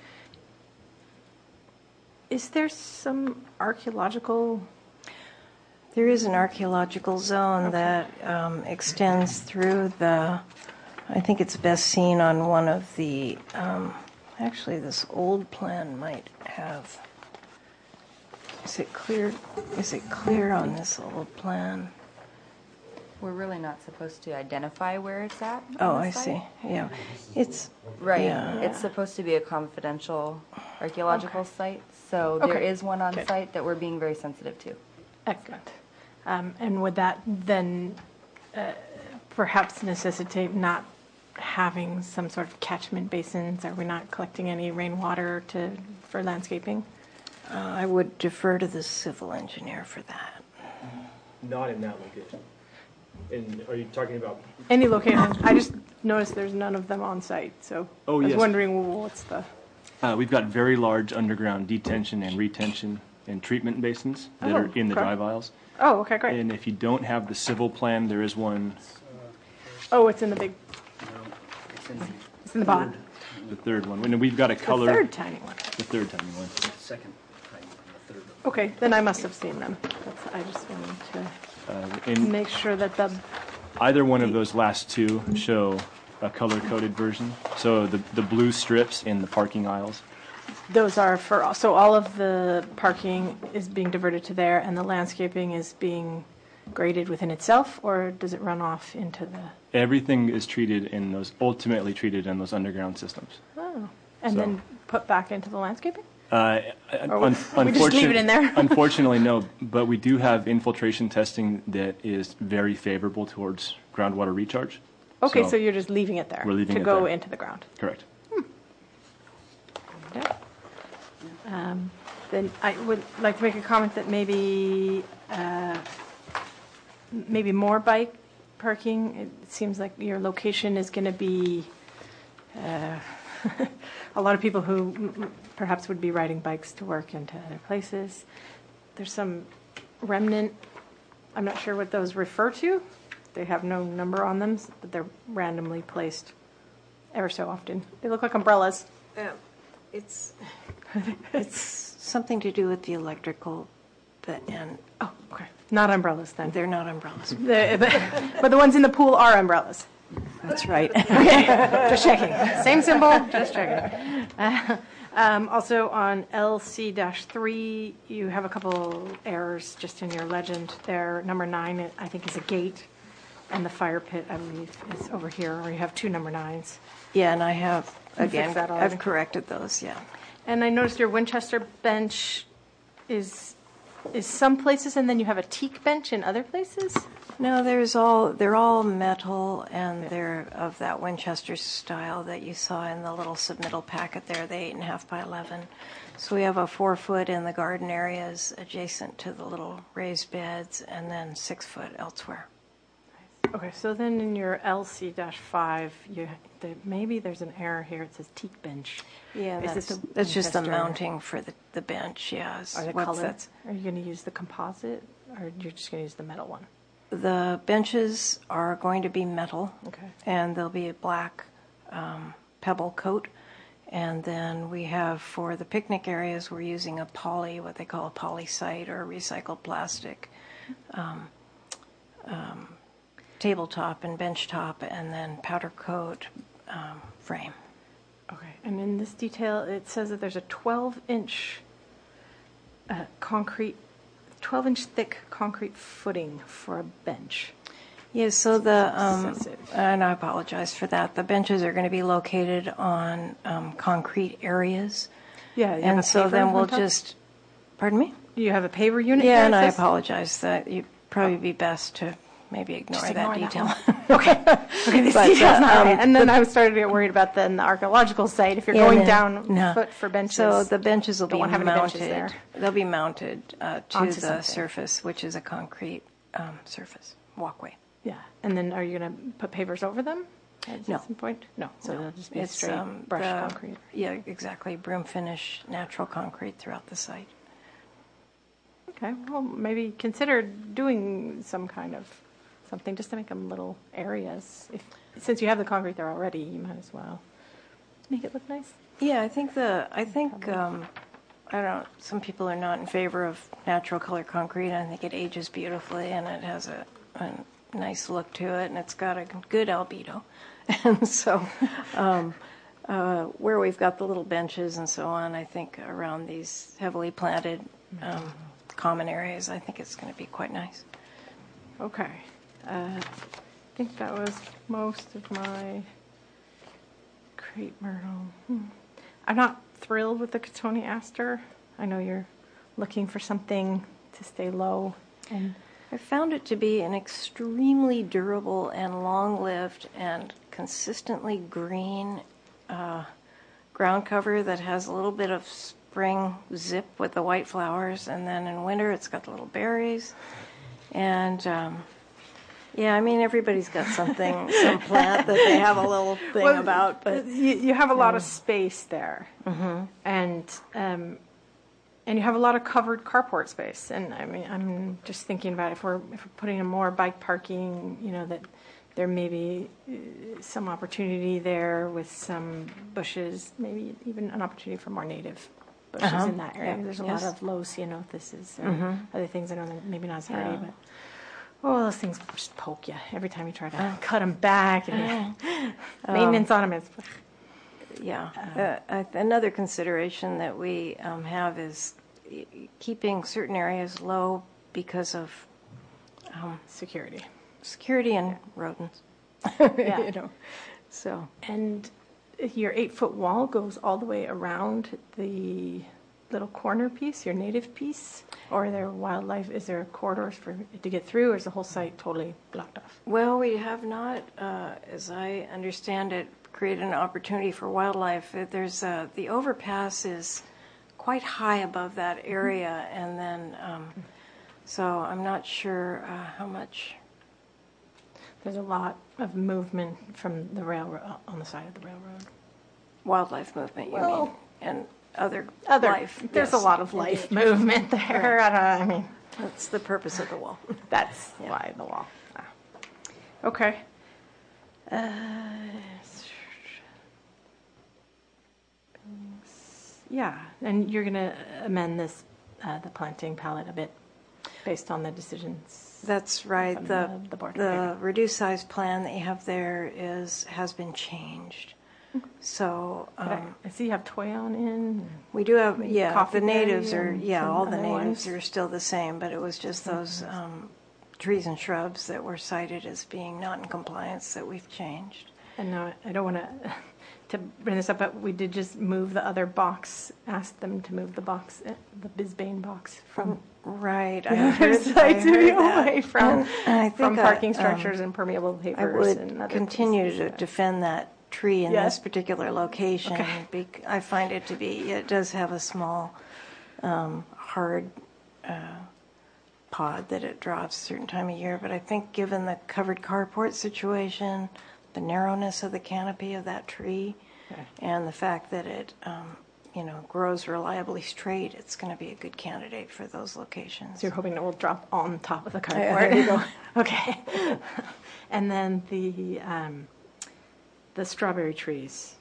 is there some archaeological? There is an archaeological zone that extends through the. I think it's best seen on one of the. Actually, this old plan might have. Is it clear? Is it clear on this old plan? We're really not supposed to identify where it's at. Oh, I see. Yeah, it's right. Yeah. It's supposed to be a confidential archaeological site, so there is one on site that we're being very sensitive to. Excellent. And would that then perhaps necessitate not having some sort of catchment basins? Are we not collecting any rainwater for landscaping? I would defer to the civil engineer for that. Not in that location. And are you talking about any location? I just noticed there's none of them on site, so I was wondering what's the. We've got very large underground detention and retention and treatment basins that are in the drive aisles. Oh, okay, great. And if you don't have the civil plan, there is one. Oh, it's in the big. It's in the bottom. The third one. And we've got a color. The third tiny one. The third tiny one. Second tiny one, the third one. Okay, then I must have seen them. I just wanted to make sure that either one of those last two show a color-coded version. So the blue strips in the parking aisles. Those are so all of the parking is being diverted to there, and the landscaping is being graded within itself, or does it run off into the? Everything is ultimately treated in those underground systems. Oh, and then put back into the landscaping? We just leave it in there? Unfortunately, no. But we do have infiltration testing that is very favorable towards groundwater recharge. Okay, so you're just leaving it there. We're leaving to it go there. Into the ground. Correct. Yeah. Then I would like to make a comment that maybe more bike parking. It seems like your location is going to be a lot of people who perhaps would be riding bikes to work and to other places. There's some remnant. I'm not sure what those refer to. They have no number on them, but they're randomly placed ever so often. They look like umbrellas. It's something to do with the electrical, okay, not umbrellas then. They're not umbrellas. But the ones in the pool are umbrellas. That's right. Okay, just checking. Same symbol, just checking. Also on LC-3, you have a couple errors just in your legend there. Number 9, I think, is a gate, and the fire pit, I believe, is over here, or you have 2 number 9s. Yeah, and I have, again, that already? I've corrected those, yeah. And I noticed your Winchester bench is some places, and then you have a teak bench in other places? No, they're all metal, and they're of that Winchester style that you saw in the little submittal packet there, the 8.5 by 11. So we have a 4-foot in the garden areas adjacent to the little raised beds, and then 6 foot elsewhere. Okay, so then in your LC-5, maybe there's an error here. It says teak bench. Yeah, that's just the mounting for the bench, yeah. Are the colors? Are you going to use the composite, or you're just going to use the metal one? The benches are going to be metal, okay, and there'll be a black pebble coat. And then we have, for the picnic areas, we're using what they call a polysite or recycled plastic tabletop and bench top, and then powder coat frame. Okay, and in this detail, it says that there's a 12-inch concrete, 12-inch thick concrete footing for a bench. Yes, so and I apologize for that. The benches are going to be located on concrete areas. Yeah, you have and a so paver then we'll on top? just, pardon me? You have a paver unit Yeah, here, and it I says? apologize. That you'd probably be best to maybe ignore Just that ignore that detail. one. Okay, this But, detail's not right. And then the- I was starting to get worried about then the archaeological site. If you're Yeah, going no, down no. foot for benches, So the benches will don't be want to have any benches mounted. there. They'll be mounted to Onto the something. surface, which is a concrete surface walkway. Yeah, and then are you going to put pavers over them at No. some point? No, so they'll just be It's straight brushed the- concrete. Yeah, exactly. Broom finish, natural concrete throughout the site. Okay, well, maybe consider doing some kind of something just to make them little areas. Since you have the concrete there already, you might as well make it look nice. Yeah, I think I don't know, some people are not in favor of natural color concrete. I think it ages beautifully and it has a nice look to it, and it's got a good albedo. And so where we've got the little benches and so on, I think around these heavily planted common areas, I think it's going to be quite nice. Okay. I think that was most of my crepe myrtle. I'm not thrilled with the Cotonia aster. I know you're looking for something to stay low. And I found it to be an extremely durable and long-lived and consistently green ground cover that has a little bit of spring zip with the white flowers, and then in winter it's got the little berries. And yeah, I mean, everybody's got something, some plant that they have a little thing about. But you have a lot of space there, and you have a lot of covered carport space. And I mean, I'm just thinking about if we're putting in more bike parking, that there may be some opportunity there with some bushes, maybe even an opportunity for more native bushes in that area. Yeah. There's a Yes. lot of low ceanothesis or other things. I know they're maybe not as hardy, but those things just poke you every time you try to cut them back. And maintenance on them is. Yeah. Another consideration that we have is keeping certain areas low because of security and rodents. Yeah. So. And your 8-foot wall goes all the way around the little corner piece, your native piece, or are there wildlife? Is there corridors for it to get through, or is the whole site totally blocked off? Well, we have not, as I understand it, created an opportunity for wildlife. There's the overpass is quite high above that area, and then so I'm not sure how much. There's a lot of movement from the railroad on the side of the railroad. Wildlife movement, you mean, and other life. There's a lot of life movement there. Right. I mean, that's the purpose of the wall. That's why the wall. Okay. Yeah, and you're going to amend this, the planting palette a bit based on the decisions. That's right. from the board. The reduced size plan that you have there has been changed. So I see you have Toyon in. we do have Coffee the natives berry are and all some the other natives ones. are still the same, but it was just those trees and shrubs that were cited as being not in compliance that we've changed. And now I don't want to bring this up, but we did just move the other box. Ask them to move the box, the Bisbane box from right. the other side to be away from I from think parking structures and permeable I pavers. would and other continue places. to defend that tree in Yeah. this particular location. Okay. I find it to be, it does have a small, hard pod that it drops a certain time of year, but I think given the covered carport situation, the narrowness of the canopy of that tree, and the fact that it, grows reliably straight, it's going to be a good candidate for those locations. So you're hoping it will drop on top of the carport. Yeah, there you go. Okay. And then the strawberry trees.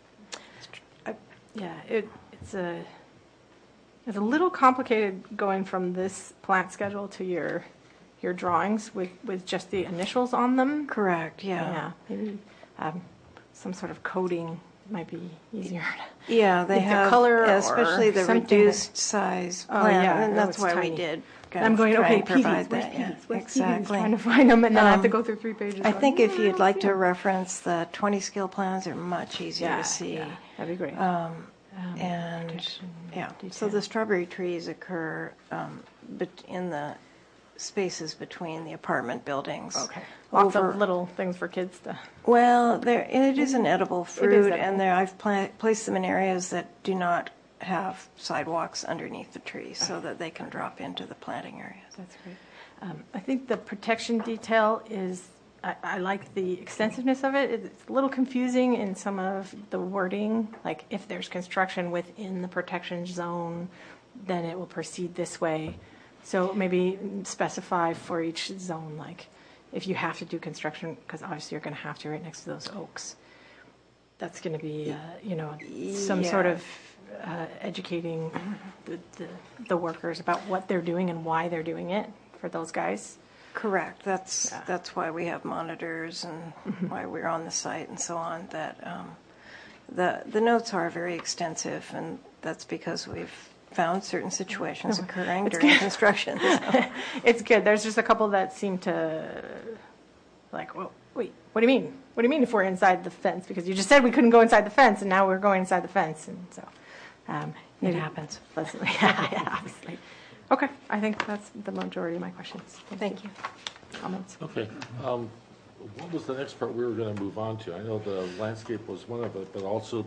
It's a little complicated going from this plant schedule to your your drawings with just the initials on them. Correct, yeah. Yeah, maybe some sort of coding might be easier. Yeah, they With the have, color especially or the something reduced size Oh, plan, yeah, and no, that's it's why tiny. we did. I'm going, try okay, and provide PVs, where's that, yeah, PVs? Where's exactly. PVs? Trying to find them, and then I have to go through 3 pages. I going, think if you'd like yeah. to reference the 20 scale plans, they're much easier Yeah, to see. yeah, that'd be great. And yeah, so the strawberry trees occur in the spaces between the apartment buildings. Okay. Lots of little things for kids to. Well, it is an edible fruit, edible. and I've placed them in areas that do not have sidewalks underneath the trees, so that they can drop into the planting areas. That's great. I think the protection detail is. I like the extensiveness of it. It's a little confusing in some of the wording. Like if there's construction within the protection zone, then it will proceed this way. So maybe specify for each zone, like if you have to do construction, because obviously you're going to have to right next to those oaks. That's going to be, some sort of educating the workers about what they're doing and why they're doing it for those guys. Correct. That's why we have monitors and why we're on the site and so on. That the notes are very extensive, and that's because we've found certain situations occurring during construction. So. It's good. There's just a couple that seem to, like, well, wait, what do you mean? What do you mean if we're inside the fence? Because you just said we couldn't go inside the fence, and now we're going inside the fence, and so It happens. Pleasantly, yeah, obviously. Okay, I think that's the majority of my questions. Thank you. Comments? Okay. What was the next part we were going to move on to? I know the landscape was one of it, but also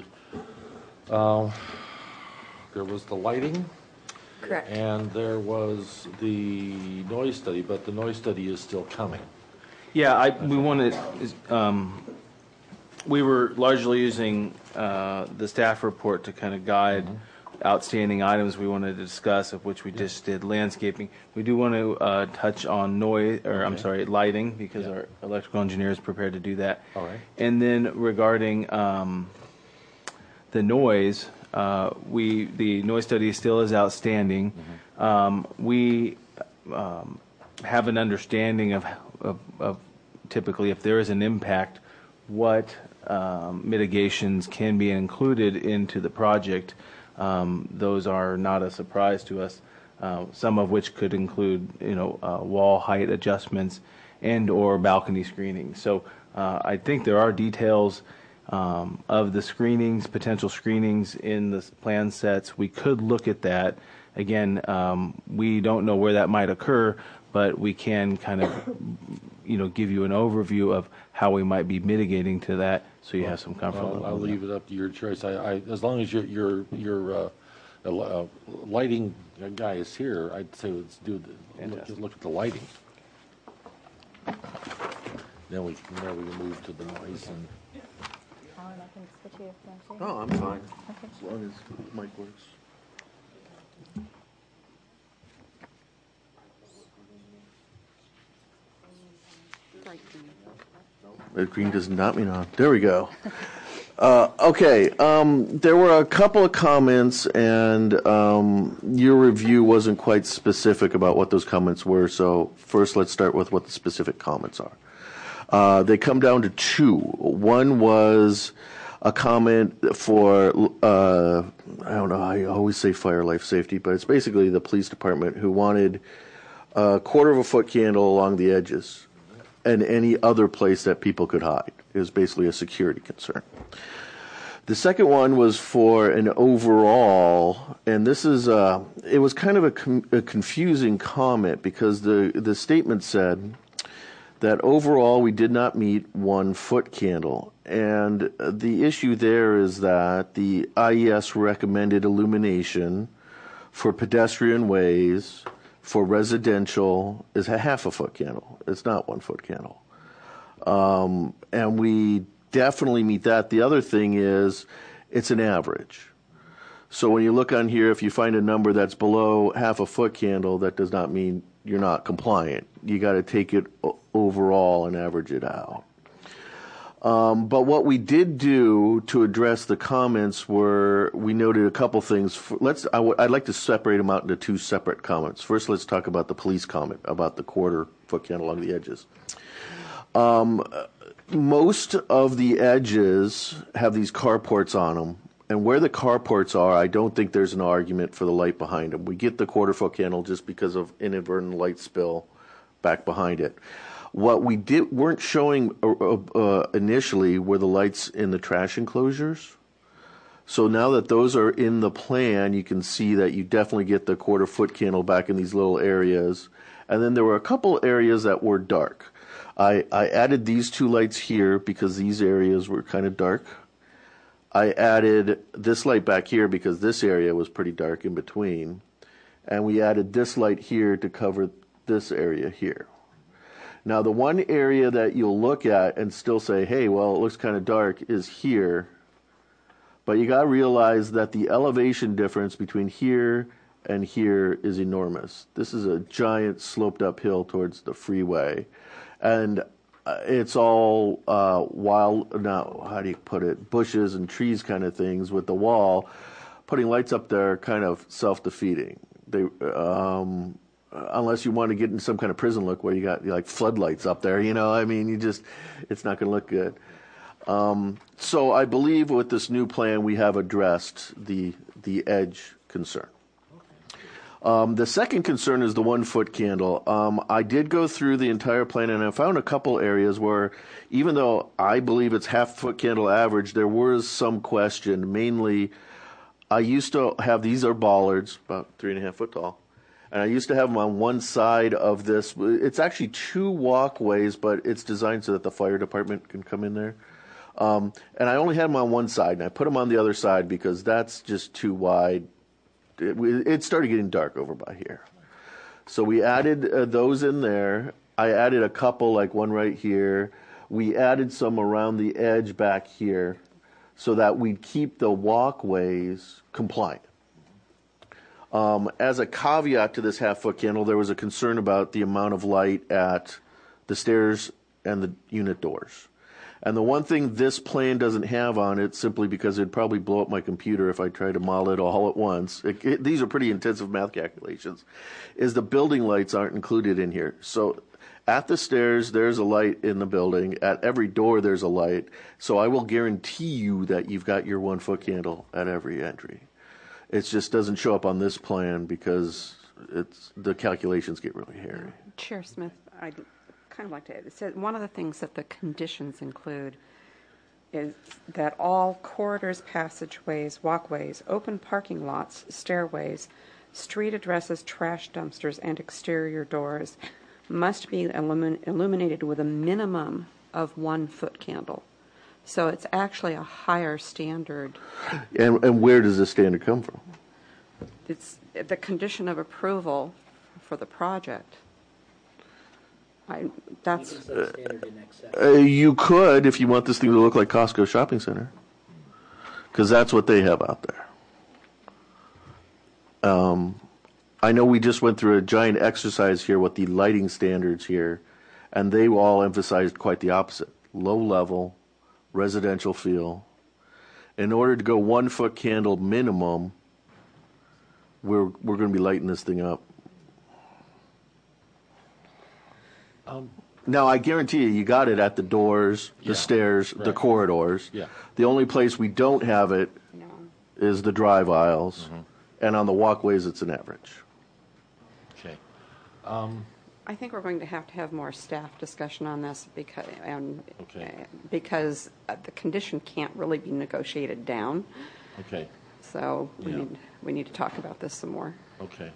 there was the lighting. Correct. And there was the noise study, but the noise study is still coming. Yeah, we wanted. We were largely using the staff report to kind of guide outstanding items we wanted to discuss, of which we just did landscaping. We do want to touch on noise, or I'm sorry, lighting, because our electrical engineer is prepared to do that. All right. And then regarding the noise, the noise study still is outstanding. We have an understanding of typically if there is an impact, what mitigations can be included into the project. Those are not a surprise to us. Some of which could include, wall height adjustments and or balcony screening. So I think there are details of the screenings, potential screenings in the plan sets. We could look at that. Again, we don't know where that might occur, but we can kind of, give you an overview of how we might be mitigating to that, so you have some comfort. I'll leave it up to your choice. As long as your lighting guy is here, I'd say let's do look at the lighting. Then we can move to the noise and. Oh, I'm fine, as long as Mike works. Red green does not mean on. There we go. Okay, there were a couple of comments, and your review wasn't quite specific about what those comments were, so first let's start with what the specific comments are. They come down to two. One was a comment for, I don't know, I always say fire life safety, but it's basically the police department who wanted a 1/4 foot candle along the edges and any other place that people could hide. It was basically a security concern. The second one was for an overall, and this is, it was kind of a confusing comment because the statement said that overall we did not meet 1 foot candle. And the issue there is that the IES recommended illumination for pedestrian ways, for residential, is a 1/2 foot candle. It's not 1 foot candle. And we definitely meet that. The other thing is it's an average. So when you look on here, if you find a number that's below 1/2 foot candle, that does not mean you're not compliant. You got to take it overall and average it out. But what we did do to address the comments were we noted a couple things. I'd like to separate them out into two separate comments. First, let's talk about the police comment about the quarter-foot candle along the edges. Most of the edges have these carports on them. And where the carports are, I don't think there's an argument for the light behind them. We get the quarter-foot candle just because of inadvertent light spill back behind it. What we weren't showing initially were the lights in the trash enclosures. So now that those are in the plan, you can see that you definitely get the quarter-foot candle back in these little areas. And then there were a couple areas that were dark. I added these two lights here because these areas were kind of dark. I added this light back here because this area was pretty dark in between. And we added this light here to cover this area here. Now, the one area that you'll look at and still say, hey, well, it looks kind of dark is here. But you got to realize that the elevation difference between here and here is enormous. This is a giant sloped uphill towards the freeway. And it's all how do you put it, bushes and trees kind of things with the wall. Putting lights up there kind of self-defeating. They, unless you want to get in some kind of prison look where you got like floodlights up there, I mean, it's not going to look good. So I believe with this new plan we have addressed the edge concern. The second concern is the 1-foot candle. I did go through the entire plan and I found a couple areas where, even though I believe it's half-foot candle average, there was some question. Mainly, I used to have, these are bollards, about 3.5 foot tall, and I used to have them on one side of this. It's actually two walkways, but it's designed so that the fire department can come in there. And I only had them on one side, and I put them on the other side because that's just too wide. It started getting dark over by here. So we added those in there. I added a couple, like one right here. We added some around the edge back here so that we'd keep the walkways compliant. As a caveat to this half-foot candle, there was a concern about the amount of light at the stairs and the unit doors. And the one thing this plan doesn't have on it, simply because it'd probably blow up my computer if I tried to model it all at once, these are pretty intensive math calculations, is the building lights aren't included in here. So at the stairs, there's a light in the building. At every door, there's a light. So I will guarantee you that you've got your 1-foot candle at every entry. It just doesn't show up on this plan because the calculations get really hairy. Chair Smith, I'd kind of like to add, it said one of the things that the conditions include is that all corridors, passageways, walkways, open parking lots, stairways, street addresses, trash dumpsters, and exterior doors must be illuminated with a minimum of 1-foot candle. So it's actually a higher standard. And where does this standard come from? It's the condition of approval for the project. You could, if you want this thing to look like Costco Shopping Center, because that's what they have out there. I know we just went through a giant exercise here with the lighting standards here, and they all emphasized quite the opposite. Low level, residential feel. In order to go 1-foot candle minimum, we're going to be lighting this thing up. Now, I guarantee you got it at the doors, the stairs, the corridors. Yeah. The only place we don't have it is the drive aisles, and on the walkways, it's an average. Okay. I think we're going to have more staff discussion on this because the condition can't really be negotiated down. Okay. So we need to talk about this some more. Okay.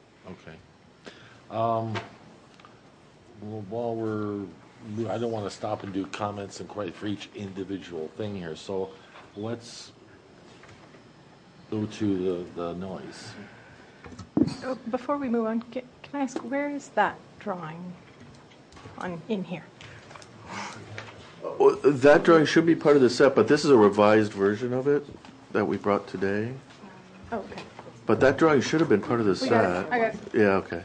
Well, while I don't want to stop and do comments and quite for each individual thing here. So let's go to the noise. Before we move on, can I ask, where is that drawing in here? That drawing should be part of the set, but this is a revised version of it that we brought today. Oh, okay. But that drawing should have been part of the set. I got it. Yeah, okay.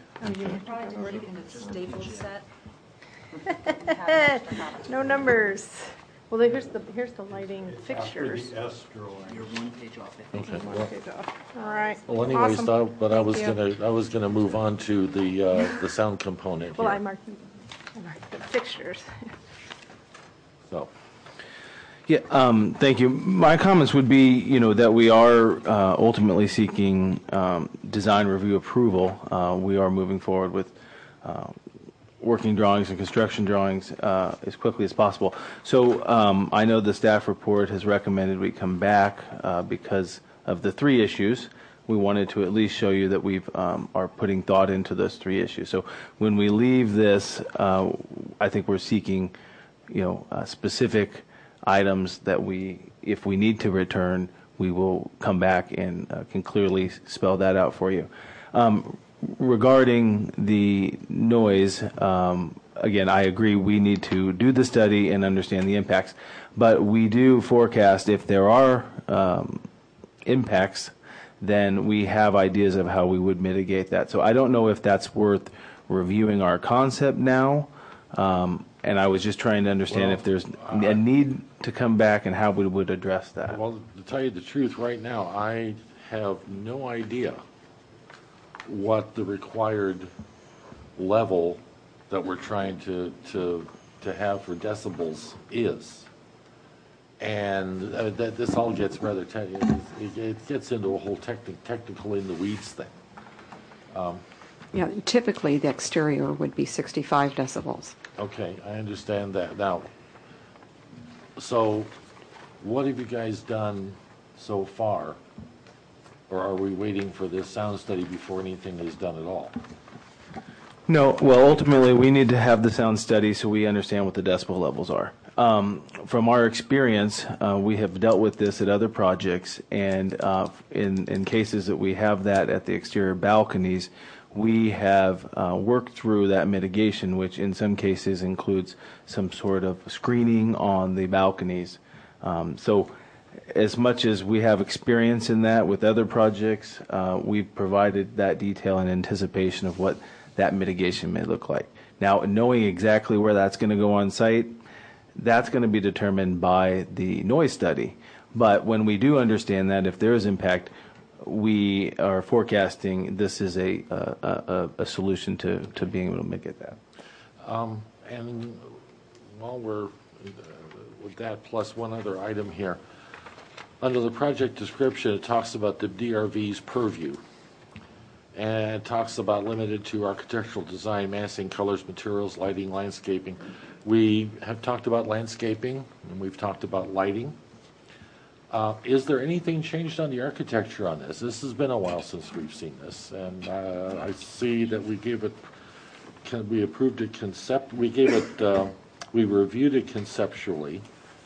Staple set. No numbers. Well, here's the lighting fixtures. For the S drawing. You're one page off, I think. Okay. One Well, page off. All right. well, anyways, Awesome. I Thank you. was gonna move on to the sound component Well, here. I marked the fixtures. So, Yeah, thank you. My comments would be, that we are ultimately seeking design review approval. We are moving forward with working drawings and construction drawings as quickly as possible. So I know the staff report has recommended we come back because of the 3 issues. We wanted to at least show you that we are putting thought into those 3 issues. So when we leave this, I think we're seeking, specific items that if we need to return, we will come back and can clearly spell that out for you. Regarding the noise, again, I agree we need to do the study and understand the impacts, but we do forecast if there are impacts, then we have ideas of how we would mitigate that. So I don't know if that's worth reviewing our concept now, and I was just trying to understand if there's a need to come back and how we would address that. well, to tell you the truth, right now, I have no idea what the required level that we're trying to have for decibels is. And that this all gets rather, it gets into a whole technical in the weeds thing. Yeah, typically the exterior would be 65 decibels. Okay, I understand that. Now, so what have you guys done so far? Or are we waiting for this sound study before anything is done at all? No, well, ultimately, we need to have the sound study so we understand what the decibel levels are. From our experience, we have dealt with this at other projects, and in cases that we have that at the exterior balconies, we have worked through that mitigation, which in some cases includes some sort of screening on the balconies. So as much as we have experience in that with other projects, we've provided that detail in anticipation of what that mitigation may look like. Now, knowing exactly where that's going to go on site, that's going to be determined by the noise study. But when we do understand that, if there is impact, we are forecasting this is a solution to being able to mitigate that. And while we're with that, plus one other item here. Under the project description, it talks about the DRV's purview. And it talks about limited to architectural design, massing, colors, materials, lighting, landscaping. We have talked about landscaping, and we've talked about lighting. Is there anything changed on the architecture on this? This has been a while since we've seen this, and I see that we gave it, we approved it concept, we gave it, we reviewed it conceptually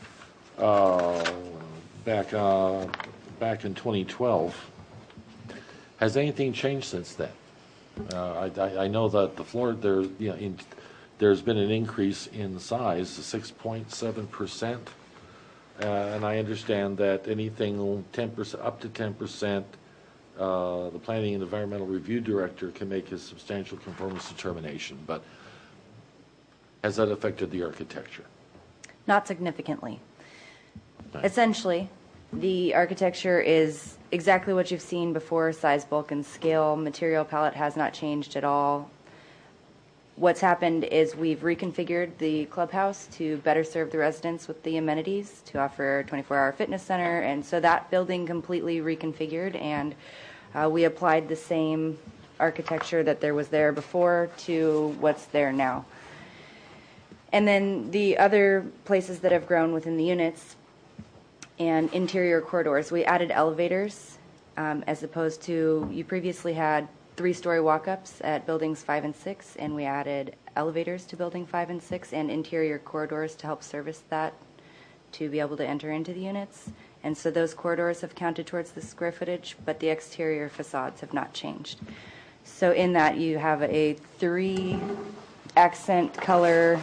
back in 2012. Has anything changed since then? I know that the floor there, there's been an increase in size, 6.7%, and I understand that anything 10% up to 10%, the Planning and Environmental Review Director can make his substantial conformance determination. But has that affected the architecture? Not significantly. Essentially, the architecture is exactly what you've seen before, size, bulk, and scale. Material palette has not changed at all. What's happened is we've reconfigured the clubhouse to better serve the residents with the amenities, to offer a 24-hour fitness center, and so that building completely reconfigured, and we applied the same architecture that there was there before to what's there now. And then the other places that have grown within the units and interior corridors, we added elevators as opposed to, you previously had 3-story walk-ups at buildings 5 and 6, and we added elevators to building 5 and 6 and interior corridors to help service that, to be able to enter into the units. And so those corridors have counted towards the square footage, but the exterior facades have not changed. So in that, you have a 3-accent color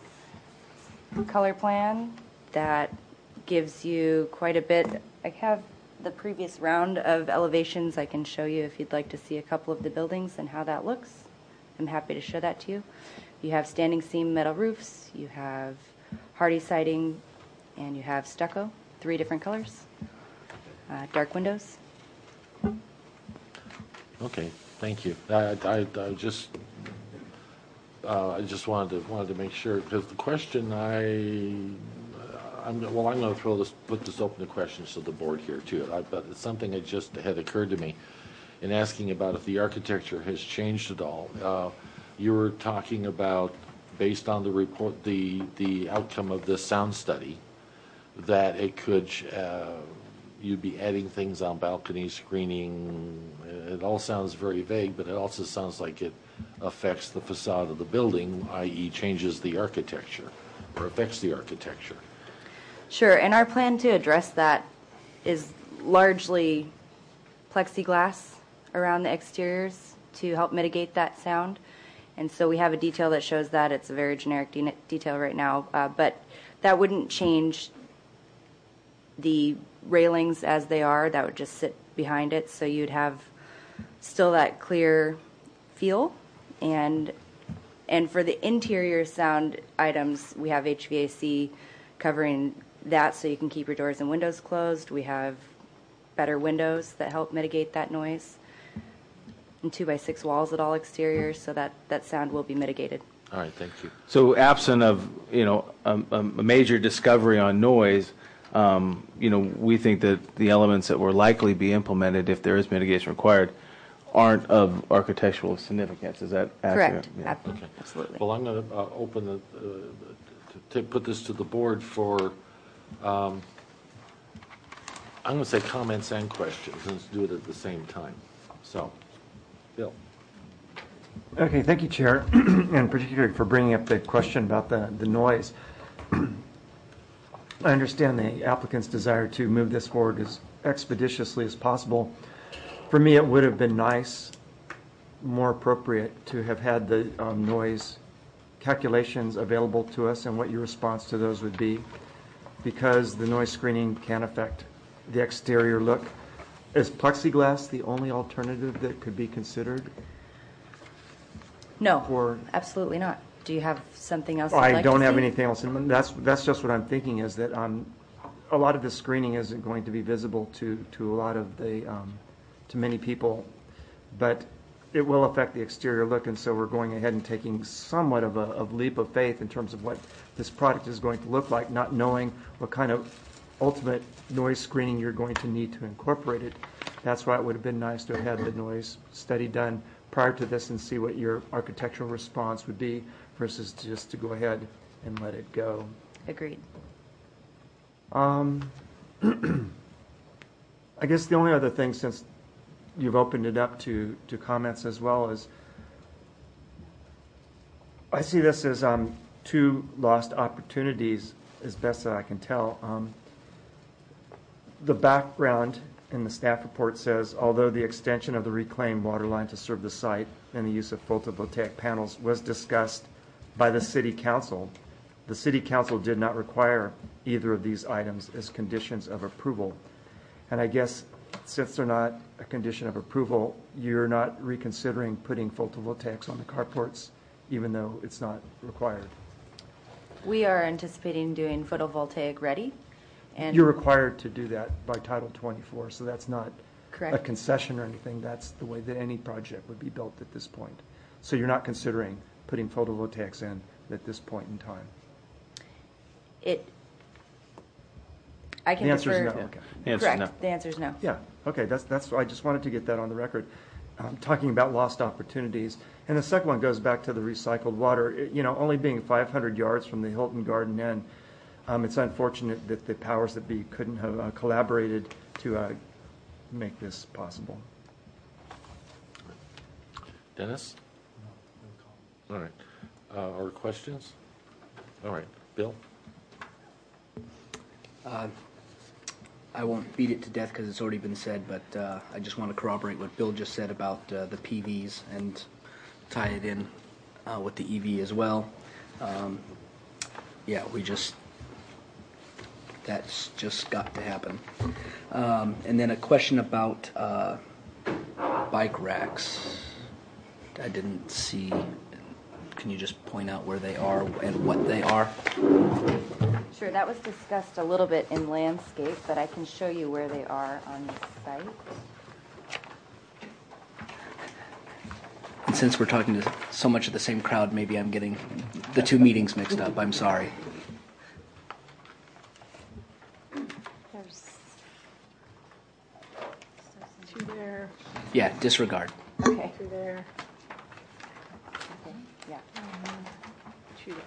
plan that gives you quite a bit. I have the previous round of elevations. I can show you if you'd like to see a couple of the buildings and how that looks. I'm happy to show that to you. You have standing seam metal roofs. You have hardy siding and you have stucco, 3 different colors, dark windows. Okay, thank you. I just wanted to make sure, because the question I'm going to put this open to questions to the board here too. But it's something that just had occurred to me in asking about if the architecture has changed at all. You were talking about, based on the report, the outcome of this sound study, that it could you'd be adding things on balcony screening. It all sounds very vague, but it also sounds like it affects the facade of the building, i.e. changes the architecture or affects the architecture. Sure, and our plan to address that is largely plexiglass around the exteriors to help mitigate that sound. And so we have a detail that shows that. It's a very generic detail right now, but that wouldn't change the railings as they are. That would just sit behind it, so you'd have still that clear feel. And for the interior sound items, we have HVAC covering that, so you can keep your doors and windows closed. We have better windows that help mitigate that noise, and 2x6 walls at all exteriors, so that sound will be mitigated. All right, thank you. So absent of, a major discovery on noise, we think that the elements that will likely be implemented, if there is mitigation required, aren't of architectural significance. Is that accurate? Correct. Yeah. Okay. Absolutely. Well, I'm going to open to put this to the board for, I'm going to say comments and questions, and let's do it at the same time. So, Bill. Okay, thank you, Chair, and particularly for bringing up the question about the noise. I understand the applicant's desire to move this forward as expeditiously as possible. For me, it would have been nice, more appropriate, to have had the noise calculations available to us and what your response to those would be, because the noise screening can affect the exterior look. Is plexiglass the only alternative that could be considered? No, absolutely not. Do you have something else you'd like to see? I don't have anything else. And that's just what I'm thinking, is that a lot of the screening isn't going to be visible to a lot of the to many people, but it will affect the exterior look, and so we're going ahead and taking somewhat of a leap of faith in terms of what this product is going to look like, not knowing what kind of ultimate noise screening you're going to need to incorporate it. That's why it would have been nice to have had the noise study done prior to this and see what your architectural response would be, versus just to go ahead and let it go. Agreed. I guess the only other thing, since you've opened it up to comments as well, is I see this as 2 lost opportunities, as best that I can tell. The background in the staff report says, although the extension of the reclaimed water line to serve the site and the use of photovoltaic panels was discussed by the City Council, the City Council did not require either of these items as conditions of approval. And I guess since they're not a condition of approval, you're not reconsidering putting photovoltaics on the carports, even though it's not required. We are anticipating doing photovoltaic ready. And you're required to do that by Title 24, so that's not correct. A concession or anything. That's the way that any project would be built at this point. So you're not considering putting photovoltaics in at this point in time. I can the answer defer. Is no. Okay. Correct. No. The answer is no. Yeah. Okay. That's. I just wanted to get that on the record. Talking about lost opportunities, and the second one goes back to the recycled water. Only being 500 yards from the Hilton Garden Inn, it's unfortunate that the powers that be couldn't have collaborated to make this possible. Dennis? All right. Or questions? All right. Bill? I won't beat it to death because it's already been said, but I just want to corroborate what Bill just said about the PVs and tie it in with the EV as well. That's just got to happen. And then a question about bike racks. I didn't see. Can you just point out where they are and what they are? Sure, that was discussed a little bit in landscape, but I can show you where they are on the site. And since we're talking to so much of the same crowd, maybe I'm getting the two meetings mixed up. I'm sorry. There's two there. Yeah, disregard. Okay. Two there. Okay. Yeah. Two there.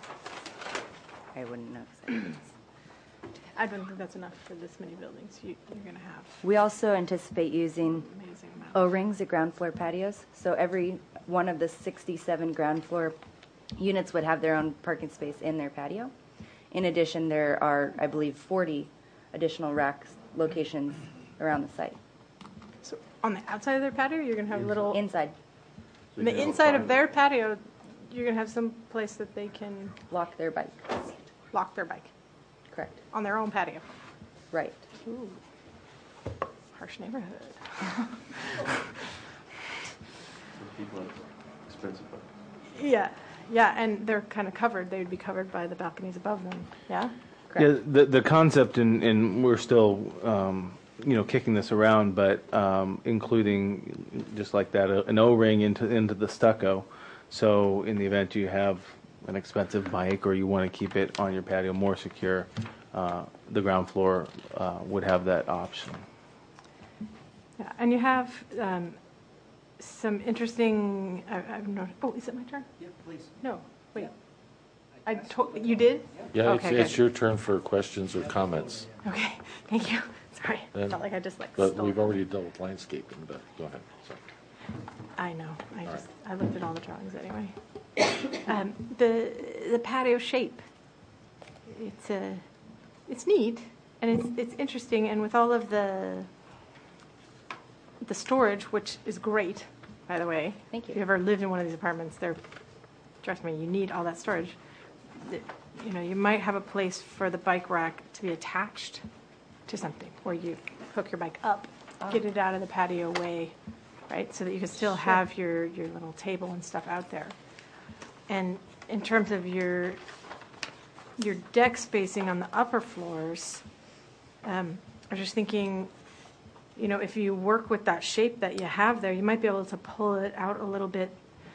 I wouldn't know. 'Cause I don't think that's enough for this many buildings you're going to have. we also anticipate using Amazing amount. O-rings at ground floor patios. So every one of the 67 ground floor units would have their own parking space in their patio. In addition, there are, I believe, 40 additional rack locations around the site. So on the outside of their patio, you're going to have little... Inside. On the inside of their patio, you're going to have some place that they can... Lock their bike. Lock their bike. Correct. On their own patio. Right. Ooh. Harsh neighborhood. Expensive. Yeah, yeah, and they're kind of covered. They would be covered by the balconies above them. Yeah. Yeah, the concept, and we're still, kicking this around, but including just like that, an O-ring into the stucco. So in the event you have an expensive bike or you want to keep it on your patio more secure, the ground floor would have that option. Yeah, and you have some interesting. I've noticed. Oh, is it my turn? Yeah, please. No, wait. You did? Yeah, Okay, it's good. your turn for questions or comments. Okay, thank you. Sorry, And- felt like I just But stole. we've already dealt with landscaping, but go ahead. Sorry. I know. I looked at all the drawings anyway. The patio shape. It's neat and it's interesting, and with all of the storage, which is great, by the way. Thank you. If you ever lived in one of these apartments, trust me, you need all that storage. You might have a place for the bike rack to be attached to something, where you hook your bike up, get it out of the patio way, right? So that you can still have your little table and stuff out there. And in terms of your deck spacing on the upper floors, I was just thinking, if you work with that shape that you have there, you might be able to pull it out a little bit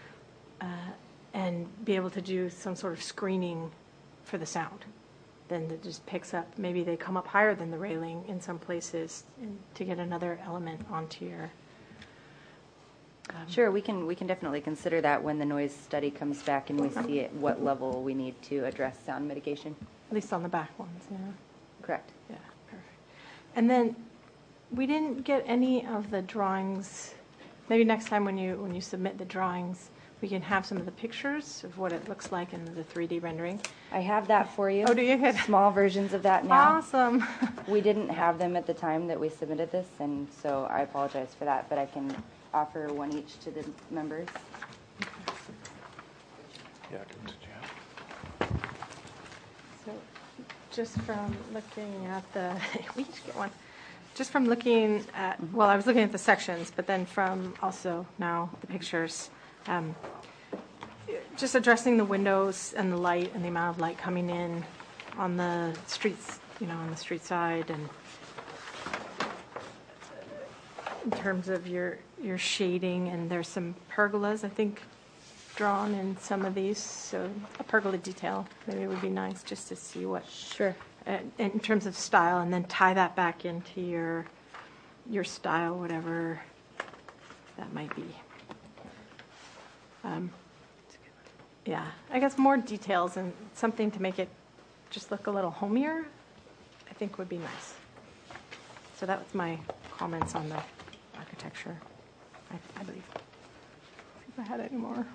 and be able to do some sort of screening for the sound. Then it just picks up. Maybe they come up higher than the railing in some places to get another element onto your... Sure, we can definitely consider that when the noise study comes back and we see at what level we need to address sound mitigation. At least on the back ones, yeah. Correct. Yeah, perfect. And then we didn't get any of the drawings. Maybe next time when you submit the drawings, we can have some of the pictures of what it looks like in the 3D rendering. I have that for you. Oh, do you? Good. Small versions of that now. Awesome. We didn't have them at the time that we submitted this, and so I apologize for that, but I can offer one each to the members. Yeah, So just from looking at we each get one. Just from looking at, well, I was looking at the sections, but then from also now the pictures, just addressing the windows and the light and the amount of light coming in on the streets, on the street side, and in terms of your shading, and there's some pergolas, I think, drawn in some of these, so a pergola detail maybe would be nice just to see what. Sure. In terms of style, and then tie that back into your style, whatever that might be. Yeah, I guess more details and something to make it just look a little homier, I think would be nice. So that was my comments on the architecture, I believe. See if I had any more.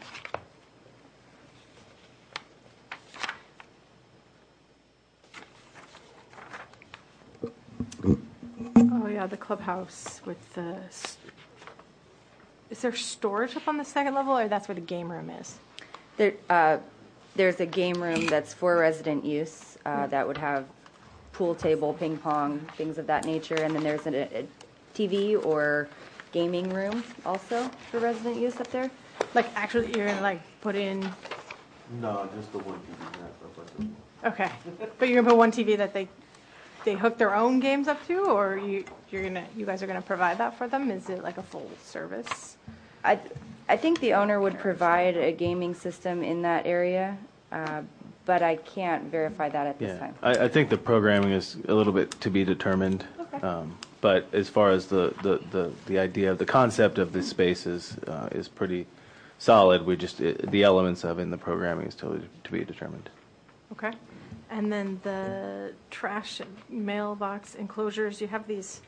Oh yeah, the clubhouse with the. Is there storage up on the second level, or that's where the game room is? There's a game room that's for resident use that would have pool table, ping pong, things of that nature, and then there's a TV or gaming room also for resident use up there. Like actually, you're gonna put in. No, just the one TV. Okay, but you're gonna put one TV that they hook their own games up to, or you guys are gonna provide that for them? Is it like a full service? I think the owner would provide a gaming system in that area, but I can't verify that at this time. I think the programming is a little bit to be determined. Okay. But as far as the idea of the concept of the space is pretty solid. We just the elements of it in the programming is totally to be determined. Okay. And then the trash mailbox enclosures, you have these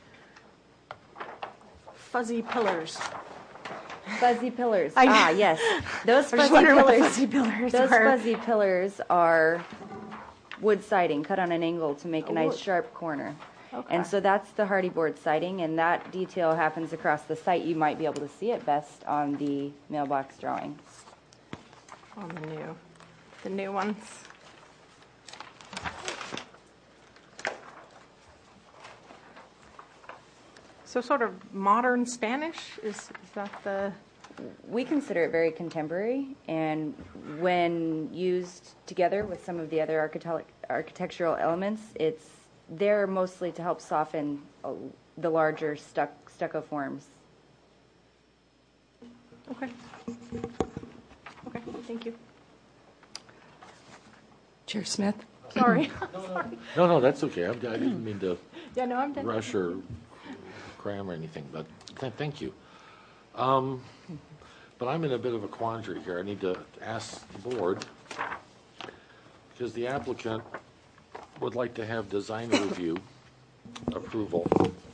fuzzy pillars. Fuzzy pillars. Yes. Those fuzzy pillars are wood siding cut on an angle to make a nice sharp corner. Okay. And so that's the hardy board siding, and that detail happens across the site. You might be able to see it best on the mailbox drawings. On the new ones. So sort of modern Spanish, is that the... We consider it very contemporary, and when used together with some of the other architectural elements, they're mostly to help soften the larger stucco forms. Okay. Okay, thank you. Chair Smith? Sorry. No, that's okay. I didn't mean to Yeah, no, I'm done. rush or cram or anything, but thank you. But I'm in a bit of a quandary here. I need to ask the board, because the applicant would like to have design review approval,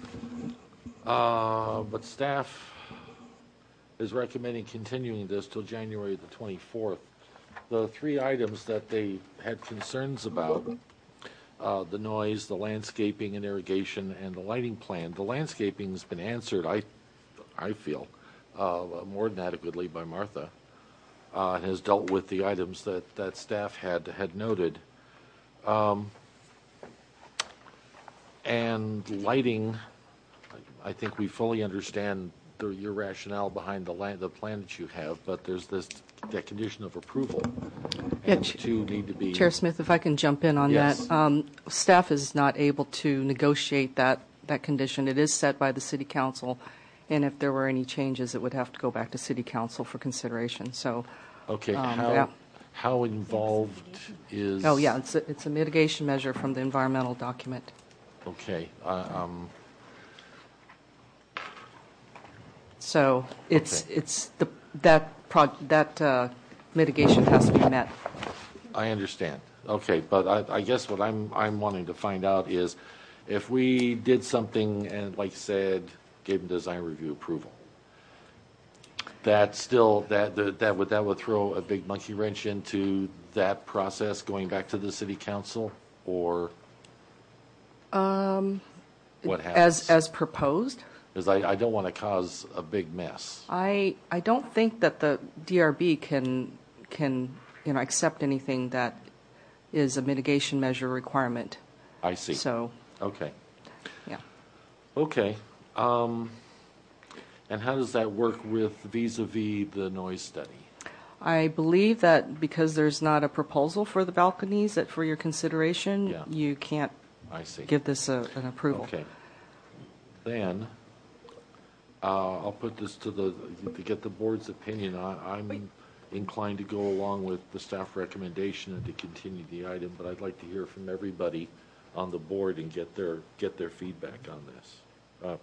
but staff is recommending continuing this till January the 24th. The three items that they had concerns about, the noise, the landscaping and irrigation, and the lighting plan. The landscaping's been answered, I feel, more than adequately by Martha, and has dealt with the items that staff had noted. And lighting, I think we fully understand your rationale behind the plan that you have, but there's that condition of approval. And the two need to be... Chair Smith, if I can jump in on Yes. that. Staff is not able to negotiate that condition. It is set by the City Council, and if there were any changes, it would have to go back to City Council for consideration. So, Okay, yeah. how involved is... Oh, yeah, it's a mitigation measure from the environmental document. Okay. So that mitigation has to be met. I understand. Okay, but I guess what I'm wanting to find out is if we did something and, like you said, gave them design review approval, that still that would throw a big monkey wrench into that process going back to the City Council, or what happens? As proposed? Because I don't want to cause a big mess. I don't think that the DRB can accept anything that is a mitigation measure requirement. I see. So. Okay. Yeah. Okay. And how does that work with vis-a-vis the noise study? I believe that because there's not a proposal for the balconies that for your consideration, you can't give this an approval. Okay. Then I'll put this to get the board's opinion. I'm inclined to go along with the staff recommendation and to continue the item, but I'd like to hear from everybody on the board and get their feedback on this.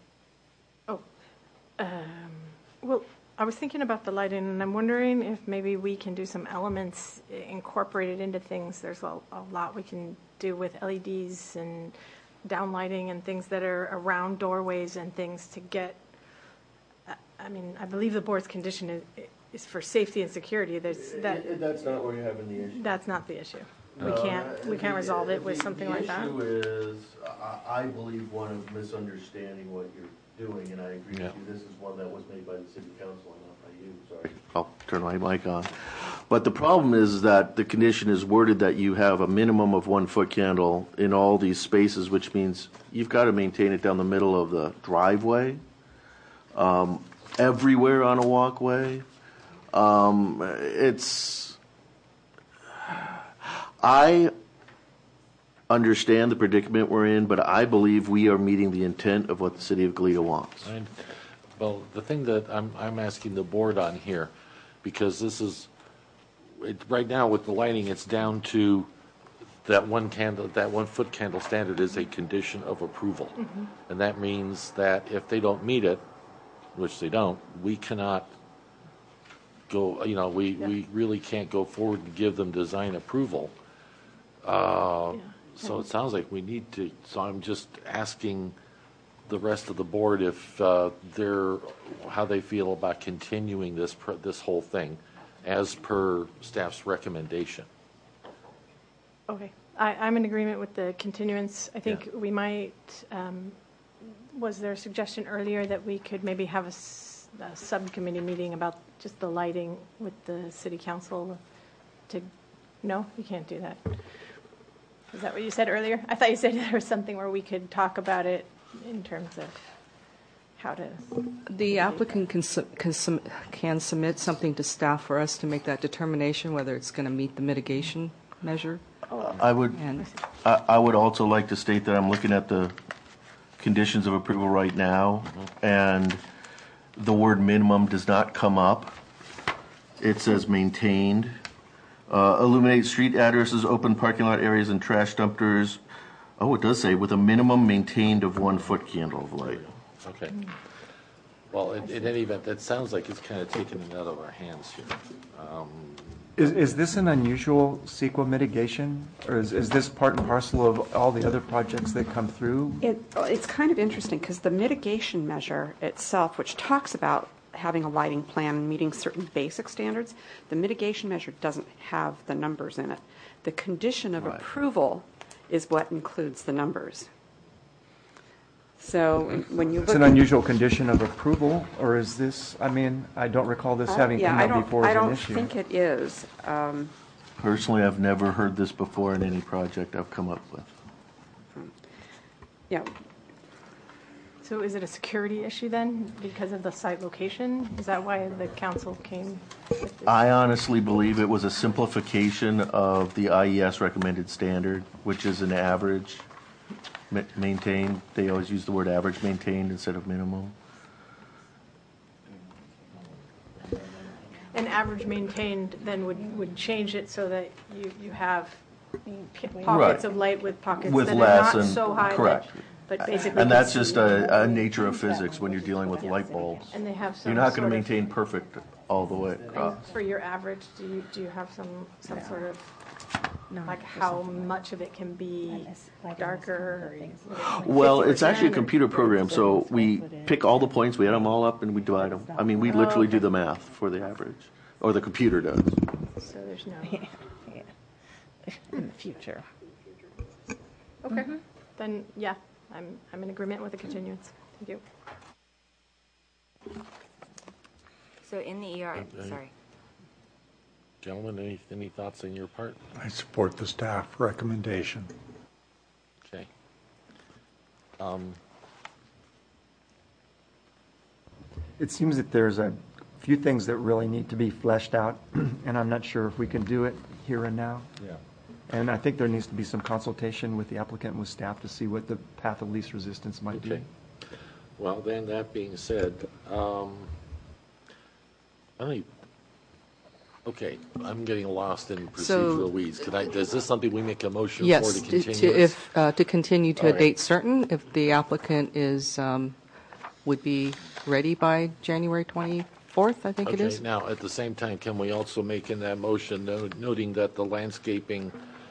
Well, I was thinking about the lighting, and I'm wondering if maybe we can do some elements incorporated into things. There's a lot we can do with LEDs and downlighting and things that are around doorways and things to get. I mean, I believe the board's condition is for safety and security. That's not where you're having the issue. That's not the issue. We can't resolve it with something like that. The issue is, I believe, one of misunderstanding what you're doing, and I agree with you. This is one that was made by the City Council and not by you. Sorry. I'll turn my mic on. But the problem is that the condition is worded that you have a minimum of 1 foot candle in all these spaces, which means you've got to maintain it down the middle of the driveway, everywhere on a walkway. understand the predicament we're in, but I believe we are meeting the intent of what the city of Goleta wants. Well, the thing that I'm asking the board on here, because this is, right now with the lighting, it's down to that 1 foot candle standard is a condition of approval. Mhm. And that means that if they don't meet it, which they don't, we cannot go, we really can't go forward and give them design approval. So it sounds like we need to, so I'm just asking the rest of the board if how they feel about continuing this whole thing as per staff's recommendation. Okay, I'm in agreement with the continuance. I think we might, was there a suggestion earlier that we could maybe have a subcommittee meeting about just the lighting with the city council no, you can't do that. Is that what you said earlier? I thought you said there was something where we could talk about it in terms of how to. The applicant can submit something to staff for us to make that determination whether it's going to meet the mitigation measure. I would also like to state that I'm looking at the conditions of approval right now, and the word minimum does not come up. It says maintained. Illuminate street addresses, open parking lot areas, and trash dumpsters. Oh, it does say with a minimum maintained of 1 foot candle of light. Okay. Well, in any event, that sounds like it's kind of taken it out of our hands here. Is this an unusual CEQA mitigation, or is this part and parcel of all the other projects that come through? It's kind of interesting because the mitigation measure itself, which talks about having a lighting plan and meeting certain basic standards, the mitigation measure doesn't have the numbers in it. The condition of approval is what includes the numbers. So when you look, it's an unusual condition of approval, or is this? I mean, I don't recall this having come up before as an issue. I don't think it is. Personally, I've never heard this before in any project I've come up with. Yeah. So is it a security issue then because of the site location? Is that why the council came with this? I honestly believe it was a simplification of the IES recommended standard, which is an average maintained. They always use the word average maintained instead of minimum. An average maintained then would change it so that you have pockets of light with pockets with that less are not so high. Correct. But basically, and that's just a nature of physics when you're dealing with light bulbs. And they have some you're not going to sort of- maintain perfect all the way across. For your average, do you have some sort of like how much of it can be darker? Well, it's actually a computer program, so we pick all the points, we add them all up, and we divide them. I mean, we literally do the math for the average, or the computer does. So there's no. In the future. Okay. Then yeah, I'm in agreement with the continuance. Thank you. So in the ER, sorry. Gentlemen, any thoughts on your part? I support the staff recommendation. Okay. It seems that there's a few things that really need to be fleshed out, and I'm not sure if we can do it here and now. Yeah. And I think there needs to be some consultation with the applicant and with staff to see what the path of least resistance might be. Well, then, that being said, okay, I'm getting lost in procedural weeds. Is this something we make a motion for to continue? To continue to All a right. date certain, if the applicant would be ready by January 24th, I think it is. Okay, now, at the same time, can we also make in that motion noting that the landscaping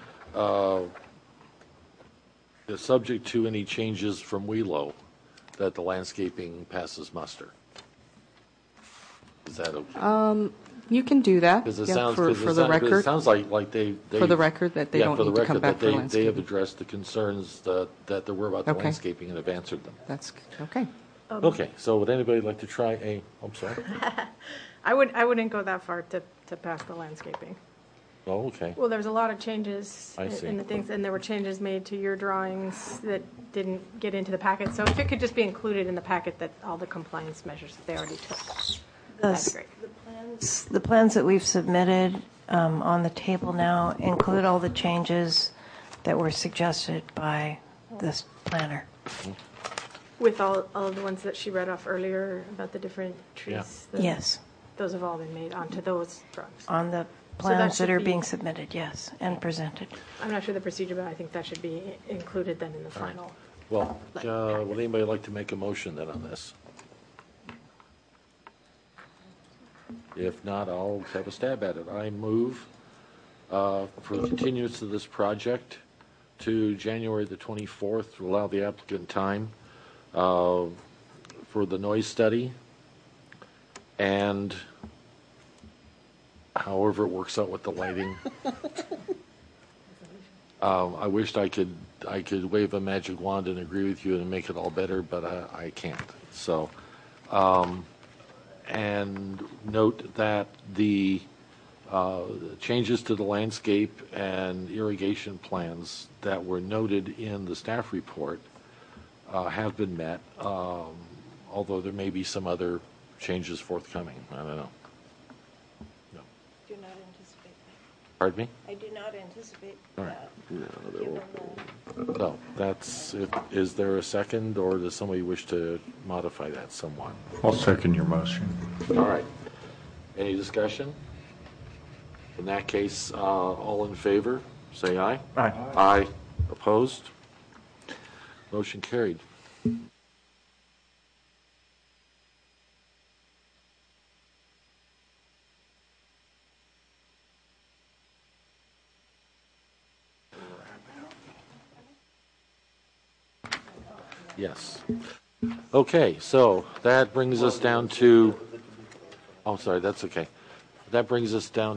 is subject to any changes from WELO, that the landscaping passes muster? Is that okay? You can do that. Because it yeah, sounds, for the record. it sounds like they For the record, that they don't need to come back for they have landscaping. addressed the concerns that there were about the Okay. landscaping and have answered them. That's okay. Okay, so would anybody like to try I'm sorry. I wouldn't go that far to pass the landscaping. Oh, okay. Well, there's a lot of changes I see. in the things, and there were changes made to your drawings that didn't get into the packet. So if it could just be included in the packet, that all the compliance measures that they already took, that'd be great. The plans that we've submitted on the table now include all the changes that were suggested by this planner. With all of the ones that she read off earlier about the different trees? Yeah. Yes. Those have all been made onto those drawings? On the So that plans that should are be- being submitted, yes, and presented. I'm not sure the procedure, but I think that should be included then in the final. Well, would anybody like to make a motion then on this? If not, I'll have a stab at it. I move for the continuance of this project to January the 24th to allow the applicant time for the noise study and however it works out with the lighting. I wished I could wave a magic wand and agree with you and make it all better, but I can't. So, and note that the changes to the landscape and irrigation plans that were noted in the staff report have been met, although there may be some other changes forthcoming. I don't know. No. Do not anticipate that. Pardon me? I do not anticipate All right. that. No, that's it. Is there a second, or does somebody wish to modify that somewhat? I'll second your motion. All right. Any discussion? In that case, all in favor, say aye. Aye. Aye. Opposed? Motion carried. Yes. Okay, so that brings us down to, oh, sorry, that's okay. That brings us down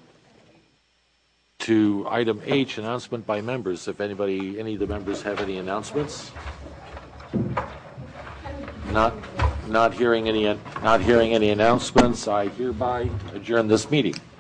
to item H, announcement by members. If any of the members have any announcements? Not hearing any announcements, I hereby adjourn this meeting.